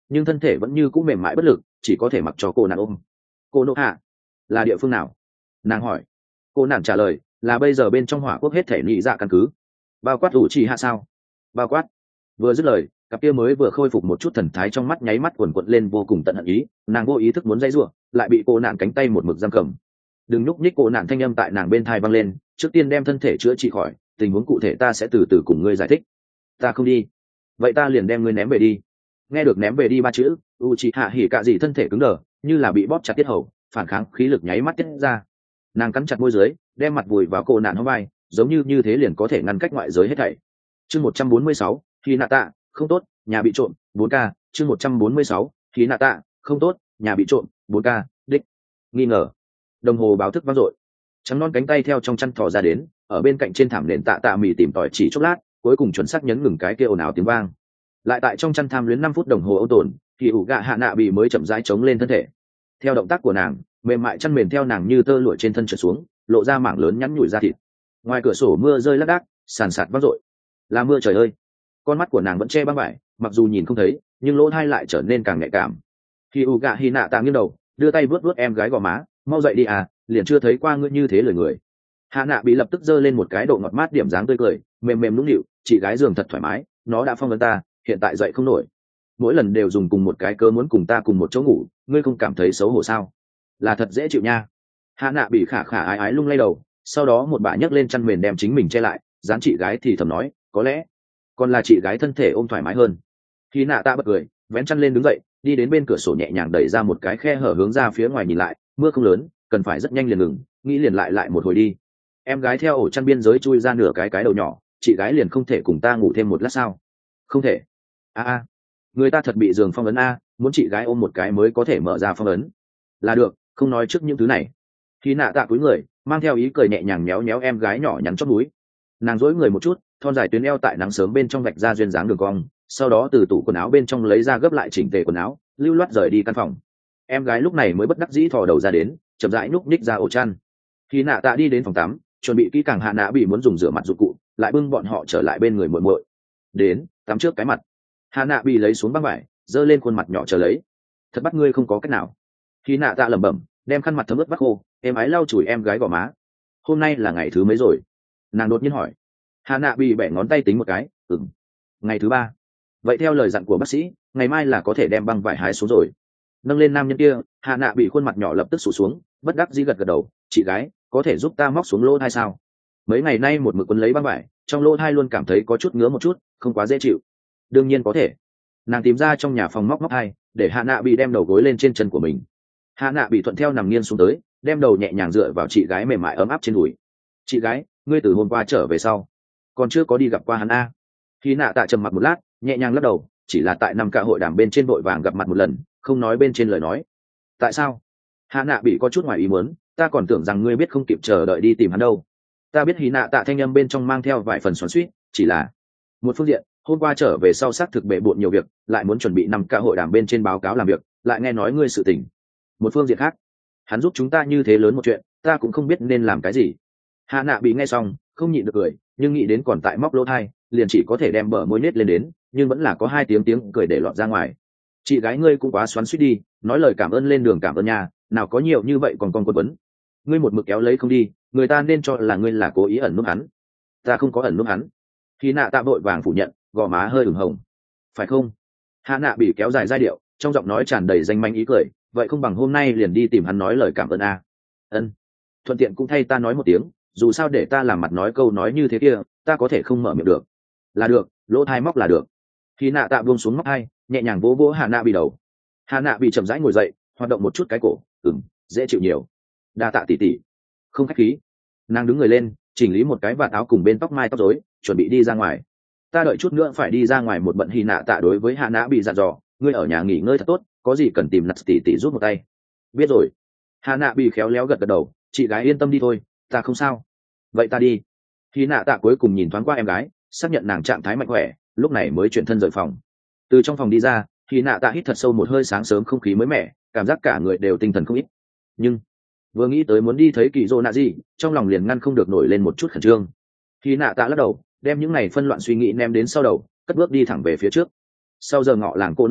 Speaker 1: nhưng thân thể vẫn như cũng mềm mại bất lực, chỉ có thể mặc cho cô nạn ôm. Cô nộ hạ là địa phương nào? Nàng hỏi. Cô nạn trả lời là bây giờ bên trong hỏa quốc hết thể nhị dạ căn cứ. Bao quát ủ trì hạ sao? Bao quát. Vừa dứt lời, cặp kia mới vừa khôi phục một chút thần thái trong mắt nháy mắt quần quật lên vô cùng tận hận ý, nàng vô ý thức muốn dây rủa, lại bị cô nạn cánh tay một mực giam cầm. Đừng nhúc nhích, cô nạn thanh âm tại nàng bên tai vang lên, trước tiên đem thân thể chữa trị khỏi, tình huống cụ thể ta sẽ từ từ cùng ngươi giải thích. Ta không đi. Vậy ta liền đem ngươi ném về đi. Nghe được ném về đi ba chữ, Uchiha Hikari thân thể cứng đờ, như là bị bóp chặt tiết hầu, phản kháng khí lực nháy mắt tiết ra. Nàng cắn chặt môi dưới, đem mặt vùi vào cô nạn hông vai, giống như thế liền có thể ngăn cách ngoại giới hết thảy. Chương 146, Hinata, không tốt, nhà bị trộm, 4K, chương 146, Hinata, không tốt, nhà bị trộm, 4K, đích. Nghi ngờ. Đồng hồ báo thức vang dội. Trắng non cánh tay theo trong chăn thò ra đến, ở bên cạnh trên thảm nền tạ mì tìm tòi chỉ chốc lát, cuối cùng chuẩn xác nhấn ngừng cái kia ồn ào tiếng vang. Lại tại trong chăn tham luyến 5 phút đồng hồ âu tồn, thì ủ gạ hạ nạ bị mới chậm rãi chống lên thân thể. Theo động tác của nàng, mềm mại chăn mền theo nàng như tơ lụa trên thân trượt xuống, lộ ra mảng lớn nhắn nhủi da thịt. Ngoài cửa sổ mưa rơi lác đác, sàn sạt vang dội. Là mưa trời ơi. Con mắt của nàng vẫn che băng vải, mặc dù nhìn không thấy, nhưng lỗ tai lại trở nên càng nhạy cảm. Khi u gạ hi nạ tạ nghiêng đầu, đưa tay vuốt vuốt em gái gò má, mau dậy đi à, liền chưa thấy qua ngươi như thế lời người. Hạ nạ bị lập tức giơ lên một cái độ ngọt mát điểm dáng tươi cười, mềm mềm nũng nịu, chị gái giường thật thoải mái, nó đã phong ấn ta, hiện tại dậy không nổi. Mỗi lần đều dùng cùng một cái cớ muốn cùng ta cùng một chỗ ngủ, ngươi không cảm thấy xấu hổ sao? Là thật dễ chịu nha. Hạ nạ bị khả khả ái ái lung lay đầu, sau đó một bà nhấc lên chăn mền đem chính mình che lại, dán chị gái thì thầm nói, có lẽ còn là chị gái thân thể ôm thoải mái hơn. Khi nạ ta bật cười, vén chăn lên đứng dậy, đi đến bên cửa sổ nhẹ nhàng đẩy ra một cái khe hở hướng ra phía ngoài nhìn lại, mưa không lớn, cần phải rất nhanh liền ngừng, nghĩ liền lại một hồi đi. Em gái theo ổ chăn biên giới chui ra nửa cái đầu nhỏ, chị gái liền không thể cùng ta ngủ thêm một lát sao? Không thể. A, người ta thật bị giường phong ấn a, muốn chị gái ôm một cái mới có thể mở ra phong ấn. Là được, không nói trước những thứ này. Khi nạ tạ cúi người, mang theo ý cười nhẹ nhàng méo méo em gái nhỏ nhắn chót núi. Nàng dỗi người một chút, thon dài tuyến eo tại nắng sớm bên trong vạch ra duyên dáng đường cong, sau đó từ tủ quần áo bên trong lấy ra gấp lại chỉnh tề quần áo, lưu loát rời đi căn phòng. Em gái lúc này mới bất đắc dĩ thò đầu ra đến, chậm rãi núp ních ra ổ chăn. Khi nạ tạ đi đến phòng tắm, chuẩn bị kỹ càng hạ nạ bị muốn dùng rửa mặt dụng cụ, lại bưng bọn họ trở lại bên người muội muội. Đến, tắm trước cái mặt. Hạ nạ bị lấy xuống băng vải, giơ lên khuôn mặt nhỏ chờ lấy. Thật bắt ngươi không có cách nào. Khi nạ tạ lẩm bẩm, đem khăn mặt thấm ướt vắt khô, em ái lau chùi em gái gò má. Hôm nay là ngày thứ mấy rồi? Nàng đột nhiên hỏi. Hạ nạ bị bẻ ngón tay tính một cái, ngày thứ 3. Vậy theo lời dặn của bác sĩ, ngày mai là có thể đem băng vải hái xuống rồi. Nâng lên nam nhân kia, Hạ nạ bị khuôn mặt nhỏ lập tức sụt xuống, bất đắc dĩ gật gật đầu, chị gái, có thể giúp ta móc xuống lỗ thai sao? Mấy ngày nay một mực quấn lấy băng vải, trong lỗ thai luôn cảm thấy có chút ngứa một chút, không quá dễ chịu. Đương nhiên có thể. Nàng tìm ra trong nhà phòng móc thai, để Hạ nạ bị đem đầu gối lên trên chân của mình. Hạ nạ bị thuận theo nằm nghiêng xuống tới, đem đầu nhẹ nhàng dựa vào chị gái mềm mại ấm áp trên đùi. Chị gái, ngươi từ hôm qua trở về sau, còn chưa có đi gặp qua hắn a? Khi nạ tạ trầm mặc một lát, nhẹ nhàng lắc đầu, chỉ là tại năm cả hội đàm bên trên vội vàng gặp mặt một lần, không nói bên trên lời nói. Tại sao? Hạ nạ bị có chút ngoài ý muốn, ta còn tưởng rằng ngươi biết không kịp chờ đợi đi tìm hắn đâu. Ta biết hí nạ tạ thanh âm bên trong mang theo vài phần xoắn xuýt, chỉ là một phương diện, hôm qua trở về sau xác thực bệ bộn nhiều việc, lại muốn chuẩn bị năm cả hội đàm bên trên báo cáo làm việc, lại nghe nói ngươi sự tình. Một phương diện khác, hắn giúp chúng ta như thế lớn một chuyện, ta cũng không biết nên làm cái gì. Hạ nạ bị nghe xong, không nhịn được cười, nhưng nghĩ đến còn tại móc lỗ thai, liền chỉ có thể đem bờ môi nết lên đến, nhưng vẫn là có 2 tiếng cười để lọt ra ngoài. Chị gái ngươi cũng quá xoắn xuýt đi, nói lời cảm ơn lên đường cảm ơn nhà, nào có nhiều như vậy còn con quân vấn. Ngươi một mực kéo lấy không đi, người ta nên cho là ngươi là cố ý ẩn núp hắn. Ta không có ẩn núp hắn. Khi nạ tạ vội vàng phủ nhận, gò má hơi ửng hồng. Phải không? Hạ nạ bị kéo dài giai điệu, trong giọng nói tràn đầy danh manh ý cười, vậy không bằng hôm nay liền đi tìm hắn nói lời cảm ơn a. Ân. Thuận tiện cũng thay ta nói một tiếng, dù sao để ta làm mặt nói câu nói như thế kia, ta có thể không mở miệng được. Là được, lỗ thai móc là được. Khi nạ tạ buông xuống móc hai, nhẹ nhàng vỗ vỗ Hạ nạ bị đầu. Hạ nạ bị chậm rãi ngồi dậy, hoạt động một chút cái cổ, dễ chịu nhiều. Đa tạ tỉ tỉ. Không khách khí. Nàng đứng người lên, chỉnh lý một cái vạt áo cùng bên tóc mai tóc rối, chuẩn bị đi ra ngoài. Ta đợi chút nữa phải đi ra ngoài một bận. Hy nạ tạ đối với Hạ nạ bị dặn dò, ngươi ở nhà nghỉ ngơi thật tốt, có gì cần tìm nặt tỉ tỉ giúp một tay. Biết rồi. Hạ nạ bị khéo léo gật gật đầu, chị gái yên tâm đi thôi, ta không sao. Vậy ta đi. Hy nạ tạ cuối cùng nhìn thoáng qua em gái, xác nhận nàng trạng thái mạnh khỏe, lúc này mới chuyển thân rời phòng. Từ trong phòng đi ra, Hy nạ tạ hít thật sâu một hơi sáng sớm không khí mới mẻ, cảm giác cả người đều tinh thần không ít. Nhưng vừa nghĩ tới muốn đi thấy kỳ dô nạ gì, trong lòng liền ngăn không được nổi lên một chút khẩn trương. Hy nạ tạ lắc đầu, đem những này phân loạn suy nghĩ ném đến sau đầu, cất bước đi thẳng về phía trước. Sau giờ ngọ làng cô nô hạ,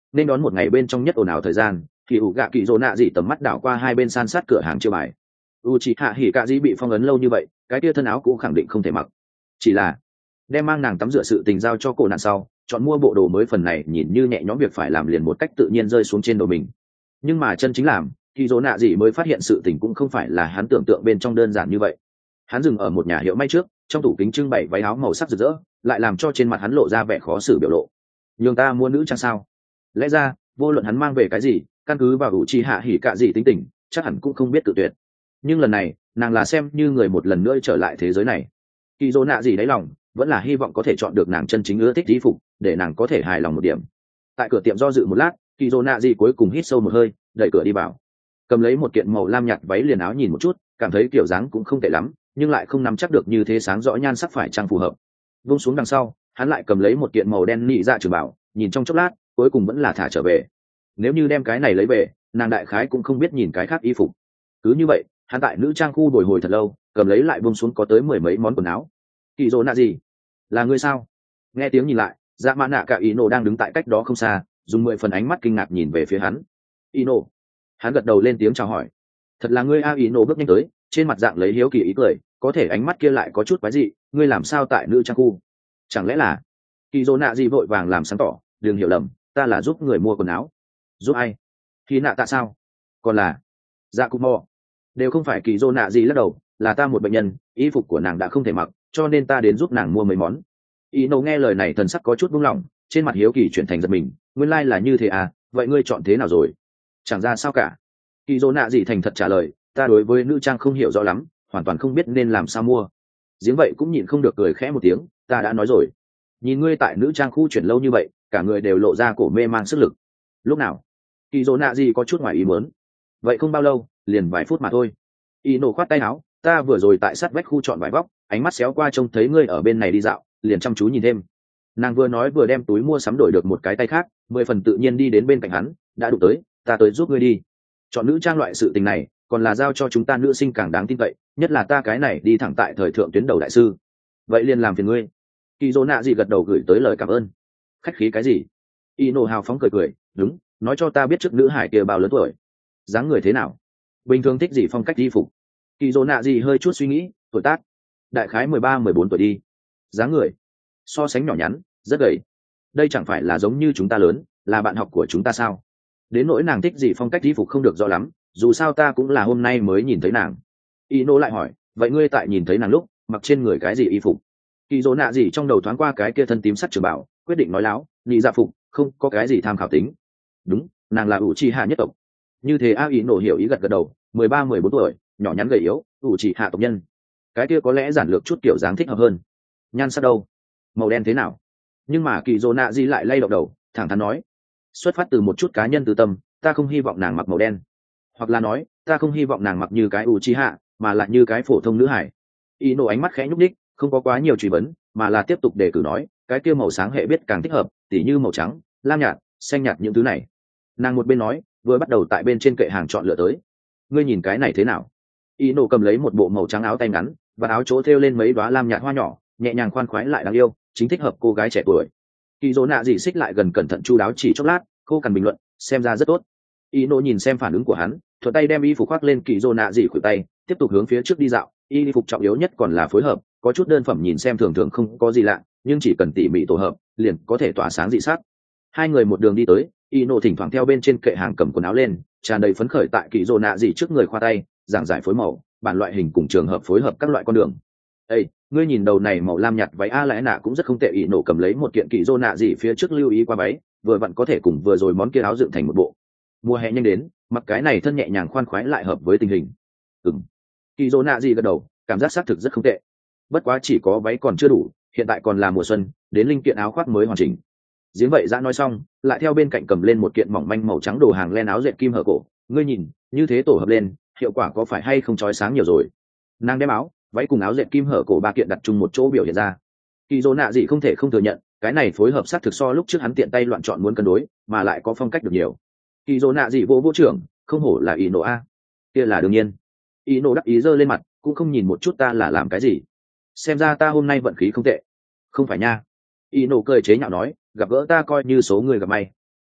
Speaker 1: nên đón một ngày bên trong nhất ồn ào thời gian, kỳ ủ gạ kỳ rồ nạ dị tầm mắt đảo qua hai bên san sát cửa hàng chiêu bài. Uchiha Hikaze bị phong ấn lâu như vậy, cái kia thân áo cũng khẳng định không thể mặc. Chỉ là đem mang nàng tắm rửa sự tình giao cho cổ nạn sau, chọn mua bộ đồ mới phần này nhìn như nhẹ nhõm việc phải làm liền một cách tự nhiên rơi xuống trên đầu mình. Nhưng mà chân chính làm, kỳ rồ nạ dị mới phát hiện sự tình cũng không phải là hắn tưởng tượng bên trong đơn giản như vậy. Hắn dừng ở một nhà hiệu may trước, trong tủ kính trưng bày váy áo màu sắc rực rỡ, lại làm cho trên mặt hắn lộ ra vẻ khó xử biểu lộ. Nhường ta mua nữ trang sao? Lẽ ra vô luận hắn mang về cái gì, căn cứ vào Uchiha Hikaze tính tình, chắc hẳn cũng không biết tự tuyệt. Nhưng lần này nàng là xem như người một lần nữa trở lại thế giới này. Kỳ dỗ nạ gì đáy lòng vẫn là hy vọng có thể chọn được nàng chân chính ưa thích y phục, để nàng có thể hài lòng một điểm. Tại cửa tiệm do dự một lát, kỳ dỗ nạ gì cuối cùng hít sâu một hơi, đẩy cửa đi vào, cầm lấy một kiện màu lam nhạt váy liền áo nhìn một chút, cảm thấy kiểu dáng cũng không tệ lắm, nhưng lại không nắm chắc được như thế sáng rõ nhan sắc phải chăng phù hợp. Vung xuống đằng sau, hắn lại cầm lấy một kiện màu đen nị dạ trường bảo, nhìn trong chốc lát cuối cùng vẫn là thả trở về. Nếu như đem cái này lấy về, nàng đại khái cũng không biết nhìn cái khác y phục. Cứ như vậy hắn tại nữ trang khu bồi hồi thật lâu, cầm lấy lại buông xuống có tới mười mấy món quần áo. Kỳ dỗ nạ gì? Là ngươi sao? Nghe tiếng nhìn lại, dạ mã nạ cả Ino đang đứng tại cách đó không xa, dùng 10 phần ánh mắt kinh ngạc nhìn về phía hắn. Ino. Hắn gật đầu lên tiếng chào hỏi. Thật là ngươi a. Ino bước nhanh tới, trên mặt dạng lấy hiếu kỳ ý cười, có thể ánh mắt kia lại có chút quái dị. Ngươi làm sao tại nữ trang khu? Chẳng lẽ là? Kỳ dỗ nạ gì vội vàng làm sáng tỏ, đừng hiểu lầm, ta là giúp người mua quần áo. Giúp ai? Khi nạ tạ sao? Còn là dạ cụ mò? Đều không phải kỳ dô nạ gì lắc đầu, là ta một bệnh nhân, y phục của nàng đã không thể mặc, cho nên ta đến giúp nàng mua mấy món. Y nâu nghe lời này thần sắc có chút buông lỏng, trên mặt hiếu kỳ chuyển thành giật mình, nguyên lai là như thế à, vậy ngươi chọn thế nào rồi? Chẳng ra sao cả. Kỳ dô nạ gì thành thật trả lời, ta đối với nữ trang không hiểu rõ lắm, hoàn toàn không biết nên làm sao mua. Giếng vậy cũng nhịn không được cười khẽ một tiếng, ta đã nói rồi, nhìn ngươi tại nữ trang khu chuyển lâu như vậy, cả người đều lộ ra cổ mê mang sức lực. Lúc nào? Kỳ dô nạ gì có chút ngoài ý muốn. Vậy không bao lâu, liền vài phút mà thôi. Y nổ khoát tay áo, ta vừa rồi tại sát vách khu chọn vải vóc, ánh mắt xéo qua trông thấy ngươi ở bên này đi dạo, liền chăm chú nhìn thêm. Nàng vừa nói vừa đem túi mua sắm đổi được một cái tay khác, 10 phần tự nhiên đi đến bên cạnh hắn, đã đụng tới, ta tới giúp ngươi đi. Chọn nữ trang loại sự tình này, còn là giao cho chúng ta nữ sinh càng đáng tin cậy, nhất là ta cái này đi thẳng tại thời thượng tuyến đầu đại sư. Vậy liền làm phiền ngươi. Kỳ dỗ nạ gì gật đầu gửi tới lời cảm ơn. Khách khí cái gì? Y nổ hào phóng cười cười, đúng, nói cho ta biết trước nữ hải kia bao lớn tuổi, dáng người thế nào, bình thường thích gì phong cách đi phục. Kỳ dỗ nạ gì hơi chút suy nghĩ, tuổi tác đại khái 13-14 tuổi đi. Dáng người so sánh nhỏ nhắn, rất gầy. Đây chẳng phải là giống như chúng ta lớn, là bạn học của chúng ta sao? Đến nỗi nàng thích gì phong cách đi phục không được rõ lắm, dù sao ta cũng là hôm nay mới nhìn thấy nàng. Ino lại hỏi, vậy ngươi tại nhìn thấy nàng lúc mặc trên người cái gì y phục? Kỳ dỗ nạ gì trong đầu thoáng qua cái kia thân tím sắt trường bảo, quyết định nói láo, nhị dạ phục không có cái gì tham khảo tính. Đúng, nàng là Uchiha nhất tộc. Như thế a. Ino hiểu ý gật gật đầu, 13-14 tuổi, nhỏ nhắn gầy yếu, Uchiha tộc nhân. Cái kia có lẽ giản lược chút kiểu dáng thích hợp hơn. Nhan sắc đâu? Màu đen thế nào? Nhưng mà kỳ dỗ nạ gì lại lay động đầu, thẳng thắn nói, xuất phát từ một chút cá nhân từ tâm, ta không hy vọng nàng mặc màu đen, hoặc là nói ta không hy vọng nàng mặc như cái Uchiha, mà lại như cái phổ thông nữ hải. Ino ánh mắt khẽ nhúc đích, không có quá nhiều truy vấn, mà là tiếp tục đề cử nói, cái kia màu sáng hệ biết càng thích hợp, tỉ như màu trắng, lam nhạt, xanh nhạt những thứ này. Nàng một bên nói, vừa bắt đầu tại bên trên kệ hàng chọn lựa tới. Ngươi nhìn cái này thế nào? Ino cầm lấy một bộ màu trắng áo tay ngắn, và áo chỗ thêu lên mấy đóa lam nhạt hoa nhỏ, nhẹ nhàng khoan khoái lại đáng yêu, chính thích hợp cô gái trẻ tuổi. Kỳ dỗ nạ gì xích lại gần cẩn thận chu đáo chỉ chốc lát, cô cần bình luận, xem ra rất tốt. Ino nhìn xem phản ứng của hắn, thuận tay đem y phục khoác lên kỳ dỗ nạ gì khuỷu tay, tiếp tục hướng phía trước đi dạo. Y phục trọng yếu nhất còn là phối hợp, có chút đơn phẩm nhìn xem thường thường không có gì lạ, nhưng chỉ cần tỉ mỉ tổ hợp, liền có thể tỏa sáng dị sắc. Hai người một đường đi tới, Ino thỉnh thoảng theo bên trên kệ hàng cầm quần áo lên, tràn đầy phấn khởi tại kỳ dỗ nạ gì trước người khoa tay, giảng giải phối màu, bản loại hình cùng trường hợp phối hợp các loại con đường. Ê, ngươi nhìn đầu này màu lam nhạt váy a lẽ nạ cũng rất không tệ. Ino cầm lấy một kiện kỳ dỗ nạ gì phía trước lưu ý qua váy, vừa vặn có thể cùng vừa rồi món kia áo dựng thành một bộ. Mùa hè nhanh đến, mặc cái này thân nhẹ nhàng khoan khoái lại hợp với tình hình. Kỳ dỗ nạ gì gật đầu, cảm giác xác thực rất không tệ. Bất quá chỉ có váy còn chưa đủ, hiện tại còn là mùa xuân, đến linh kiện áo khoác mới hoàn chỉnh. Giếng vậy đã nói xong, lại theo bên cạnh cầm lên một kiện mỏng manh màu trắng đồ hàng len áo dệt kim hở cổ. Ngươi nhìn, như thế tổ hợp lên, hiệu quả có phải hay không chói sáng nhiều rồi? Nàng đem áo, váy cùng áo dệt kim hở cổ ba kiện đặt chung một chỗ biểu hiện ra. Kỳ dỗ nạ gì không thể không thừa nhận, cái này phối hợp xác thực so lúc trước hắn tiện tay loạn chọn muốn cân đối, mà lại có phong cách được nhiều. Kỳ dỗ nạ gì vô trưởng, không hổ là Ino a. Kia là đương nhiên. Ino đắc ý giơ lên mặt, cũng không nhìn một chút ta là làm cái gì. Xem ra ta hôm nay vận khí không tệ. Không phải nha. Ino cười chế nhạo nói, gặp gỡ ta coi như số người gặp may.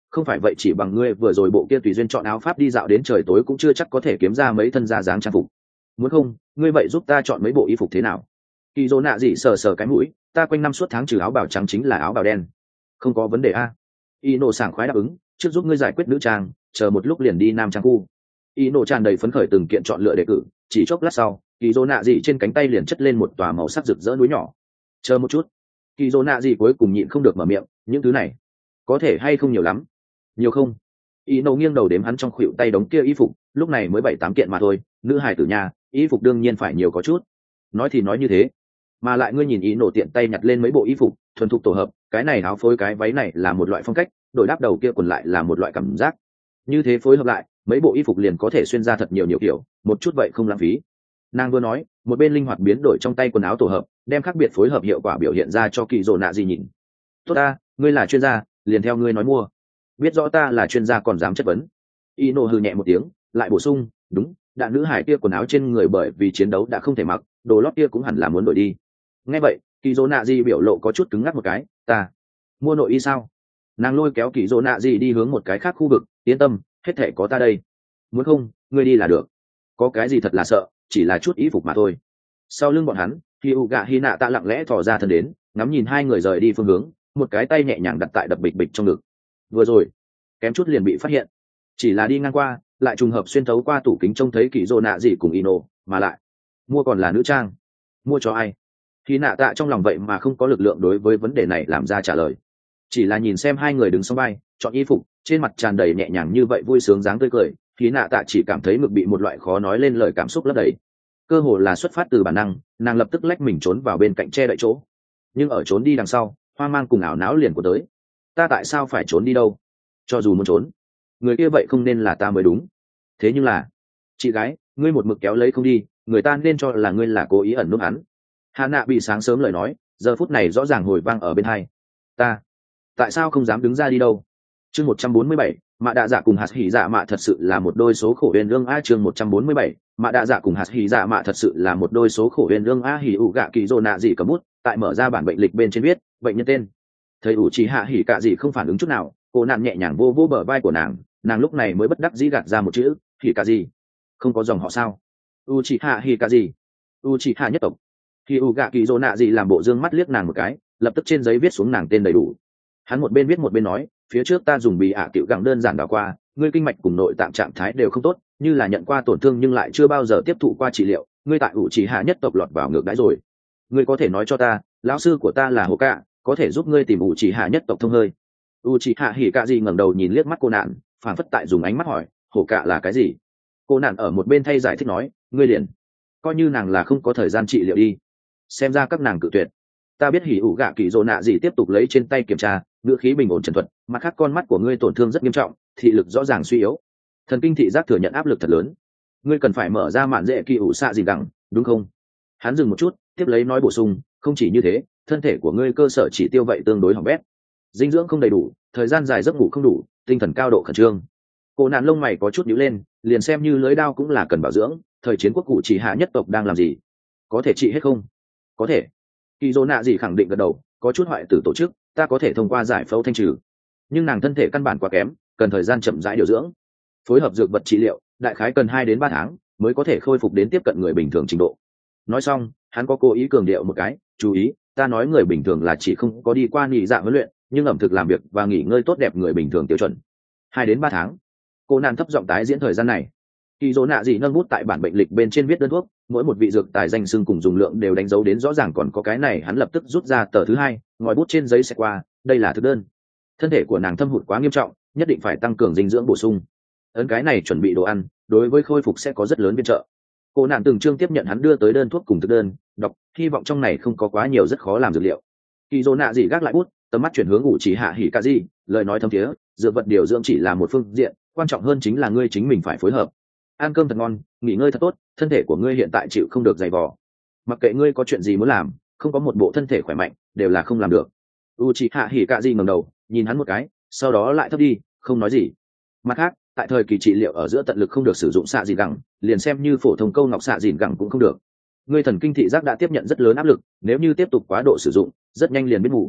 Speaker 1: không phải vậy chỉ bằng ngươi vừa rồi bộ kia tùy duyên chọn áo pháp đi dạo đến trời tối cũng chưa chắc có thể kiếm ra mấy thân da dáng trang phục. Muốn không ngươi vậy giúp ta chọn mấy bộ y phục thế nào? Kỳ dỗ nạ dị sờ sờ cái mũi, ta quanh năm suốt tháng trừ áo bào trắng chính là áo bào đen. Không có vấn đề a. Y nổ sảng khoái đáp ứng, trước giúp ngươi giải quyết nữ trang, chờ một lúc liền đi nam trang khu. Y nổ tràn đầy phấn khởi từng kiện chọn lựa đề cử, chỉ chốc lát sau kỳ dỗ nạ dị trên cánh tay liền chất lên một tòa màu sắc rực rỡ núi nhỏ. Chờ một chút, kỳ dỗ nạ dị cuối cùng nhịn không được mở miệng, những thứ này có thể hay không nhiều lắm? Nhiều không? Y nổ nghiêng đầu đếm hắn trong khuỷu tay đống kia y phục, lúc này mới 7-8 kiện mà thôi, nữ hài tử nhà, y phục đương nhiên phải nhiều có chút. Nói thì nói như thế, mà lại ngươi nhìn ý nổ tiện tay nhặt lên mấy bộ y phục thuần thục tổ hợp, cái này áo phối cái váy này là một loại phong cách, đổi đáp đầu kia quần lại là một loại cảm giác, như thế phối hợp lại mấy bộ y phục liền có thể xuyên ra thật nhiều nhiều kiểu, một chút vậy không lãng phí. Nàng vừa nói một bên linh hoạt biến đổi trong tay quần áo tổ hợp, đem khác biệt phối hợp hiệu quả biểu hiện ra cho kỳ dỗ nạ gì nhìn. Tốt ta, ngươi là chuyên gia, liền theo ngươi nói mua. Biết rõ ta là chuyên gia còn dám chất vấn. Y nổ hừ nhẹ một tiếng, lại bổ sung, đúng, đạn nữ hải kia quần áo trên người bởi vì chiến đấu đã không thể mặc, đồ lót kia cũng hẳn là muốn đổi đi. Nghe vậy kỳ dỗ nạ gì biểu lộ có chút cứng ngắc một cái, ta mua nội y sao? Nàng lôi kéo kỳ dỗ nạ gì đi hướng một cái khác khu vực, yên tâm, hết thể có ta đây. Muốn không ngươi đi là được, có cái gì thật là sợ, chỉ là chút y phục mà thôi. Sau lưng bọn hắn khi u gạ hy nạ tạ lặng lẽ thò ra thân đến, ngắm nhìn hai người rời đi phương hướng, một cái tay nhẹ nhàng đặt tại đập bịch bịch trong ngực. Vừa rồi kém chút liền bị phát hiện, chỉ là đi ngang qua lại trùng hợp xuyên thấu qua tủ kính trông thấy kỳ dỗ nạ gì cùng Ino, mà lại mua còn là nữ trang. Mua cho ai? Khi nạ tạ trong lòng vậy mà không có lực lượng đối với vấn đề này làm ra trả lời, chỉ là nhìn xem hai người đứng song vai chọn y phục, trên mặt tràn đầy nhẹ nhàng như vậy vui sướng dáng tươi cười. Khi nạ tạ chỉ cảm thấy ngực bị một loại khó nói lên lời cảm xúc lấp đầy, cơ hồ là xuất phát từ bản năng, nàng lập tức lách mình trốn vào bên cạnh che đậy chỗ. Nhưng ở trốn đi đằng sau, hoang mang cùng ảo não liền của tới. Ta tại sao phải trốn đi đâu? Cho dù muốn trốn, người kia vậy không nên là ta mới đúng. Thế nhưng là chị gái, ngươi một mực kéo lấy không đi, người ta nên cho là ngươi là cố ý ẩn núp hắn. Hà nạ bị sáng sớm lời nói giờ phút này rõ ràng hồi vang ở bên hai. Ta tại sao không dám đứng ra đi đâu? Chương 147, mạ đạ dạ cùng hạt hỉ dạ mạ thật sự là một đôi số khổ huyền lương a. Chương 147, mạ đạ dạ cùng hạt hỉ dạ mạ thật sự là một đôi số khổ huyền lương a. Hỉ ủ gạ kỳ dỗ nạ gì cầm bút tại mở ra bản bệnh lịch bên trên viết bệnh nhân tên. Thầy ủ chỉ hạ hỉ cạ gì không phản ứng chút nào, cô nạn nhẹ nhàng vô vô bờ vai của nàng lúc này mới bất đắc dĩ gạt ra một chữ hỉ cạ gì. Không có dòng họ sao? U chỉ hạ hỉ cạ gì? U chỉ hạ nhất tộc. Khi u gạ kỳ dỗ nạ gì làm bộ dương mắt liếc nàng một cái, lập tức trên giấy viết xuống nàng tên đầy đủ. Hắn một bên viết một bên nói, phía trước ta dùng bì ạ tiểu gặng đơn giản đào qua, ngươi kinh mạch cùng nội tạng trạng thái đều không tốt, như là nhận qua tổn thương nhưng lại chưa bao giờ tiếp thụ qua trị liệu, ngươi tại ủ chỉ hạ nhất tộc lọt vào ngược đãi rồi. Ngươi có thể nói cho ta, lão sư của ta là hồ cạ, có thể giúp ngươi tìm ủ chỉ hạ nhất tộc thông hơi. U chỉ hạ hỉ cạ gì ngẩng đầu nhìn liếc mắt cô nạn, phảng phất tại dùng ánh mắt hỏi, hồ cạ là cái gì? Cô nạn ở một bên thay giải thích nói, ngươi liền coi như nàng là không có thời gian trị liệu đi. Xem ra các nàng cự tuyệt. Ta biết hỉ ủ gạ kỳ dỗ nạ gì tiếp tục lấy trên tay kiểm tra, ngữ khí bình ổn trần thuật, mặt khác con mắt của ngươi tổn thương rất nghiêm trọng, thị lực rõ ràng suy yếu, thần kinh thị giác thừa nhận áp lực thật lớn, ngươi cần phải mở ra mạn dễ kỳ ủ xạ gì đẳng, đúng không? Hắn dừng một chút, tiếp lấy nói bổ sung, không chỉ như thế, thân thể của ngươi cơ sở chỉ tiêu vậy tương đối hỏng bét, dinh dưỡng không đầy đủ, thời gian dài giấc ngủ không đủ, tinh thần cao độ khẩn trương. Cô nạn lông mày có chút nhíu lên, liền xem như lưới đao cũng là cần bảo dưỡng, thời chiến quốc cụ chỉ hạ nhất tộc đang làm gì? Có thể trị hết không? Có thể. Kỳ dỗ nạ gì khẳng định gật đầu, có chút hoại tử tổ chức, ta có thể thông qua giải phẫu thanh trừ, nhưng nàng thân thể căn bản quá kém, cần thời gian chậm rãi điều dưỡng, phối hợp dược vật trị liệu, đại khái cần 2 đến 3 tháng mới có thể khôi phục đến tiếp cận người bình thường trình độ. Nói xong hắn có cố ý cường điệu một cái, chú ý, ta nói người bình thường là chỉ không có đi qua nghỉ dạng huấn luyện, nhưng ẩm thực làm việc và nghỉ ngơi tốt đẹp người bình thường tiêu chuẩn. 2 đến 3 tháng. Cô nàng thấp giọng tái diễn thời gian này. Kỳ dỗ nạ gì nâng bút tại bản bệnh lịch bên trên viết đơn thuốc, mỗi một vị dược tài danh xưng cùng dùng lượng đều đánh dấu đến rõ ràng, còn có cái này hắn lập tức rút ra tờ thứ 2, ngòi bút trên giấy xẹt qua, đây là thực đơn. Thân thể của nàng thâm hụt quá nghiêm trọng, nhất định phải tăng cường dinh dưỡng bổ sung. Ấn cái này chuẩn bị đồ ăn, đối với khôi phục sẽ có rất lớn viện trợ. Cô nàng từng chương tiếp nhận hắn đưa tới đơn thuốc cùng thực đơn, đọc, hy vọng trong này không có quá nhiều rất khó làm dược liệu. Kỳ dỗ nạ gì gác lại bút, tầm mắt chuyển hướng ủ chỉ hạ hỉ cả gì, lời nói thâm thiế, dược vật điều dưỡng chỉ là một phương diện, quan trọng hơn chính là ngươi chính mình phải phối hợp. Ăn cơm thật ngon, nghỉ ngơi thật tốt, thân thể của ngươi hiện tại chịu không được dày vò. Mặc kệ ngươi có chuyện gì muốn làm, không có một bộ thân thể khỏe mạnh đều là không làm được. Uchiha Hikazi ngẩng đầu nhìn hắn một cái, sau đó lại thấp đi, không nói gì. Mặt khác, tại thời kỳ trị liệu ở giữa tận lực không được sử dụng xạ dìn gẳng, liền xem như phổ thông câu ngọc xạ dìn gẳng cũng không được. Ngươi thần kinh thị giác đã tiếp nhận rất lớn áp lực, nếu như tiếp tục quá độ sử dụng, rất nhanh liền biết ngủ.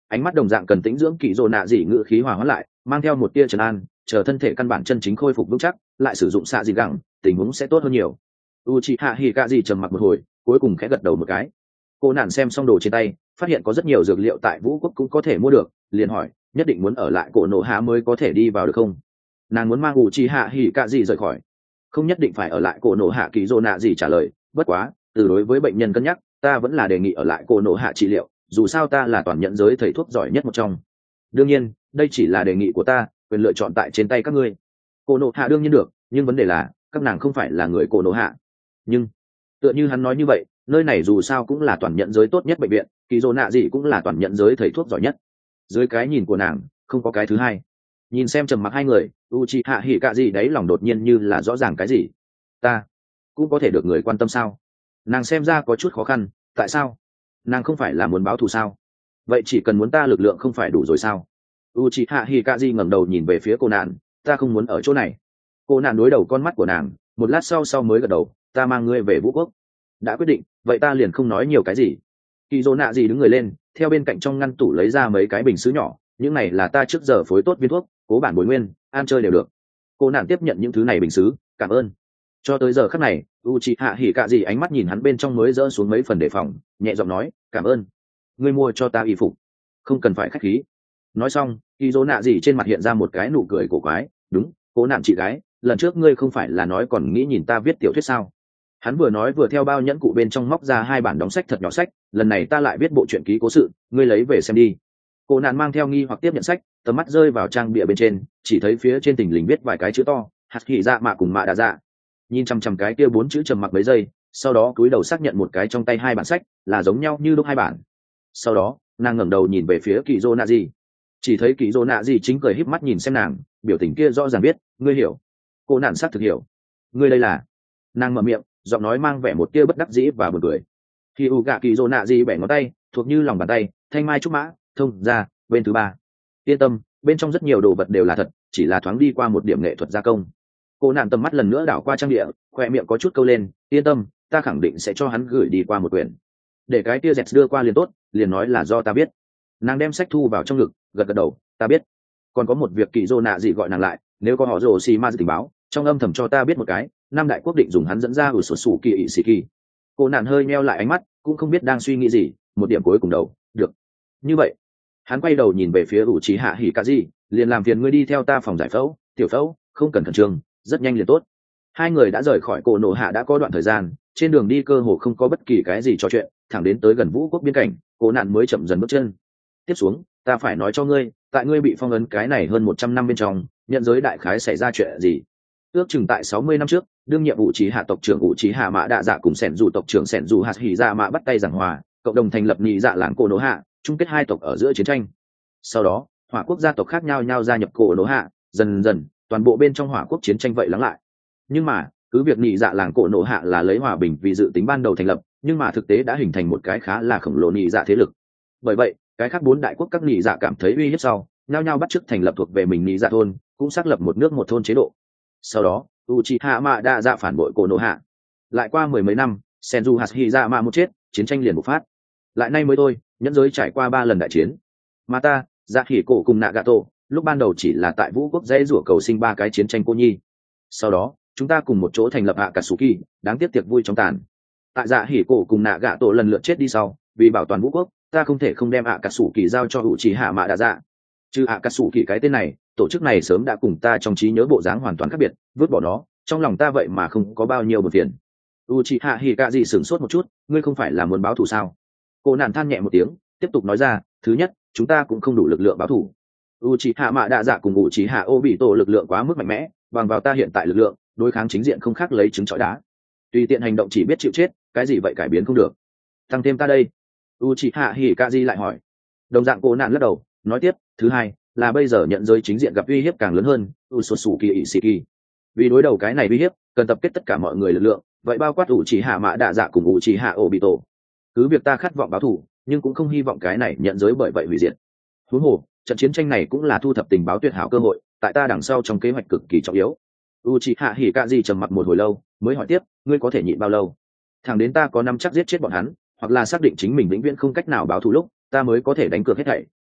Speaker 1: ánh mắt đồng dạng cần tĩnh dưỡng kỳ rồ nạ dị ngự khí hòa hóa lại, mang theo một tia trấn an, chờ thân thể căn bản chân chính khôi phục vững chắc, lại sử dụng xạ dị gẳng, tình huống sẽ tốt hơn nhiều. Uchiha Hikaze trầm mặc một hồi, cuối cùng khẽ gật đầu một cái. Cô nạn xem xong đồ trên tay, phát hiện có rất nhiều dược liệu tại Vũ Quốc cũng có thể mua được, liền hỏi, nhất định muốn ở lại cổ nổ hạ mới có thể đi vào được không? Nàng muốn mang Uchiha Hikaze rời khỏi, không nhất định phải ở lại cổ nổ hạ. Kỳ rồ nạ gì trả lời, bất quá từ đối với bệnh nhân cân nhắc, ta vẫn là đề nghị ở lại cổ nổ hạ trị liệu, dù sao ta là toàn nhận giới thầy thuốc giỏi nhất một trong. Đương nhiên đây chỉ là đề nghị của ta, quyền lựa chọn tại trên tay các ngươi. Cổ nổ hạ đương nhiên được, nhưng vấn đề là các nàng không phải là người cổ nổ hạ. Nhưng tựa như hắn nói như vậy, nơi này dù sao cũng là toàn nhận giới tốt nhất bệnh viện, kỳ rồ nạ gì cũng là toàn nhận giới thầy thuốc giỏi nhất. Dưới cái nhìn của nàng không có cái thứ hai. Nhìn xem trầm mặc hai người, Uchiha Hikaze đấy lòng đột nhiên như là rõ ràng cái gì. Ta cũng có thể được người quan tâm sao? Nàng xem ra có chút khó khăn. Tại sao? Nàng không phải là muốn báo thù sao? Vậy chỉ cần muốn ta lực lượng không phải đủ rồi sao? Uchiha Hikaze ngẩng đầu nhìn về phía cô nạn, ta không muốn ở chỗ này. Cô nạn đối đầu con mắt của nàng, một lát sau mới gật đầu, ta mang ngươi về Vũ Quốc. Đã quyết định, vậy ta liền không nói nhiều cái gì. Kỳ dỗ nạ gì đứng người lên, theo bên cạnh trong ngăn tủ lấy ra mấy cái bình sứ nhỏ, những này là ta trước giờ phối tốt viên thuốc, cố bản bồi nguyên, ăn chơi đều được. Cô nạn tiếp nhận những thứ này bình sứ, cảm ơn. Cho tới giờ khắc này, Uchiha Hikaze ánh mắt nhìn hắn bên trong mới rỡ xuống mấy phần đề phòng, nhẹ giọng nói, cảm ơn. Ngươi mua cho ta y phục, không cần phải khách khí. Nói xong, kỳ dỗ nạ gì trên mặt hiện ra một cái nụ cười cổ quái, đúng, cố nạn chị gái, lần trước ngươi không phải là nói còn nghĩ nhìn ta viết tiểu thuyết sao? Hắn vừa nói vừa theo bao nhẫn cụ bên trong móc ra 2 bản đóng sách thật nhỏ sách, lần này ta lại viết bộ truyện ký cố sự, ngươi lấy về xem đi. Cô nạn mang theo nghi hoặc tiếp nhận sách, tầm mắt rơi vào trang bìa bên trên, chỉ thấy phía trên tình lình viết vài cái chữ to, hạt hỉ dạ mạ cùng mạ đà dạ. Nhìn chăm cái kia 4 chữ trầm mặc mấy giây, sau đó cúi đầu xác nhận một cái trong tay 2 bản sách là giống nhau như lúc 2 bản. Sau đó nàng ngẩng đầu nhìn về phía kỳ dô nạ gì, chỉ thấy kỳ dô nạ gì chính cười híp mắt nhìn xem nàng, biểu tình kia rõ ràng biết, ngươi hiểu. Cô nạn xác thực hiểu. Ngươi đây là? Nàng mở miệng, giọng nói mang vẻ một tia bất đắc dĩ và buồn cười. Khi u gạ kỳ dô nạ gì bẻ ngón tay, thuộc như lòng bàn tay, thanh mai trúc mã, thông ra bên thứ ba. Yên tâm, bên trong rất nhiều đồ vật đều là thật, chỉ là thoáng đi qua một điểm nghệ thuật gia công. Cô nạn tầm mắt lần nữa đảo qua trang địa, khoe miệng có chút câu lên, yên tâm, ta khẳng định sẽ cho hắn gửi đi qua một quyển. Để cái tia dẹt đưa qua liền tốt, liền nói là do ta biết. Nàng đem sách thu vào trong ngực, gật gật đầu, ta biết. Còn có một việc kỳ dô nạ gì gọi nàng lại, nếu có họ rồ xì ma tình báo, trong âm thầm cho ta biết một cái, năm đại quốc định dùng hắn dẫn ra ủi sổ sủ kỳ ỵ xì kỳ. Cô nạn hơi meo lại ánh mắt, cũng không biết đang suy nghĩ gì, một điểm cuối cùng đầu, được. Như vậy, hắn quay đầu nhìn về phía Uchiha Hikaze, liền làm phiền ngươi đi theo ta phòng giải phẫu, tiểu phẫu, không cần khẩn trương, rất nhanh liền tốt. Hai người đã rời khỏi cổ nổ hạ đã có đoạn thời gian, trên đường đi cơ hồ không có bất kỳ cái gì trò chuyện, thẳng đến tới gần Vũ Quốc biên cảnh, cô nạn mới chậm dần bước chân. Tiếp xuống, ta phải nói cho ngươi, tại ngươi bị phong ấn cái này hơn 100 năm bên trong, nhận giới đại khái xảy ra chuyện gì. Ước chừng tại 60 năm trước, đương nhiệm Uchiha tộc trưởng Uchiha Mã Đạ Dạ cùng Sẻn Dù tộc trưởng Sẻn Dù Hạt Hỉ Dạ Mã bắt tay giảng hòa, cộng đồng thành lập nhị dạ làng cổ nổ hạ, chung kết hai tộc ở giữa chiến tranh. Sau đó, hỏa quốc gia tộc khác nhau gia nhập cổ nổ hạ, dần dần toàn bộ bên trong hỏa quốc chiến tranh vậy lắng lại. Nhưng mà cứ việc nhị dạ làng cổ nổ hạ là lấy hòa bình vì dự tính ban đầu thành lập, nhưng mà thực tế đã hình thành một cái khá là khổng lồ nhị dạ thế lực. Bởi vậy cái khác 4 đại quốc các nhị dạ cảm thấy uy hiếp sau, nhau bắt chước thành lập thuộc về mình nhị dạ thôn, cũng xác lập một nước một thôn chế độ. Sau đó Uchiha Mã Đạ Dạ phản bội cổ nổ hạ. Lại qua 10 mấy năm, Senju Hashirama một chết, chiến tranh liền bộc phát. Lại nay mới thôi, nhẫn giới trải qua 3 lần đại chiến. Mà ta, Dạ Hỉ Cổ cùng Nagato, lúc ban đầu chỉ là tại Vũ Quốc dễ rủa cầu sinh 3 cái chiến tranh cô nhi. Sau đó, chúng ta cùng một chỗ thành lập Akatsuki, đáng tiếc tiệc vui trong tàn. Tại Dạ Hỉ Cổ cùng Nagato lần lượt chết đi sau, vì bảo toàn Vũ Quốc, ta không thể không đem Akatsuki giao cho Uchiha Mã Đạ Dạ. Chứ Akatsuki cái tên này, tổ chức này sớm đã cùng ta trong trí nhớ bộ dáng hoàn toàn khác biệt, vứt bỏ nó, trong lòng ta vậy mà không có bao nhiêu buồn phiền. Uchiha Hikaze sửng sốt một chút, ngươi không phải là muốn báo thù sao? Cô nạn than nhẹ một tiếng, tiếp tục nói ra, thứ nhất, chúng ta cũng không đủ lực lượng báo thù. Uchiha Mã Đạ Dạ cùng Uchiha Obito lực lượng quá mức mạnh mẽ, bằng vào ta hiện tại lực lượng, đối kháng chính diện không khác lấy trứng trọi đá. Tùy tiện hành động chỉ biết chịu chết, cái gì vậy cải biến không được. Tăng thêm ta đây. Uchiha Hikaze lại hỏi. Đồng dạng cô nạn lắc đầu, nói tiếp, thứ hai là bây giờ nhận giới chính diện gặp uy hiếp càng lớn hơn, Usosuki Ishiki. Vì đối đầu cái này uy hiếp, cần tập kết tất cả mọi người lực lượng, vậy bao quát Uchiha Mã Đạ Dạ cùng Uchiha Obito. Cứ việc ta khát vọng báo thù, nhưng cũng không hy vọng cái này nhận giới bởi vậy hủy diệt. Huống hồ, trận chiến tranh này cũng là thu thập tình báo tuyệt hảo cơ hội, tại ta đằng sau trong kế hoạch cực kỳ trọng yếu. Uchiha Hikaze trầm mặc một hồi lâu, mới hỏi tiếp, ngươi có thể nhịn bao lâu? Thẳng đến ta có nắm chắc giết chết bọn hắn, hoặc là xác định chính mình vĩnh viễn không cách nào báo thù lúc, ta mới có thể đánh cược hết thảy,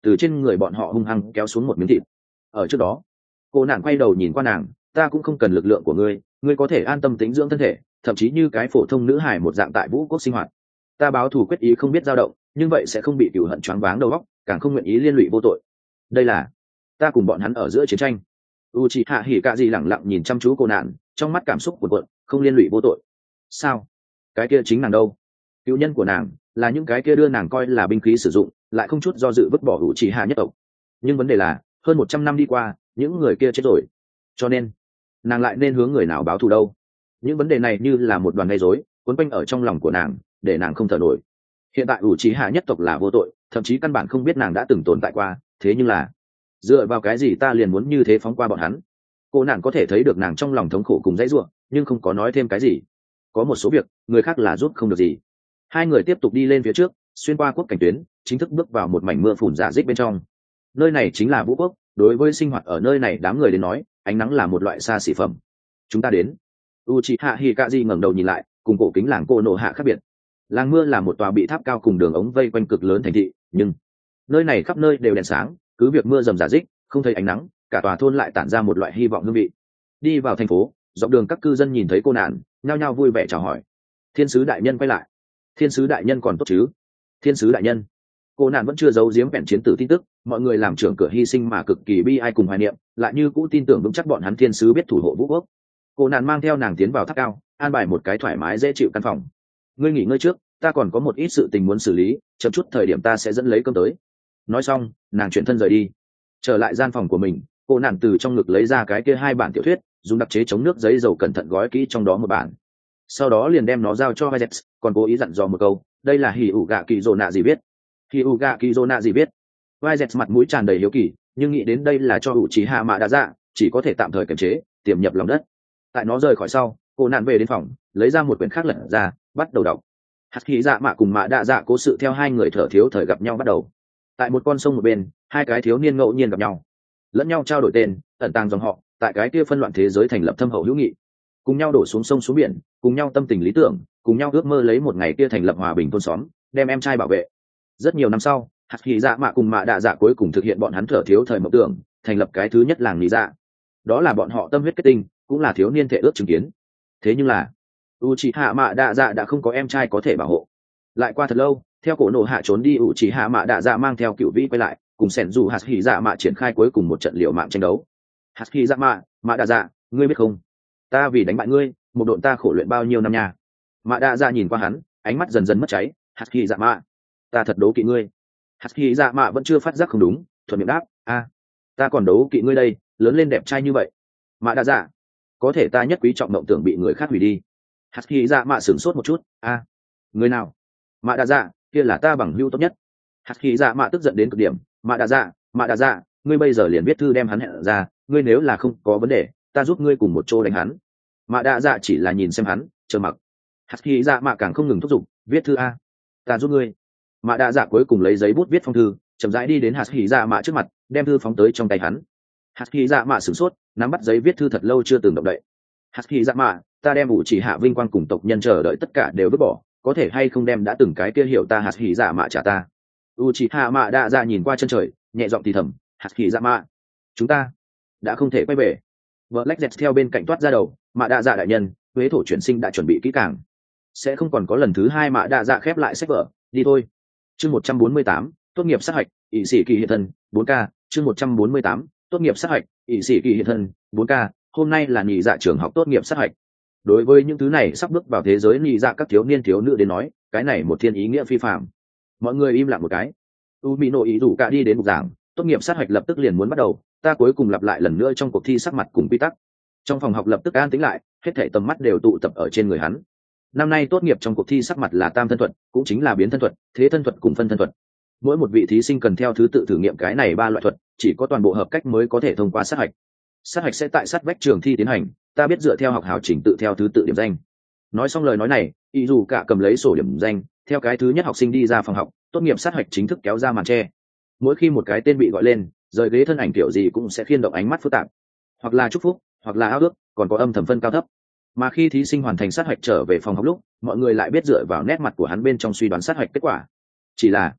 Speaker 1: từ trên người bọn họ hung hăng kéo xuống một miếng thịt. Ở trước đó, cô nàng quay đầu nhìn qua nàng, ta cũng không cần lực lượng của ngươi, ngươi có thể an tâm tĩnh dưỡng thân thể, thậm chí như cái phổ thông nữ hài một dạng tại vũ quốc sinh hoạt. Ta báo thù quyết ý không biết dao động, nhưng vậy sẽ không bị cửu hận choáng váng đầu óc, càng không nguyện ý liên lụy vô tội. Đây là ta cùng bọn hắn ở giữa chiến tranh. Uchiha Hikaze lẳng lặng nhìn chăm chú cô nạn, trong mắt cảm xúc cuộn cuộn, không liên lụy vô tội. Sao? Cái kia chính nàng đâu? Cựu nhân của nàng là những cái kia đưa nàng coi là binh khí sử dụng, lại không chút do dự vứt bỏ Uchiha nhất tộc. Nhưng vấn đề là, hơn 100 năm đi qua, những người kia chết rồi. Cho nên, nàng lại nên hướng người nào báo thù đâu? Những vấn đề này như là một đoàn gây rối, cuốn quanh ở trong lòng của nàng, để nàng không thở nổi. Hiện tại Uchiha nhất tộc là vô tội, thậm chí căn bản không biết nàng đã từng tồn tại qua, thế nhưng là dựa vào cái gì ta liền muốn như thế phóng qua bọn hắn? Cô nàng có thể thấy được nàng trong lòng thống khổ cùng dãy ruộng, nhưng không có nói thêm cái gì. Có một số việc người khác là giúp không được gì. Hai người tiếp tục đi lên phía trước, xuyên qua quốc cảnh tuyến, chính thức bước vào một mảnh mưa phùn rả rích bên trong. Nơi này chính là Vũ quốc, đối với sinh hoạt ở nơi này đám người đến nói, ánh nắng là một loại xa xỉ phẩm. Chúng ta đến. Uchiha Hikaze ngẩng đầu nhìn lại, cùng cổ kính làng Konoha khác biệt. Làng mưa là một tòa bị tháp cao cùng đường ống vây quanh cực lớn thành thị, nhưng nơi này khắp nơi đều đèn sáng, cứ việc mưa rầm rả rích, không thấy ánh nắng, cả tòa thôn lại tản ra một loại hy vọng hương vị. Đi vào thành phố, dọc đường các cư dân nhìn thấy cô nạn, nhao nhao vui vẻ chào hỏi. Thiên sứ đại nhân quay lại. Thiên sứ đại nhân còn tốt chứ? Thiên sứ đại nhân. Cô nạn vẫn chưa giấu giếm vẹn chiến tử tin tức, mọi người làm trưởng cửa hy sinh mà cực kỳ bi ai cùng hoài niệm, lại như cũ tin tưởng vững chắc bọn hắn thiên sứ biết thủ hộ Vũ quốc. Cô nạn mang theo nàng tiến vào tháp cao, an bài một cái thoải mái dễ chịu căn phòng. Ngươi nghỉ ngơi trước, ta còn có một ít sự tình muốn xử lý, chậm chút thời điểm ta sẽ dẫn lấy cơm tới. Nói xong, nàng chuyển thân rời đi. Trở lại gian phòng của mình, cô nàng từ trong ngực lấy ra cái kia 2 bản tiểu thuyết, dùng đặc chế chống nước giấy dầu cẩn thận gói kỹ trong đó một bản. Sau đó liền đem nó giao cho Vizet, còn cố ý dặn dò một câu, đây là hỉ ủ gạ kỳ dồ nạ gì biết. Hỉ ủ gạ kỳ dồ nạ gì biết. Vizet mặt mũi tràn đầy hiếu kỳ, nhưng nghĩ đến đây là cho Uchiha Mạ Đa Dạ, chỉ có thể tạm thời kiềm chế, tiềm nhập lòng đất. Tại nó rời khỏi sau, cô nạn về đến phòng, lấy ra một quyển khác lật ra, bắt đầu đọc. Hạt khí dạ mạ cùng Mạ Đa Dạ cố sự theo hai người thở thiếu thời gặp nhau bắt đầu. Tại một con sông một bên, hai cái thiếu niên ngẫu nhiên gặp nhau, lẫn nhau trao đổi tên, ẩn tàng dòng họ, tại cái kia phân loạn thế giới thành lập thâm hậu hữu nghị, cùng nhau đổ xuống sông xuống biển, cùng nhau tâm tình lý tưởng, cùng nhau ước mơ lấy một ngày kia thành lập hòa bình thôn xóm, đem em trai bảo vệ. Rất nhiều năm sau, hạt khí dạ mạ cùng Mạ Đa Dạ cuối cùng thực hiện bọn hắn thở thiếu thời mộng tưởng, thành lập cái thứ nhất làng lý dạ. Đó là bọn họ tâm huyết kết tinh, cũng là thiếu niên thể ước chứng kiến. Thế nhưng là Uchiha Mạ Đa Dạ đã không có em trai có thể bảo hộ. Lại qua thật lâu, theo cổ nổ hạ trốn đi, Uchiha Mạ Đa Dạ mang theo cựu vĩ quay lại, cùng sẻn dù hạt hỉ dạ mạ triển khai cuối cùng một trận liều mạng tranh đấu. Hạt hỉ dạ mạ Đa Dạ, ngươi biết không, ta vì đánh bại ngươi, một độn ta khổ luyện bao nhiêu năm nha. Mạ Đa Dạ nhìn qua hắn, ánh mắt dần dần mất cháy. Hạt hỉ dạ mạ, ta thật đấu kỵ ngươi. Hạt hỉ dạ mạ vẫn chưa phát giác không đúng, thuận miệng đáp, ta còn đấu kỵ ngươi đây, lớn lên đẹp trai như vậy. Mạ Đa Dạ, có thể ta nhất quý trọng mộng tưởng bị người khác hủy đi. Hạt hỉ dạ mạ sửng sốt một chút, người nào? Mạ Đa Dạ, kia là ta bằng hữu tốt nhất. Hạt hỉ dạ mạ tức giận đến cực điểm. Mạ Đa Dạ, ngươi bây giờ liền viết thư đem hắn hẹn ra, ngươi nếu là không có vấn đề, ta giúp ngươi cùng một chỗ đánh hắn. Mạ Đa Dạ chỉ là nhìn xem hắn, chờ mặc. Hạt hỉ dạ mạ càng không ngừng thúc giục, viết thư a, ta giúp ngươi. Mạ Đa Dạ cuối cùng lấy giấy bút viết phong thư, chậm rãi đi đến hạt hỉ dạ mạ trước mặt, đem thư phóng tới trong tay hắn. Hạt hỉ dạ mạ sửng sốt, nắm bắt giấy viết thư thật lâu chưa từng động đậy. Hạt hỉ dạ mạ, ta đem Uchiha vinh quang cùng tộc nhân chờ đợi tất cả đều vứt bỏ, có thể hay không đem đã từng cái kia hiểu ta hạt hỉ dạ mạ trả ta. Uchiha Mạ Đa Dạ nhìn qua chân trời, nhẹ giọng thì thầm, hạt hỉ dạ mạ, chúng ta đã không thể quay về. Black Jet theo bên cạnh toát ra đầu, Mạ Đa Dạ đại nhân, huế thổ chuyển sinh đã chuẩn bị kỹ càng, sẽ không còn có lần thứ hai. Mạ Đa Dạ khép lại sách vở, đi thôi. Chương 148, tốt nghiệp sát hạch, ỷ sĩ kỳ hiện thân, 4K. Chương 148, tốt nghiệp sát hạch, ỷ sĩ kỳ hiện thân, 4K. Hôm nay là nhị dạ trường học tốt nghiệp sát hạch. Đối với những thứ này sắp bước vào thế giới nhị dạ các thiếu niên thiếu nữ đến nói, cái này một thiên ý nghĩa phi phàm. Mọi người im lặng một cái. Umino ý rủ cả đi đến bục giảng, tốt nghiệp sát hạch lập tức liền muốn bắt đầu, ta cuối cùng lặp lại lần nữa trong cuộc thi sắc mặt cùng quy tắc. Trong phòng học lập tức an tĩnh lại, hết thảy tầm mắt đều tụ tập ở trên người hắn. Năm nay tốt nghiệp trong cuộc thi sắc mặt là tam thân thuật, cũng chính là biến thân thuật, thế thân thuật cùng phân thân thuật. Mỗi một vị thí sinh cần theo thứ tự thử nghiệm cái này 3 loại thuật, chỉ có toàn bộ hợp cách mới có thể thông qua sát hạch. Sát hạch sẽ tại sát vách trường thi tiến hành, ta biết dựa theo học hào chỉnh tự theo thứ tự điểm danh. Nói xong lời nói này, ý dù cả cầm lấy sổ điểm danh, theo cái thứ nhất học sinh đi ra phòng học, tốt nghiệp sát hạch chính thức kéo ra màn che. Mỗi khi một cái tên bị gọi lên, rời ghế thân ảnh kiểu gì cũng sẽ khiên động ánh mắt phức tạp, hoặc là chúc phúc, hoặc là ao ước, còn có âm thầm phân cao thấp. Mà khi thí sinh hoàn thành sát hạch trở về phòng học lúc, mọi người lại biết dựa vào nét mặt của hắn bên trong suy đoán sát hạch kết quả. Chỉ là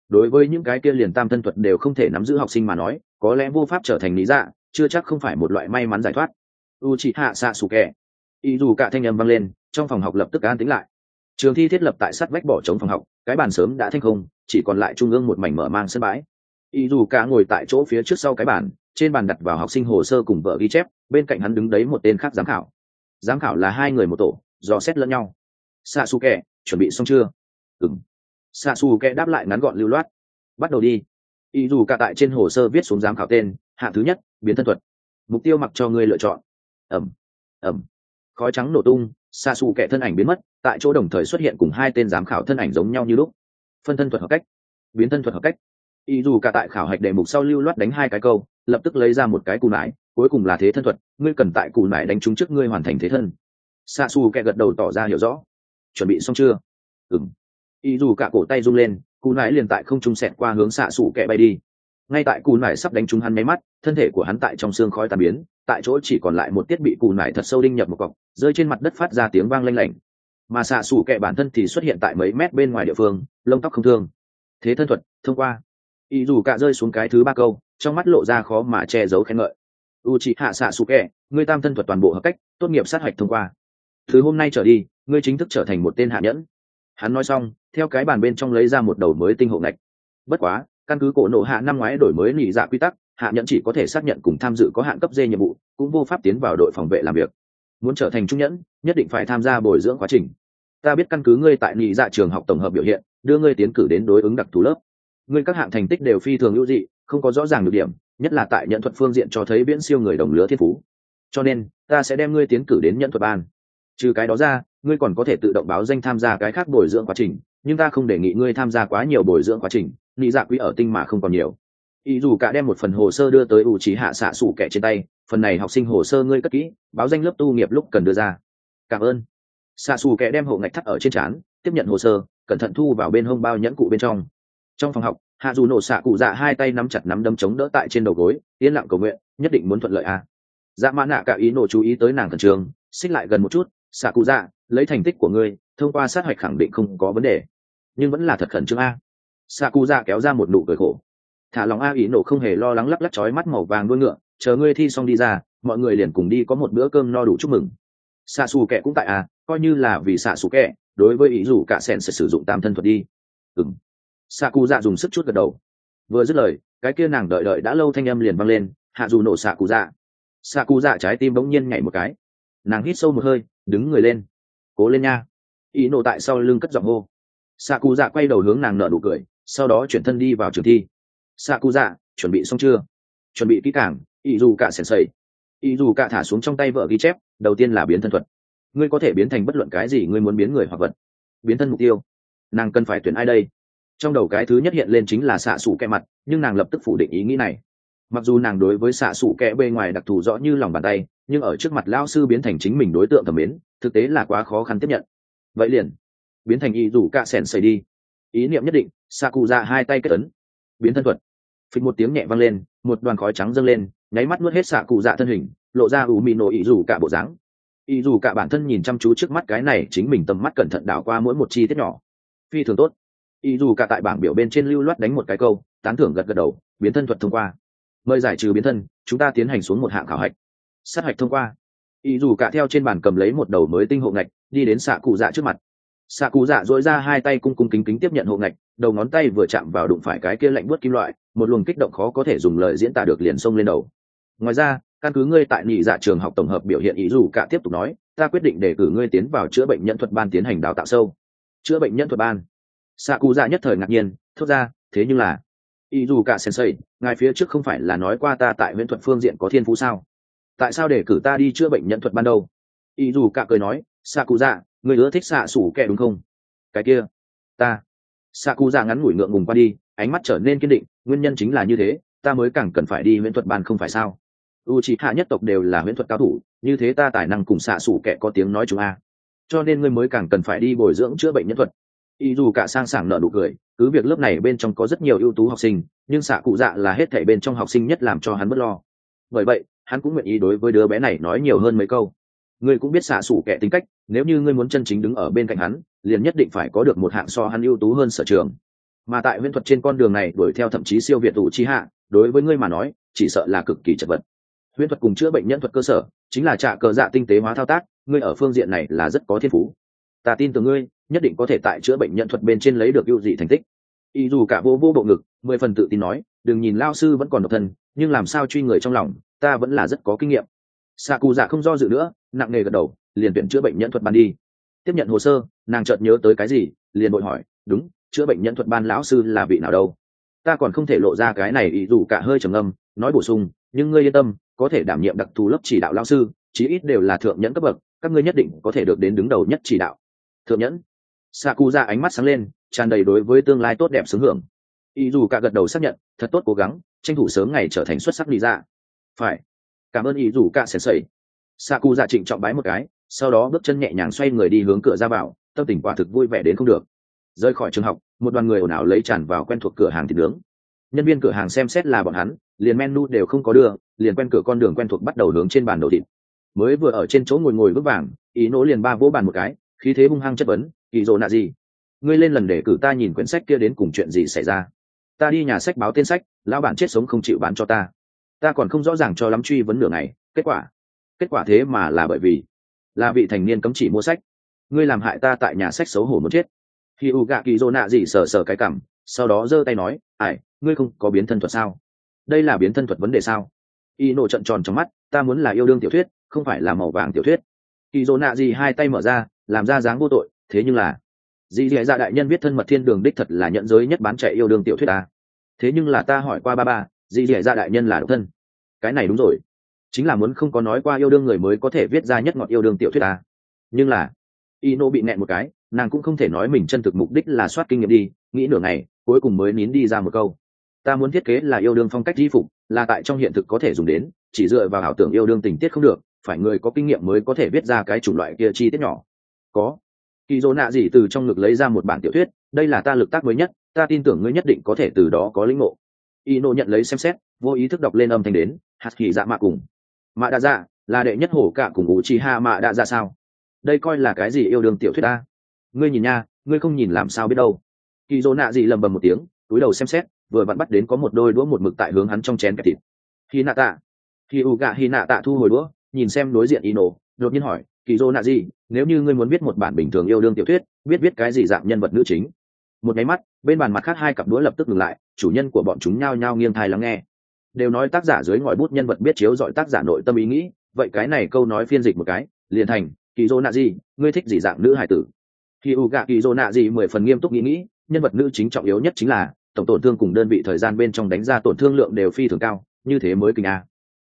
Speaker 1: đối với những cái kia liền tam thân thuật đều không thể nắm giữ học sinh mà nói, có lẽ vô pháp trở thành lý dạ chưa chắc không phải một loại may mắn giải thoát. Uchiha Sasuke, ý dù cả thanh âm vang lên, trong phòng học lập tức an tĩnh lại. Trường thi thiết lập tại sát vách bỏ trống phòng học, cái bàn sớm đã thanh không, chỉ còn lại trung ương một mảnh mở mang sân bãi. Ý dù cả ngồi tại chỗ phía trước sau cái bàn, trên bàn đặt vào học sinh hồ sơ cùng vợ ghi chép, bên cạnh hắn đứng đấy một tên khác giám khảo. Giám khảo là hai người một tổ, dò xét lẫn nhau. Sasuke, chuẩn bị xong chưa? Ừm. Sasuke đáp lại ngắn gọn lưu loát. Bắt đầu đi. Ý dù cả tại trên hồ sơ viết xuống giám khảo tên, hạng thứ nhất, biến thân thuật. Mục tiêu mặc cho ngươi lựa chọn. Ẩm, Ẩm. Khói trắng nổ tung, Sasuke thân ảnh biến mất, tại chỗ đồng thời xuất hiện cùng hai tên giám khảo thân ảnh giống nhau như lúc. Phân thân thuật hợp cách, biến thân thuật hợp cách. Ý dù cả tại khảo hạch đề mục sau lưu loát đánh hai cái câu, lập tức lấy ra một cái cù nải, cuối cùng là thế thân thuật, ngươi cần tại cù nải đánh trúng trước ngươi hoàn thành thế thân. Sasuke gật đầu tỏ ra hiểu rõ. Chuẩn bị xong chưa? Ừm. Ý dù cả cổ tay rung lên, cù nải liền tại không trung xẹt qua hướng Sasuke bay đi. Ngay tại cù nải sắp đánh trúng hắn mấy mắt, thân thể của hắn tại trong xương khói tan biến, tại chỗ chỉ còn lại một tiết bị cù nải thật sâu đinh nhập một cọc, rơi trên mặt đất phát ra tiếng vang lanh lảnh. Mà Sasuke bản thân thì xuất hiện tại mấy mét bên ngoài địa phương, lông tóc không thương. Thế thân thuật thông qua. Ý dù cả rơi xuống cái thứ ba câu, trong mắt lộ ra khó mà che giấu khen ngợi. Uchiha Sasuke, ngươi tam thân thuật toàn bộ hợp cách, tốt nghiệp sát hạch thông qua. Từ hôm nay trở đi, ngươi chính thức trở thành một tên hạ nhẫn. Hắn nói xong, theo cái bàn bên trong lấy ra một đầu mới tinh hộ ngạch. Bất quá, căn cứ cổ nộ hạ năm ngoái đổi mới nhị dạ quy tắc, hạ nhẫn chỉ có thể xác nhận cùng tham dự có hạn cấp D nhiệm vụ, cũng vô pháp tiến vào đội phòng vệ làm việc. Muốn trở thành trung nhẫn, nhất định phải tham gia bồi dưỡng quá trình. Ta biết căn cứ ngươi tại nhị dạ trường học tổng hợp biểu hiện, đưa ngươi tiến cử đến đối ứng đặc thù lớp. Ngươi các hạng thành tích đều phi thường ưu dị, không có rõ ràng được điểm, nhất là tại nhận thuật phương diện cho thấy viễn siêu người đồng lứa thiên phú. Cho nên, ta sẽ đem ngươi tiến cử đến nhận thuật ban. Trừ cái đó ra, ngươi còn có thể tự động báo danh tham gia cái khác bồi dưỡng quá trình, nhưng ta không đề nghị ngươi tham gia quá nhiều bồi dưỡng quá trình, nhị dạ quý ở tinh mà không còn nhiều. Ý dù cả đem một phần hồ sơ đưa tới Uchiha Sasuke trên tay, phần này học sinh hồ sơ ngươi cất kỹ, báo danh lớp tu nghiệp lúc cần đưa ra. Cảm ơn. Sasuke đem hộ ngạch thắt ở trên trán, tiếp nhận hồ sơ, cẩn thận thu vào bên hông bao nhẫn cụ bên trong. Trong phòng học, hạ dù nổ xạ cụ dạ hai tay nắm chặt nắm đấm chống đỡ tại trên đầu gối, yên lặng cầu nguyện, nhất định muốn thuận lợi à. Dạ mã nạ cả ý nổ chú ý tới nàng khẩn trương, xích lại gần một chút. Xạ cụ dạ, lấy thành tích của ngươi, thông qua sát hạch khẳng định không có vấn đề, nhưng vẫn là thật khẩn trương a. Xạ cụ dạ kéo ra một nụ cười khổ. Thả lòng a ý nổ không hề lo lắng, lắc lắc chói mắt màu vàng đuôi ngựa, chờ ngươi thi xong đi ra, mọi người liền cùng đi có một bữa cơm no đủ chúc mừng. Xạ xù kẹ cũng tại a, coi như là vì xạ xù kẹ, đối với ý dù cả sẻn sẽ sử dụng tam thân thuật đi. Ừm. Xạ cụ dạ dùng sức chút gật đầu. Vừa dứt lời, cái kia nàng đợi đợi đã lâu thanh âm liền vang lên, hạ dù nổ xạ cụ dạ. Xạ cụ dạ trái tim bỗng nhiên nhảy một cái, nàng hít sâu một hơi, đứng người lên. Cố lên nha. Ý nổ tại sau lưng cất giọng hô. Xạ cụ dạ quay đầu hướng nàng nở nụ cười, sau đó chuyển thân đi vào trường thi. Xạ cụ dạ, chuẩn bị xong chưa? Chuẩn bị kỹ càng. Ý dù cả sèn sầy. Ý dù cả thả xuống trong tay vợ ghi chép, đầu tiên là biến thân thuật. Ngươi có thể biến thành bất luận cái gì ngươi muốn biến người hoặc vật. Biến thân mục tiêu. Nàng cần phải tuyển ai đây? Trong đầu cái thứ nhất hiện lên chính là xạ xù kẹ mặt, nhưng nàng lập tức phủ định ý nghĩ này. Mặc dù nàng đối với xạ xù kẹ bề ngoài đặc thù rõ như lòng bàn tay, nhưng ở trước mặt lao sư biến thành chính mình đối tượng thẩm mến, thực tế là quá khó khăn tiếp nhận. Vậy liền biến thành ý dù cả sèn sầy đi. Ý niệm nhất định, xạ cụ dạ hai tay kết ấn. Biến thân thuật. Phịch một tiếng nhẹ vang lên, một đoàn khói trắng dâng lên, nháy mắt nuốt hết xạ cụ dạ thân hình, lộ ra ủ mị nổ ý dù cả bộ dáng. Ý dù cả bản thân nhìn chăm chú trước mắt cái này, chính mình tầm mắt cẩn thận đảo qua mỗi một chi tiết nhỏ, phi thường tốt. Ý dù cả tại bảng biểu bên trên lưu loát đánh một cái câu, tán thưởng gật gật đầu. Biến thân thuật thông qua. Mời giải trừ biến thân, chúng ta tiến hành xuống một hạng khảo hạch. Sát hạch thông qua. Ý dù cả theo trên bàn cầm lấy một đầu mới tinh hộ ngạch, đi đến xạ cụ dạ trước mặt. Xạ cụ dạ dỗi ra hai tay cung cung kính kính tiếp nhận hộ ngạch, đầu ngón tay vừa chạm vào đụng phải cái kia lạnh buốt kim loại, một luồng kích động khó có thể dùng lời diễn tả được liền xông lên đầu. Ngoài ra, căn cứ ngươi tại nhị dạ trường học tổng hợp biểu hiện, ý dù cả tiếp tục nói, ta quyết định để cử ngươi tiến vào chữa bệnh nhân thuật ban tiến hành đào tạo sâu. Chữa bệnh nhân thuật ban. Xạ cụ dạ nhất thời ngạc nhiên, thốt ra, thế nhưng là ý dù cả sensei, ngài phía trước không phải là nói qua ta tại huyễn thuật phương diện có thiên phú sao? Tại sao để cử ta đi chữa bệnh nhân thuật ban đầu? Ý dù cả cười nói, xạ cụ dạ, người ưa thích xạ xủ kẹ đúng không? Cái kia ta. Xạ cụ dạ ngắn ngủi ngượng ngùng qua đi, ánh mắt trở nên kiên định, nguyên nhân chính là như thế, ta mới càng cần phải đi huyễn thuật ban không phải sao? Uchiha nhất tộc đều là huyễn thuật cao thủ, như thế ta tài năng cùng xạ xủ kẹ có tiếng nói chúng a. Cho nên ngươi mới càng cần phải đi bồi dưỡng chữa bệnh nhân thuật. Ý dù cả sang sảng nở nụ cười, cứ việc lớp này bên trong có rất nhiều ưu tú học sinh, nhưng xạ cụ dạ là hết thảy bên trong học sinh nhất làm cho hắn bất lo. Bởi vậy, hắn cũng nguyện ý đối với đứa bé này nói nhiều hơn mấy câu. Ngươi cũng biết xạ xủ kẻ tính cách, nếu như ngươi muốn chân chính đứng ở bên cạnh hắn, liền nhất định phải có được một hạng so hắn ưu tú hơn sở trường. mà tại huyễn thuật trên con đường này đuổi theo thậm chí siêu việt ủ chi hạ đối với ngươi mà nói chỉ sợ là cực kỳ chật vật. Huyễn thuật cùng chữa bệnh nhân thuật cơ sở chính là trạ cờ dạ tinh tế hóa thao tác, ngươi ở phương diện này là rất có thiên phú, ta tin tưởng ngươi nhất định có thể tại chữa bệnh nhân thuật bên trên lấy được ưu dị thành tích. Ý dù cả vô vô bộ ngực 10 phần tự tin nói, đừng nhìn lao sư vẫn còn độc thân nhưng làm sao truy người trong lòng ta vẫn là rất có kinh nghiệm. Xạ cụ dạ không do dự nữa, nặng nề gật đầu, liền tuyển chữa bệnh nhân thuật ban đi. Tiếp nhận hồ sơ, nàng chợt nhớ tới cái gì, liền vội hỏi, đúng, chữa bệnh nhân thuật ban lão sư là vị nào đâu? Ta còn không thể lộ ra cái này. Ý dù cả hơi trầm ngâm, nói bổ sung, nhưng ngươi yên tâm, có thể đảm nhiệm đặc thù lớp chỉ đạo lão sư chí ít đều là thượng nhẫn cấp bậc, các ngươi nhất định có thể được đến đứng đầu nhất chỉ đạo. Thượng nhẫn? Xạ cụ dạ ánh mắt sáng lên, tràn đầy đối với tương lai tốt đẹp sướng hưởng. Ý dù cả gật đầu xác nhận, thật tốt cố gắng, tranh thủ sớm ngày trở thành xuất sắc lý dạ. Phải, cảm ơn ý dù cả sensei. Xạ cụ dạ trịnh trọng bái một cái, sau đó bước chân nhẹ nhàng xoay người đi hướng cửa ra vào, tâm tình quả thực vui vẻ đến không được. Rời khỏi trường học, một đoàn người ồn ào lấy tràn vào quen thuộc cửa hàng thịt nướng. Nhân viên cửa hàng xem xét là bọn hắn, liền menu đều không có đưa, liền quen cửa con đường quen thuộc bắt đầu hướng trên bàn đổ thịt. Mới vừa ở trên chỗ ngồi vững vàng, ý nỗ liền ba vỗ bàn một cái, khí thế hung hăng chất vấn, kỳ dỗ nạ gì, ngươi lên lần để cử ta nhìn quyển sách kia đến cùng chuyện gì xảy ra. Ta đi nhà sách báo tên sách, lão bản chết sống không chịu bán cho ta còn không rõ ràng cho lắm, truy vấn nửa ngày, kết quả thế mà là bởi vì là vị thành niên cấm chỉ mua sách. Ngươi làm hại ta tại nhà sách xấu hổ muốn chết. Khi u gạ kỳ dỗ nạ gì sờ sờ cái cằm, sau đó giơ tay nói, ải, ngươi không có biến thân thuật sao? Đây là biến thân thuật vấn đề sao? Y nổ trận tròn trong mắt, ta muốn là yêu đương tiểu thuyết, không phải là màu vàng tiểu thuyết. Kỳ dỗ nạ gì hai tay mở ra, làm ra dáng vô tội, thế nhưng là dì dì dạ đại nhân viết thân mật thiên đường đích thật là nhận giới nhất bán chạy yêu đương tiểu thuyết à? Thế nhưng là ta hỏi qua ba, dì dì dạ đại nhân là độc thân. Cái này đúng rồi, chính là muốn không có nói qua yêu đương người mới có thể viết ra nhất ngọt yêu đương tiểu thuyết à? Nhưng là Ino bị nẹn một cái, nàng cũng không thể nói mình chân thực mục đích là soát kinh nghiệm đi, nghĩ nửa ngày cuối cùng mới nín đi ra một câu, ta muốn thiết kế là yêu đương phong cách di phục, là tại trong hiện thực có thể dùng đến, chỉ dựa vào ảo tưởng yêu đương tình tiết không được, phải người có kinh nghiệm mới có thể viết ra cái chủng loại kia chi tiết nhỏ. Có. Kỳ dỗ nạ gì từ trong ngực lấy ra một bản tiểu thuyết, đây là ta lực tác mới nhất, ta tin tưởng ngươi nhất định có thể từ đó có lĩnh ngộ. Ino nhận lấy xem xét, vô ý thức đọc lên âm thanh đến, hạt kỳ dạ mạ cùng mạ đa dạ là đệ nhất hổ cả cùng Uchiha mạ đa dạ sao? Đây coi là cái gì yêu đương tiểu thuyết ta? Ngươi nhìn nha, ngươi không nhìn làm sao biết đâu. Kỳ dỗ nạ gì lầm bầm một tiếng, túi đầu xem xét, vừa vặn bắt đến có một đôi đũa một mực tại hướng hắn trong chén kẹp thịt. Hi nạ tạ thu hồi đũa, nhìn xem đối diện Ino, đột nhiên hỏi, kỳ dỗ nạ gì, nếu như ngươi muốn viết một bản bình thường yêu đương tiểu thuyết, viết cái gì dạng nhân vật nữ chính? Một cái mắt, bên bàn mặt khác hai cặp đũa lập tức ngừng lại, chủ nhân của bọn chúng nhao nhao nghiêng thai lắng nghe. Đều nói tác giả dưới ngòi bút nhân vật biết chiếu dọi tác giả nội tâm ý nghĩ, vậy cái này câu nói phiên dịch một cái, liền thành, kỳ dỗ nạ gì, ngươi thích gì dạng nữ hài tử? Kỳ dỗ nạ gì 10 phần nghiêm túc nghĩ, nhân vật nữ chính trọng yếu nhất chính là tổng tổn thương cùng đơn vị thời gian bên trong đánh ra tổn thương lượng đều phi thường cao, như thế mới kinh a.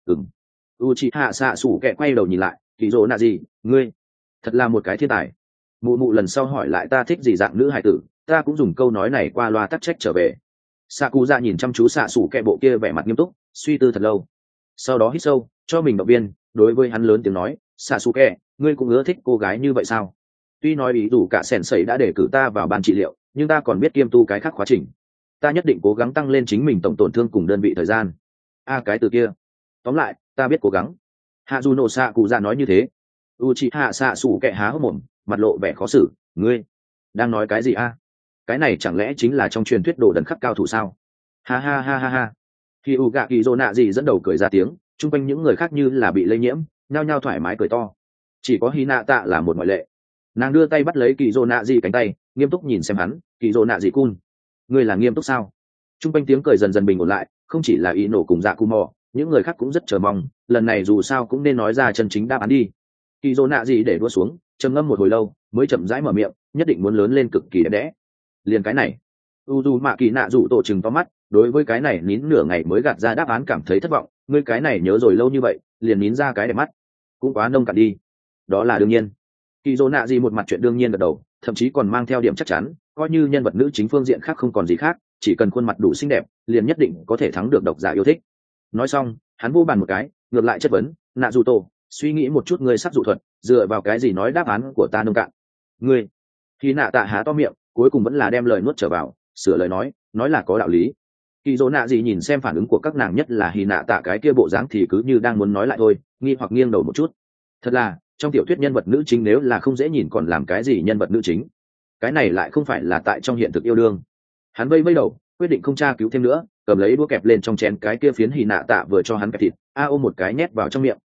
Speaker 1: Uchiha xạ sủ kẹ quay đầu nhìn lại, kỳ dỗ nạ gì, ngươi thật là một cái thiên tài. Mụ lần sau hỏi lại ta thích gì dạng nữ hài tử, ta cũng dùng câu nói này qua loa tắc trách trở về. Sakuza nhìn chăm chú xạ sủ kẹ bộ kia vẻ mặt nghiêm túc, suy tư thật lâu, sau đó hít sâu, cho mình động viên, đối với hắn lớn tiếng nói, Sasuke, ngươi cũng ưa thích cô gái như vậy sao? Tuy nói ý đủ cả sẻn sẩy đã để cử ta vào ban trị liệu, nhưng ta còn biết kiêm tu cái khác khóa trình. Ta nhất định cố gắng tăng lên chính mình tổng tổn thương cùng đơn vị thời gian. Cái từ kia. Tóm lại, ta biết cố gắng. Hazuno Sakuza nói như thế. Uchiha Sasuke há hốc mồm, mặt lộ vẻ khó xử, ngươi đang nói cái gì a? Cái này chẳng lẽ chính là trong truyền thuyết đồ đần khắc cao thủ sao? Ha ha ha ha ha. Khi Uga Kizona gì dẫn đầu cười ra tiếng, chung quanh những người khác như là bị lây nhiễm, nhao nhao thoải mái cười to. Chỉ có Hinata là một ngoại lệ. Nàng đưa tay bắt lấy Kizona gì cánh tay, nghiêm túc nhìn xem hắn, Kizona gì cun, ngươi là nghiêm túc sao? Chung quanh tiếng cười dần dần bình ổn lại, không chỉ là Ino cùng Yakumo, những người khác cũng rất chờ mong, lần này dù sao cũng nên nói ra chân chính đáp án đi. Kizona gì để đua xuống, trầm ngâm một hồi lâu, mới chậm rãi mở miệng, nhất định muốn lớn lên cực kỳ đẹp đẽ. Liền cái này, Uzumaki tổ trừng to mắt, đối với cái này nín nửa ngày mới gạt ra đáp án cảm thấy thất vọng, ngươi cái này nhớ rồi lâu như vậy, liền nín ra cái đẹp mắt, cũng quá nông cạn đi. Đó là đương nhiên. Kizona một mặt chuyện đương nhiên gật đầu, thậm chí còn mang theo điểm chắc chắn, coi như nhân vật nữ chính phương diện khác không còn gì khác, chỉ cần khuôn mặt đủ xinh đẹp, liền nhất định có thể thắng được độc giả yêu thích. Nói xong, hắn vô bàn một cái, ngược lại chất vấn, Naruto, suy nghĩ một chút ngươi sắc dụ thuật, dựa vào cái gì nói đáp án của ta nông cạn? Ngươi. Khi nạ tạ há to miệng, cuối cùng vẫn là đem lời nuốt trở vào, sửa lời nói là có đạo lý. Kizona nhìn xem phản ứng của các nàng, nhất là Hy nạ tạ cái kia bộ dáng thì cứ như đang muốn nói lại thôi, nghi hoặc nghiêng đầu một chút. Thật là, trong tiểu thuyết nhân vật nữ chính nếu là không dễ nhìn còn làm cái gì nhân vật nữ chính? Cái này lại không phải là tại trong hiện thực yêu đương. Hắn vây vây đầu quyết định không tra cứu thêm nữa, cầm lấy đũa kẹp lên trong chén cái kia phiến hì nạ tạ vừa cho hắn kẹp thịt, ôm một cái nhét vào trong miệng.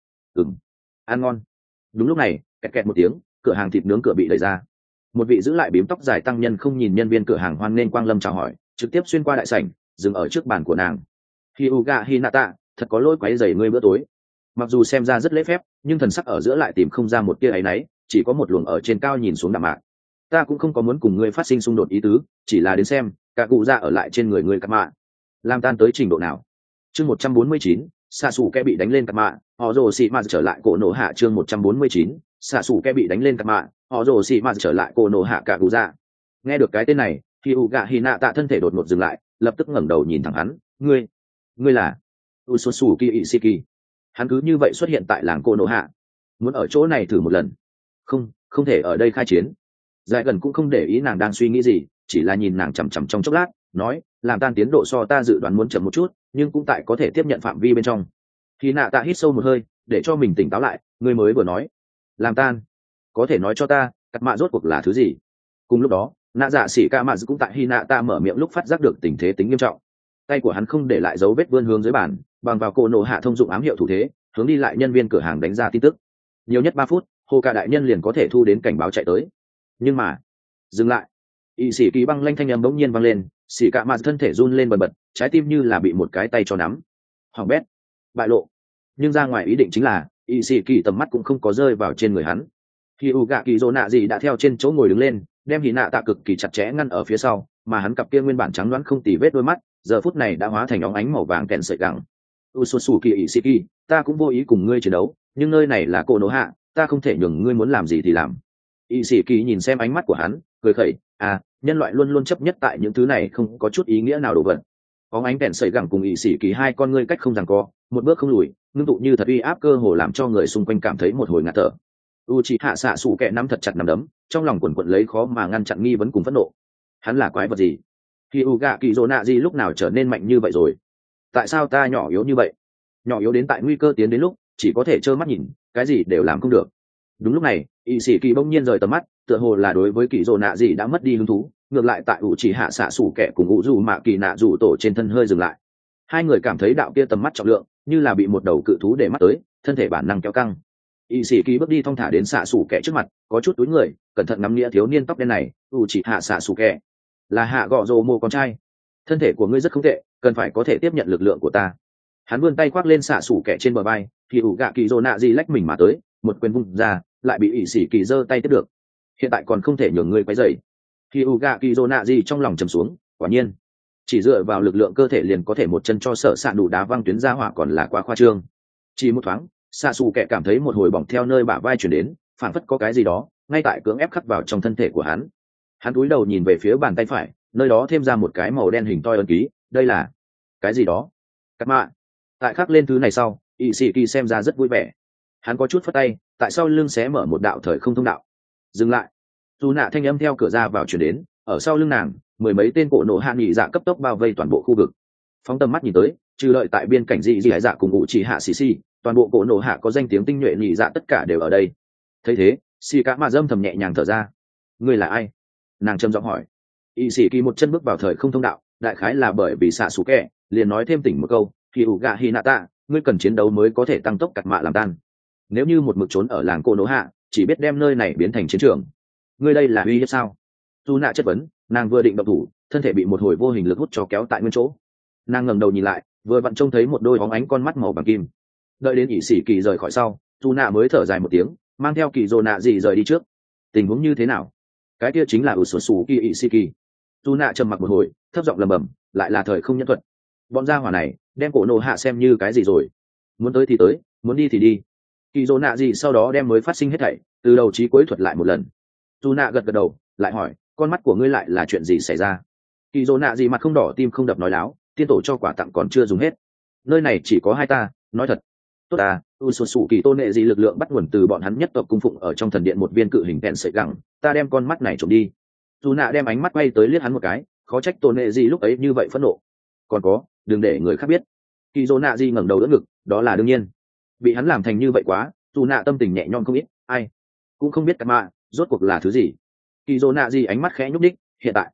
Speaker 1: Ăn ngon. Đúng lúc này kẹt kẹt một tiếng, cửa hàng thịt nướng cửa bị đẩy ra. Một vị giữ lại bím tóc dài tăng nhân không nhìn nhân viên cửa hàng hoan nên quang lâm chào hỏi, trực tiếp xuyên qua đại sảnh dừng ở trước bàn của nàng. Hyuga Hinata, thật có lỗi quấy rầy ngươi bữa tối. Mặc dù xem ra rất lễ phép, nhưng thần sắc ở giữa lại tìm không ra một tia áy náy, chỉ có một luồng ở trên cao nhìn xuống đạm mạc. Ta cũng không có muốn cùng ngươi phát sinh xung đột ý tứ, chỉ là đến xem cả cụ ra ở lại trên người ngươi cặp mạ làm tan tới trình độ nào. Chương 149, xạ xù kẻ bị đánh lên cặp mạ, họ rồ xì mà trở lại cổ nổ hạ. Chương 149, xạ xù kẻ bị đánh lên cặp mạ, họ rồ xì mà trở lại cổ nổ hạ cả cụ ra. Nghe được cái tên này, Hyuga Hinata thân thể đột ngột dừng lại, lập tức ngẩng đầu nhìn thẳng hắn. Ngươi là Usosuke Ishiki? Hắn cứ như vậy xuất hiện tại làng cô nô hạ, muốn ở chỗ này thử một lần? Không thể ở đây khai chiến. Giải gần cũng không để ý nàng đang suy nghĩ gì, chỉ là nhìn nàng chằm chằm trong chốc lát, nói, làm tan tiến độ so ta dự đoán muốn chậm một chút, nhưng cũng tại có thể tiếp nhận phạm vi bên trong. Khi nạ tạ hít sâu một hơi để cho mình tỉnh táo lại, ngươi mới vừa nói làm tan, có thể nói cho ta cặp mạ rốt cuộc là thứ gì? Cùng lúc đó nạ dạ xỉ ca mạ cũng tại khi nạ tạ mở miệng lúc phát giác được tình thế tính nghiêm trọng. Tay của hắn không để lại dấu vết vươn hướng dưới bàn, bằng vào cổ nổ hạ thông dụng ám hiệu thủ thế hướng đi lại nhân viên cửa hàng đánh ra tin tức. Nhiều nhất 3 phút, hồ cả đại nhân liền có thể thu đến cảnh báo chạy tới. Nhưng mà dừng lại. Y sĩ kỳ băng lanh thanh âm bỗng nhiên vang lên, xỉ cả mạt thân thể run lên bần bật, trái tim như là bị một cái tay cho nắm. Hỏng bét, bại lộ. Nhưng ra ngoài ý định chính là y sĩ kỳ tầm mắt cũng không có rơi vào trên người hắn. Khi u gạ kỳ dỗ nạ gì đã theo trên chỗ ngồi đứng lên, đem hì nạ tạ cực kỳ chặt chẽ ngăn ở phía sau, mà hắn cặp kia nguyên bản trắng đoán không tì vết đôi mắt giờ phút này đã hóa thành óng ánh màu vàng kèn sợi gẳng. Usosuke Ishiki, ta cũng vô ý cùng ngươi chiến đấu, nhưng nơi này là cổ nổ hạ, ta không thể nhường ngươi muốn làm gì thì làm. Ishiki nhìn xem ánh mắt của hắn, cười khẩy, nhân loại luôn luôn chấp nhất tại những thứ này không có chút ý nghĩa nào đồ vật. Óng ánh kèn sợi gẳng cùng Ishiki hai con ngươi cách không giằng co, một bước không lùi, ngưng tụ như thật uy áp cơ hồ làm cho người xung quanh cảm thấy một hồi ngạt thở. Uchiha xạ sủ kẹ nắm thật chặt nắm đấm, trong lòng quần quật lấy khó mà ngăn chặn nghi vấn cùng phẫn nộ. Hắn là quái vật gì? Hyuga Kizonagi lúc nào trở nên mạnh như vậy rồi? Tại sao ta nhỏ yếu như vậy? Nhỏ yếu đến tại nguy cơ tiến đến lúc chỉ có thể trơ mắt nhìn, cái gì đều làm không được. Đúng lúc này, Ishiki bỗng nhiên rời tầm mắt, tựa hồ là đối với Kizonagi đã mất đi hứng thú, ngược lại tại Uchiha xạ sủ kẹ cùng Uzu Mạ Kỳ Nạ rủ tổ trên thân hơi dừng lại. Hai người cảm thấy đạo kia tầm mắt trọng lượng, như là bị một đầu cự thú để mắt tới, thân thể bản năng kéo căng. Ishiki bước đi thong thả đến xạ sủ kẹ trước mặt, có chút túi người, cẩn thận ngắm nghĩa thiếu niên tóc đen này. Uchiha xạ sủ kẹ là hạ gọ rồ mồ con trai, thân thể của ngươi rất không tệ, cần phải có thể tiếp nhận lực lượng của ta. Hắn vươn tay khoác lên xạ sủ kẹ trên bờ vai, thì ủ gạ kỳ rồ nạ gì lách mình mà tới, một quyền vung ra, lại bị Ishiki giơ tay tiếp được. Hiện tại còn không thể nhường ngươi quấy rầy. Thì ủ gạ kỳ rồ nạ gì trong lòng trầm xuống, quả nhiên chỉ dựa vào lực lượng cơ thể liền có thể một chân cho sợ sạn đủ đá văng tuyến ra hỏa còn là quá khoa trương. Chỉ một thoáng, xạ xù kẹ cảm thấy một hồi bỏng theo nơi bả vai chuyển đến, phảng phất có cái gì đó ngay tại cưỡng ép khắc vào trong thân thể của hắn. Hắn cúi đầu nhìn về phía bàn tay phải, nơi đó thêm ra một cái màu đen hình toi ấn ký. Đây là cái gì đó? Cắt mạ. Tại khắc lên thứ này sau, Ishiki xem ra rất vui vẻ. Hắn có chút phất tay, tại sau lưng xé mở một đạo thời không thông đạo. Dừng lại. Dù nạ thanh âm theo cửa ra vào chuyển đến, ở sau lưng nàng mười mấy tên cổ nổ hạ nghị dạ cấp tốc bao vây toàn bộ khu vực. Phóng tầm mắt nhìn tới, trừ đợi tại biên cảnh dị dị dạ cùng ngụ chỉ hạ xì xì, toàn bộ cổ nổ hạ có danh tiếng tinh nhuệ nhị dạ tất cả đều ở đây. Thấy thế, xì cả mà dâm thầm nhẹ nhàng thở ra. Ngươi là ai? Nàng trầm giọng hỏi. Y sĩ kỳ một chân bước vào thời không thông đạo, đại khái là bởi vì xạ xù kẹ liền nói thêm tỉnh một câu, thì ủ gạ Hinata, ngươi cần chiến đấu mới có thể tăng tốc cặt mạ làm tan. Nếu như một mực trốn ở làng cổ nổ hạ, chỉ biết đem nơi này biến thành chiến trường. Ngươi đây là uy hiếp sao? Tu nạ chất vấn, nàng vừa định động thủ, thân thể bị một hồi vô hình lực hút cho kéo tại nguyên chỗ. Nàng ngẩng đầu nhìn lại, vừa vặn trông thấy một đôi bóng ánh con mắt màu vàng kim. Đợi đến ỷ sĩ kỳ rời khỏi sau, tu nạ mới thở dài một tiếng, mang theo kỳ dồ nạ gì rời đi trước. Tình huống như thế nào? Cái kia chính là Usosuke Ishiki. Tu nạ trầm mặc một hồi, thấp giọng lẩm bẩm, lại là thời không nhân thuật. Bọn gia hỏa này đem cổ nổ hạ xem như cái gì rồi? Muốn tới thì tới, muốn đi thì đi. Kỳ dồ nạ gì sau đó đem mới phát sinh hết thảy từ đầu chí cuối thuật lại một lần. Tu nạ gật gật đầu, lại hỏi, con mắt của ngươi lại là chuyện gì xảy ra? Kỳ dồ nạ gì mặt không đỏ tim không đập nói láo, tiên tổ cho quà tặng còn chưa dùng hết, nơi này chỉ có hai ta, nói thật. Tốt à, Usosuke tôn nệ gì lực lượng bắt nguồn từ bọn hắn nhất tộc cung phụng ở trong thần điện một viên cự hình kẹn sợi gẳng, ta đem con mắt này trộm đi. Dù nạ đem ánh mắt quay tới liếc hắn một cái, khó trách tôn nệ gì lúc ấy như vậy phẫn nộ. Còn có, đừng để người khác biết. Kỳ dồ nạ gì ngẩng đầu đỡ ngực, đó là đương nhiên. Bị hắn làm thành như vậy quá, dù nạ tâm tình nhẹ nhõm không ít, ai cũng không biết cả mạ rốt cuộc là thứ gì. Kỳ dồ nạ gì ánh mắt khẽ nhúc đích, hiện tại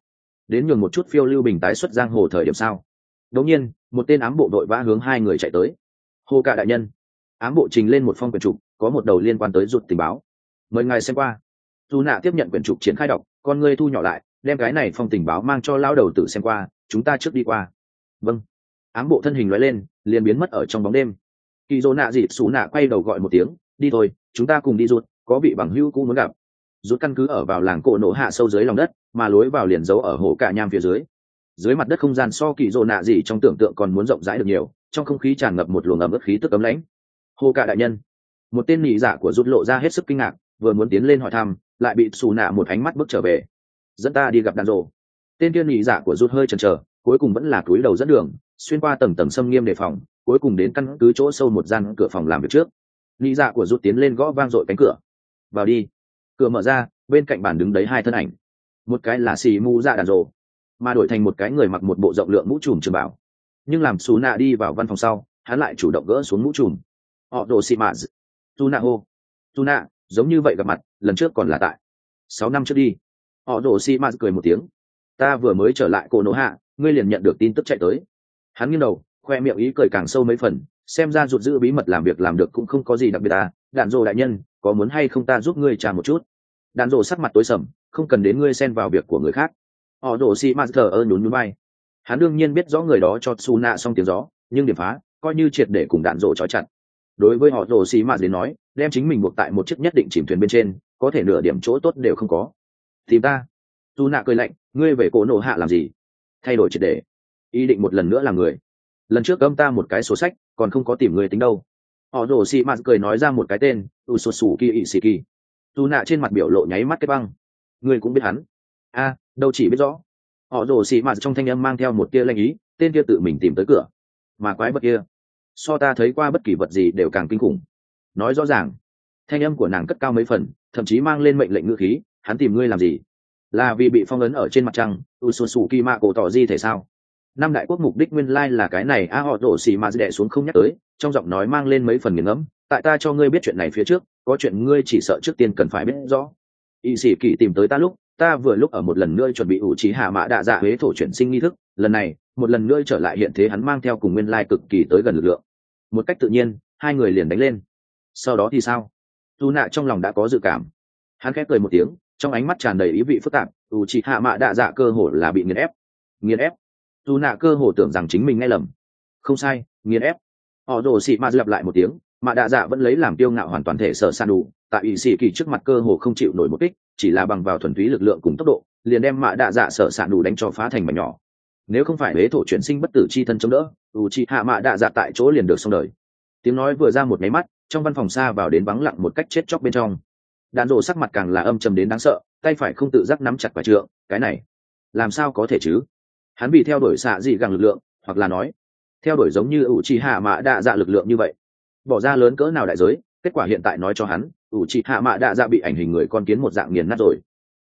Speaker 1: đến nhường một chút phiêu lưu bình tái xuất giang hồ thời điểm sao. Đống nhiên một tên ám bộ đội vã hướng hai người chạy tới. Hồ Cả đại nhân. Ám bộ trình lên một phong quyển trục, có một đầu liên quan tới rụt tình báo, mời ngài xem qua. Dù nạ tiếp nhận quyển trục triển khai đọc, con ngươi thu nhỏ lại, đem cái này phong tình báo mang cho lão đầu tử xem qua, chúng ta trước đi qua. Vâng. Ám bộ thân hình lóe lên, liền biến mất ở trong bóng đêm. Kỳ Dỗ nạ dịt xù nạ quay đầu gọi một tiếng, đi thôi, chúng ta cùng đi rụt, có vị bằng hữu cũ muốn gặp. Rút căn cứ ở vào làng cổ nổ hạ sâu dưới lòng đất, mà lối vào liền giấu ở hồ Cả nham phía dưới. Dưới mặt đất không gian so Kỳ Dỗ nạ gì trong tưởng tượng còn muốn rộng rãi được nhiều, trong không khí tràn ngập một luồng ẩm ướt khí tức ấm lãnh. Hồ Cả đại nhân. Một tên nhị dạ của rút lộ ra hết sức kinh ngạc, vừa muốn tiến lên hỏi thăm, lại bị xù nạ một ánh mắt bước trở về. Dẫn ta đi gặp đàn rồ. Tên kia nhị dạ của rút hơi chần chờ, cuối cùng vẫn là cúi đầu dẫn đường, xuyên qua tầng tầng xâm nghiêm đề phòng, cuối cùng đến căn cứ chỗ sâu một gian cửa phòng làm việc trước. Nhị dạ của rút tiến lên gõ vang dội cánh cửa. Vào đi. Cửa mở ra, bên cạnh bàn đứng đấy hai thân ảnh. Một cái là xì mu dạ đàn rồ, mà đổi thành một cái người mặc một bộ rộng lượng mũ trùm trường bảo. Nhưng làm xù nạ đi vào văn phòng sau, hắn lại chủ động gỡ xuống mũ trùm. Họ đồ xì mạ tu nạ hô. Tu nạ, giống như vậy gặp mặt, lần trước còn là tại 6 năm trước đi. Họ đồ xì mạ cười một tiếng. Ta vừa mới trở lại cổ nổ hạ, ngươi liền nhận được tin tức chạy tới. Hắn nghiêng đầu, khoe miệng ý cười càng sâu mấy phần, xem ra rụt giữ bí mật làm việc làm được cũng không có gì đặc biệt à. Đạn rồ đại nhân, có muốn hay không ta giúp ngươi trà một chút? Đạn rồ sắc mặt tối sầm, không cần đến ngươi xen vào việc của người khác. Họ đổ xì mạt thờ ơ nhún nhún bay. Hắn đương nhiên biết rõ người đó cho su nạ xong tiếng gió, nhưng điểm phá coi như triệt để cùng đạn rồ trói chặt. Đối với họ đổ xì mạt đến nói, đem chính mình buộc tại một chiếc nhất định chìm thuyền bên trên, có thể nửa điểm chỗ tốt đều không có. Tìm ta? Su nạ cười lạnh, ngươi về cổ nổ hạ làm gì? Thay đổi triệt để, ý định một lần nữa làm người. Lần trước âm ta một cái sổ sách, còn không có tìm người tính đâu. Họ đổ xì mạt cười nói ra một cái tên, Usosuki Ishiki. Su nạ trên mặt biểu lộ nháy mắt cái băng. Ngươi cũng biết hắn? A, đâu chỉ biết rõ. Họ đổ xì mạt trong thanh âm mang theo một tia lanh ý, tên kia tự mình tìm tới cửa. Mà quái vật kia, so ta thấy qua bất kỳ vật gì đều càng kinh khủng. Nói rõ ràng. Thanh âm của nàng cất cao mấy phần, thậm chí mang lên mệnh lệnh ngữ khí, hắn tìm ngươi làm gì? Là vì bị phong ấn ở trên mặt trăng, Usosuki mạ cổ tỏ di thể sao? Năm đại quốc mục đích nguyên lai là cái này. Họ đổ xì mạt đè xuống không nhắc tới, trong giọng nói mang lên mấy phần nghiền ngẫm. Tại ta cho ngươi biết chuyện này phía trước, có chuyện ngươi chỉ sợ trước tiên cần phải biết rõ. Y sĩ kỳ tìm tới ta lúc, ta vừa lúc ở một lần nữa chuẩn bị ủ trí hạ mã đạ dạ huế thổ chuyển sinh nghi thức, lần này một lần nữa trở lại hiện thế, hắn mang theo cùng nguyên lai cực kỳ tới gần lực lượng. Một cách tự nhiên hai người liền đánh lên. Sau đó thì sao? Tu nạ trong lòng đã có dự cảm. Hắn khẽ cười một tiếng, trong ánh mắt tràn đầy ý vị phức tạp. ủ trí hạ mã đạ dạ cơ hồ là bị nghiền ép. Nghiền ép? Tu nạ cơ hồ tưởng rằng chính mình nghe lầm. Không sai, nghiền ép. Họ đổ xị mạ lặp lại một tiếng, mạ đạ dạ vẫn lấy làm tiêu ngạo hoàn toàn thể sở san đủ, tại ỷ sĩ kỳ trước mặt cơ hồ không chịu nổi một kích, chỉ là bằng vào thuần túy lực lượng cùng tốc độ, liền đem mạ đạ dạ sở san đủ đánh cho phá thành mảnh nhỏ. Nếu không phải huế thổ chuyển sinh bất tử chi thân chống đỡ, Uchiha mạ đạ dạ tại chỗ liền được xong đời. Tiếng nói vừa ra một máy mắt, trong văn phòng xa vào đến vắng lặng một cách chết chóc bên trong. Đạn rồ sắc mặt càng là âm trầm đến đáng sợ, tay phải không tự giác nắm chặt quả trượng, cái này làm sao có thể chứ? Hắn bị theo đuổi xạ gì gàng lực lượng, hoặc là nói theo đuổi giống như Uchiha mạ đạ dạ lực lượng như vậy, bỏ ra lớn cỡ nào đại giới, kết quả hiện tại nói cho hắn, Uchiha mạ đạ dạ bị ảnh hình người con kiến một dạng nghiền nát rồi.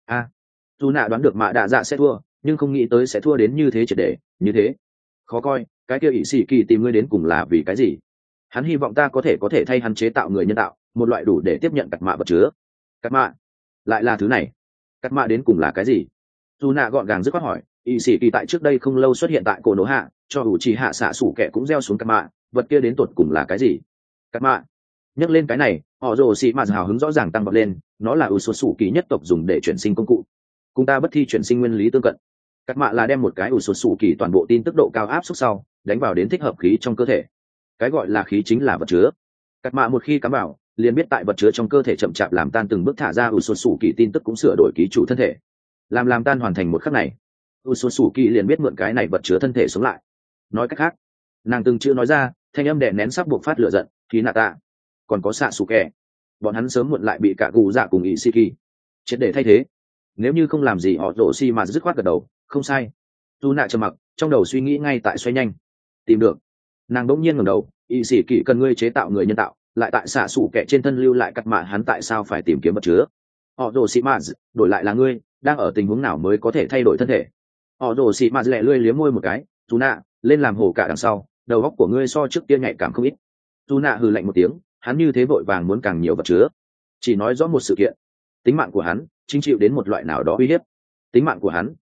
Speaker 1: Dù nạ đoán được mạ đạ dạ sẽ thua, nhưng không nghĩ tới sẽ thua đến như thế triệt để, như thế khó coi. Cái kia ỷ sĩ kỳ tìm ngươi đến cùng là vì cái gì? Hắn hy vọng ta có thể thay hắn chế tạo người nhân tạo, một loại đủ để tiếp nhận cặt mạ vật chứa. Cặt mạ lại là thứ này? Cặt mạ đến cùng là cái gì? Dù nạ gọn gàng dứt khoát hỏi. Ỷ sĩ kỳ tại trước đây không lâu xuất hiện tại cổ nổ hạ, cho ủ trì hạ xạ sủ kẻ cũng gieo xuống cặt mạ, vật kia đến tột cùng là cái gì? Cặt mạ. Nhắc lên cái này, họ rồ xì mạt hào hứng rõ ràng tăng bật lên, nó là Usosuki nhất tộc dùng để chuyển sinh công cụ, cùng ta bất thi chuyển sinh nguyên lý tương cận. Cắt mạ là đem một cái Usosuki toàn bộ tin tức độ cao áp suất sau đánh vào đến thích hợp khí trong cơ thể. Cái gọi là khí chính là vật chứa. Cắt mạ một khi cắm vào, liền biết tại vật chứa trong cơ thể chậm chạp làm tan từng bước thả ra Usosuki tin tức cũng sửa đổi ký chủ thân thể. Làm tan hoàn thành một khắc này, Usosuki liền biết mượn cái này vật chứa thân thể sống lại. Nói cách khác, nàng từng chữ nói ra, thanh âm đè nén sắp buộc phát lửa giận, khí nạ tạ, còn có xạ sủ kẻ, bọn hắn sớm muộn lại bị cả gù dạ cùng Ishiki triệt để thay thế. Nếu như không làm gì, họ rổ xi mà dứt khoát gật đầu, không sai. Dù nạ trầm mặc, trong đầu suy nghĩ ngay tại xoay nhanh. Tìm được. Nàng đỗng nhiên ngẩng đầu, Ishiki cần ngươi chế tạo người nhân tạo, lại tại xạ sủ kẻ trên thân lưu lại cắt mạ, hắn tại sao phải tìm kiếm vật chứa? Họ rổ xi mà đổi lại là ngươi, đang ở tình huống nào mới có thể thay đổi thân thể? Họ rổ xi mà lẹ lươi liếm môi một cái, dù nạ lên làm hổ cả đằng sau, đầu óc của ngươi so trước kia nhạy cảm không ít. Dù nạ hừ lạnh một tiếng, hắn như thế vội vàng muốn càng nhiều vật chứa, chỉ nói rõ một sự kiện: tính mạng của hắn chính chịu đến một loại nào đó uy hiếp. Tính mạng của hắn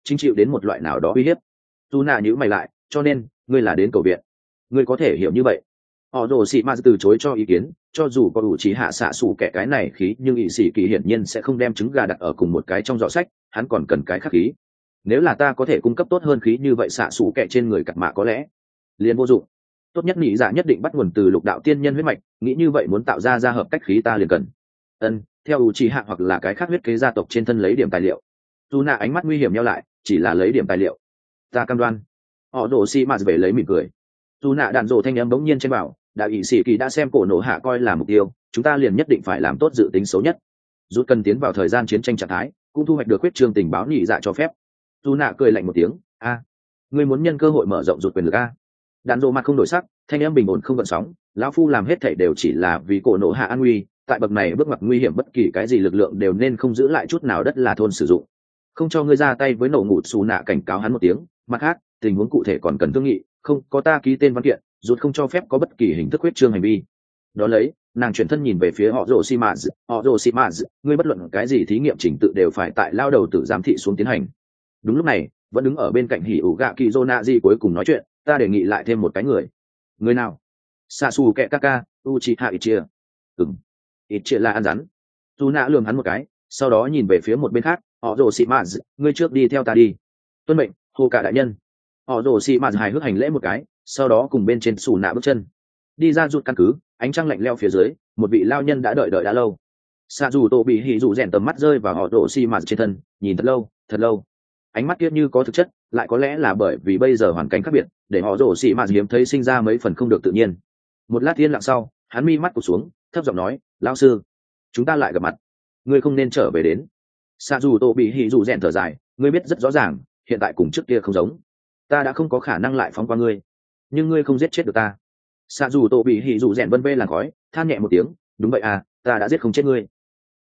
Speaker 1: chính chịu đến một loại nào đó uy hiếp. Dù nạ nhữ mày lại, cho nên ngươi là đến cầu viện. Ngươi có thể hiểu như vậy. Họ rồ xị mà từ chối cho ý kiến, cho dù có đủ trí hạ xạ xù kẻ cái này khí, nhưng ỵ sĩ kỳ hiển nhiên sẽ không đem trứng gà đặt ở cùng một cái trong giỏ sách, hắn còn cần cái khác khí. Nếu là ta có thể cung cấp tốt hơn khí như vậy, xạ xù kẻ trên người cặp mạ có lẽ liền vô dụng. Tốt nhất nghĩ dạ nhất định bắt nguồn từ lục đạo tiên nhân huyết mạch, nghĩ như vậy muốn tạo ra hợp cách khí ta liền cần. Theo ủ trì hạ hoặc là cái khác huyết kế gia tộc trên thân lấy điểm tài liệu. Dù nạ ánh mắt nguy hiểm nhau lại, chỉ là lấy điểm tài liệu, ta cam đoan. Họ đổ xi mạt về lấy mỉm cười. Dù nạ đạn rồ thanh em bỗng nhiên trên bảo, đạo ỵ sĩ kỳ đã xem cổ nổ hạ coi là mục tiêu, chúng ta liền nhất định phải làm tốt dự tính xấu nhất. Rút cần tiến vào thời gian chiến tranh trạng thái, cũng thu hoạch được huyết trương tình báo nhị dạ cho phép. Dù nạ cười lạnh một tiếng, ngươi muốn nhân cơ hội mở rộng rụt quyền lực a? Đạn rồ mặt không đổi sắc, thanh em bình ổn không gợn sóng, lão phu làm hết thảy đều chỉ là vì cổ nổ hạ an nguy, tại bậc này bước ngoặt nguy hiểm bất kỳ cái gì lực lượng đều nên không giữ lại chút nào đất là thôn sử dụng. Không cho ngươi ra tay với nổ ngụt xù nạ cảnh cáo hắn một tiếng, mặt khác tình huống cụ thể còn cần thương nghị, không có ta ký tên văn kiện, rút không cho phép có bất kỳ hình thức huyết trương hành vi. Đó lấy, nàng chuyển thân nhìn về phía họ rồ xi mã, ngươi bất luận cái gì thí nghiệm trình tự đều phải tại lao đầu tử giám thị xuống tiến hành. Đúng lúc này, vẫn đứng ở bên cạnh hỉ ủ gạ kỳ Zonaji cuối cùng nói chuyện, ta đề nghị lại thêm một cái người nào? Sasu kẹ kaka Uchiha Itchia. Itchia là ăn rắn. Dù nạ lườm hắn một cái, sau đó nhìn về phía một bên khác, họ rồ xị mạt, ngươi trước đi theo ta đi. Tuân mệnh, hồ cả đại nhân. Họ rồ xị mạt hài hước hành lễ một cái, sau đó cùng bên trên xù nạ bước chân đi ra rụt căn cứ. Ánh trăng lạnh leo phía dưới, một vị lao nhân đã đợi đã lâu. Sa dù tổ bị hỉ dù rèn tầm mắt rơi vào họ rồ xị mạt trên thân, nhìn thật lâu. Ánh mắt kia như có thực chất, lại có lẽ là bởi vì bây giờ hoàn cảnh khác biệt, để họ rồ xị mạt hiếm thấy sinh ra mấy phần không được tự nhiên. Một lát yên lặng sau, hắn mi mắt cụp xuống, thấp giọng nói, lão sư, chúng ta lại gặp mặt, ngươi không nên trở về đến. Sa dù tổ bị hỉ dù rèn thở dài, ngươi biết rất rõ ràng, hiện tại cùng trước kia không giống, ta đã không có khả năng lại phóng qua ngươi, nhưng ngươi không giết chết được ta. Sa dù tổ bị hỉ dù rèn vân vê làn khói, than nhẹ một tiếng, đúng vậy à, ta đã giết không chết ngươi,